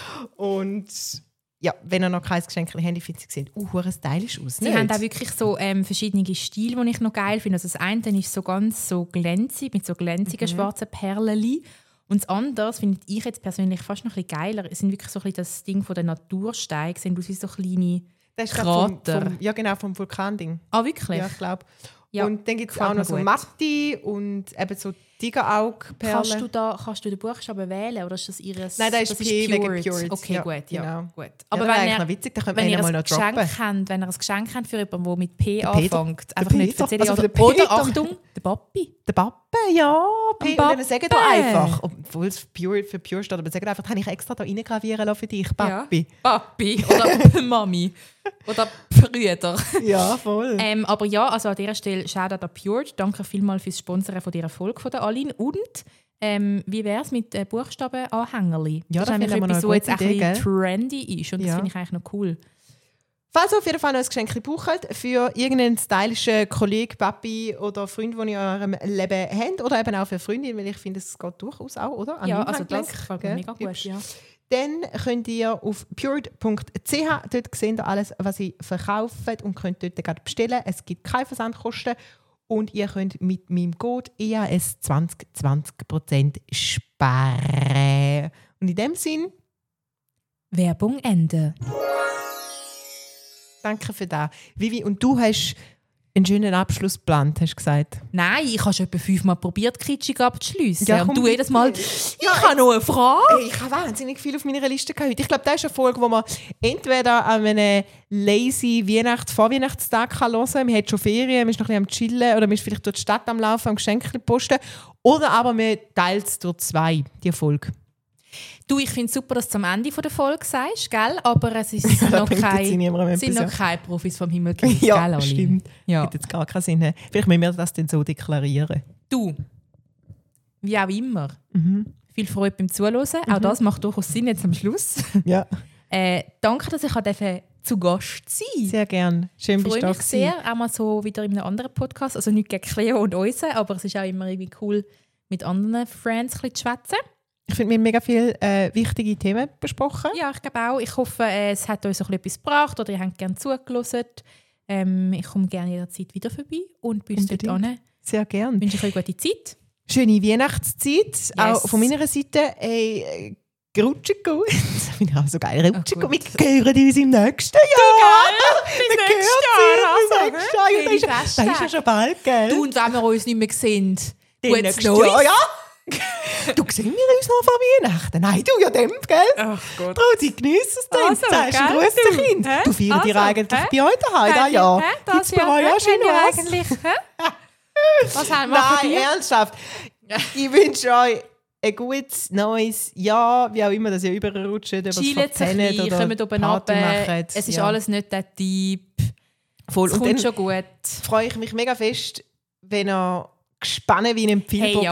Und ja, wenn ihr noch kein Geschenk habt, finde ich, sehen auch uh, stylisch aus. Sie nicht? haben auch wirklich so ähm, verschiedene Stile, die ich noch geil finde. Also das eine ist so ganz so glänzig, mit so glänzigen mhm. schwarzen Perlen. Und das andere finde ich jetzt persönlich fast noch ein bisschen geiler. Es sind wirklich so ein bisschen das Ding von den Natursteinen, sehen aus wie so kleine das ist Krater. Vom, vom, ja, genau, vom Vulkanding. Ah, wirklich? Ja, ich glaube. Ja, und dann gibt es auch noch so Matte und eben so Tigerauge-Perlen. Kannst du, da, kannst du den Buchstaben wählen oder ist das ihres? Nein, das ist das P ist wegen Pured. Pured. Okay, ja, gut. Ja, genau. gut. Aber Aber ja, wenn, ihr, witzig, da wenn ihr mal ein noch Geschenk droppen. habt, wenn ihr ein Geschenk habt für jemanden, der mit P der anfängt, Peter, einfach der nicht Peter, erzählen. also Oder, der oder Peter. Achtung, der Papi. Der Pappe, ja. P Pappe. Und dann sagen wir einfach, obwohl es Pure für Pure steht, aber sagen einfach, das habe ich extra da reingravieren lassen für dich, Papi. Ja. Papi oder Mami oder Brüder. Ja, voll. ähm, aber ja, also an dieser Stelle Shoutout an Pured. Danke vielmals fürs Sponsoren von dieser Folge von der Aline. Und ähm, wie wäre es mit äh, Buchstaben-Anhängerli? Ja, das das ist finde ich etwas, aber was jetzt noch ein eine gute bisschen trendy ist und Ja. das finde ich eigentlich noch cool. Falls ihr auf jeden Fall noch ein Geschenk braucht für irgendeinen stylischen Kollegen, Papi oder Freund, den ihr in eurem Leben habt, oder eben auch für Freundinnen, weil ich finde, es geht durchaus auch, oder? An Ja, meinem also Handgelenk, das gefällt mir gell? mega gut. Hübsch. Ja. Dann könnt ihr auf pured punkt c h, dort seht ihr alles, was sie verkaufen und könnt dort gerade bestellen. Es gibt keine Versandkosten und ihr könnt mit meinem Code E A S zwanzig zwanzig Prozent sparen. Und in dem Sinn, Werbung Ende. danke für das. Vivi, und du hast einen schönen Abschluss geplant, hast du gesagt. Nein, ich habe schon etwa fünfmal probiert, kitschig abzuschliessen. Ja, und komm, du jedes Mal, bitte. ich Ja, habe noch eine Frage. Ich habe wahnsinnig viel auf meiner Liste gehabt heute. Ich glaube, das ist eine Folge, wo man entweder an einem lazy Weihnachts-, Vorweihnachtstag hören kann. Man hat schon Ferien, man ist noch ein bisschen am Chillen oder man ist vielleicht durch die Stadt am Laufen, am Geschenke posten. Oder aber man teilt es durch zwei, die Folge. Du, ich finde es super, dass du am Ende der Folge sagst, gell? Aber es ist Ja, da noch, bringt jetzt kein, niemandem sind etwas, noch ja. keine Profis vom Himmel gewesen, Ja, gell, Aline? stimmt. Ja. Gibt jetzt gar keinen Sinn. Vielleicht müssen wir das dann so deklarieren. Du, wie auch immer, Mhm. viel Freude beim Zuhören. Auch das macht durchaus Sinn jetzt am Schluss. Ja, Äh, danke, dass ich durfte zu Gast sein durfte. sehr gerne. Schön, Ich bist du freue da mich gewesen. sehr, auch mal so wieder in einem anderen Podcast. Also nicht gegen Cleo und uns, aber es ist auch immer irgendwie cool, mit anderen Friends ein bisschen zu schwätzen. Ich finde, wir haben mega viele äh, wichtige Themen besprochen. Ja, ich glaube auch. Ich hoffe, äh, es hat euch so ein bisschen etwas gebracht oder ihr habt gerne zugelassen. Ähm, ich komme gerne jederzeit wieder vorbei und bis dort Unbedingt. hin Sehr gerne. wünsche ich euch eine gute Zeit. Schöne Weihnachtszeit, auch von meiner Seite. Hey, rutschig gut. Das finde ich auch so geil. Rutschig gut. gut. Wir hören uns im nächsten Jahr. Bis Wir nächstes hören Jahr, uns also, im nächsten Jahr. Ja, Schöne das ist- Das ist ja Festtage. schon bald, gell? Du, und wenn wir uns nicht mehr sehen, Den gutes nächsten Neues. Jahr, ja. Du, sehen wir uns noch vor Weihnachten? Nein, du ja dem, gell? Ach Gott. Trudi, genieß es dann. Also, Sagst ein gell, Grüß du? den Kind. Hä? Du feierst dir Also, eigentlich hä? bei euch daheim, ja, ja. Hä? Gibt's Das bei ja, euch hä? auch schon Kennt ihr was? eigentlich, hä? Was haben wir Nein, für dir? ernsthaft. Ich wünsche euch ein gutes neues Jahr, wie auch immer, dass ihr überrutscht, ob ihr es Chillen sich verpennt ein, oder kommt oben runter. Party macht. Es ist Ja. alles nicht der Typ. Voll. Es Und kommt dann schon gut. freue ich mich mega fest, wenn ihr gespannt wie ein Pfeilbogen Hey, ja.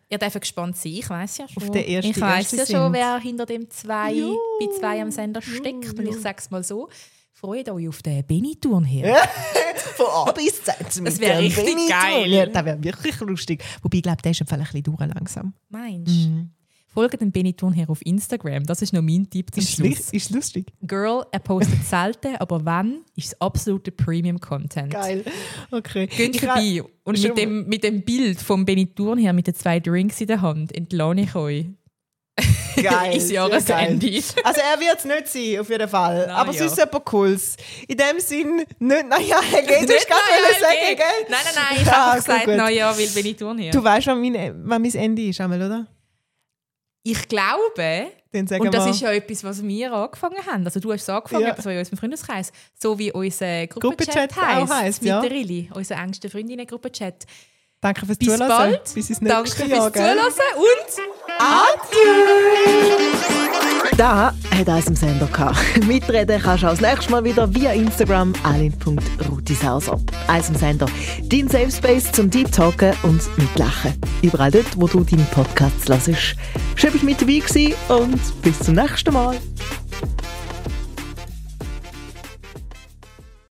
Ihr dürft gespannt sein, ich weiss ja schon. Auf den ersten, ich weiss ja sind. schon, wer hinter dem zwei, Jo, bei zwei am Sender steckt. jo, Und jo. ich sage es mal so, freut euch auf den Benny-Turnher. Ja. Von A bis Z. Das wäre richtig geil. Ja, das wäre wirklich lustig. Wobei, ich glaube, der ist ein bisschen durch langsam. Meinst du? Mhm. Folgt dem Benny-Turnher auf Instagram. Das ist noch mein Tipp zum Ist, Schluss. ist lustig. Girl, er postet selten, aber wenn, ist es absolute Premium-Content. Geil. Okay. Geht Ich vorbei. Und schon- mit dem, mit dem Bild vom Benny-Turnher mit den zwei Drinks in der Hand entlohne ich euch. Geil. ins Jahresende. Also er wird es nicht sein, auf jeden Fall. Na Aber ja. sonst etwas Cooles. In dem Sinn, nicht, naja, er geht, du Nicht hast gerade Neujahr, sagen, okay. gell? Nein, nein, nein, ich Ja, habe gut, gesagt, gut. Neujahr will Benny-Turnher. Du weißt, wann mein, wann mein Ende ist, einmal, oder? Ich glaube, Dann sagen und das wir, ist ja etwas, was wir angefangen haben. Also du hast es angefangen, Ja. so in unserem Freundeskreis. So wie unser Gruppenchat Gruppenchat auch heisst. heisst, Mit ja. der Rilli, unser engsten Freundinnen-Gruppenchat. danke fürs Bis Zuhören. bald. Bis ins Danke nächste fürs Jahr. gell? Zuhören und Da hat eins im Sender gehabt. Mitreden kannst du auch das nächste Mal wieder via Instagram alin punkt rutisauser. Eins im Sender. Dein Safe Space zum Deep Talken und Mitlachen. Überall dort, wo du deine Podcasts hörst. Schön, dass du mit dabei gewesen und bis zum nächsten Mal.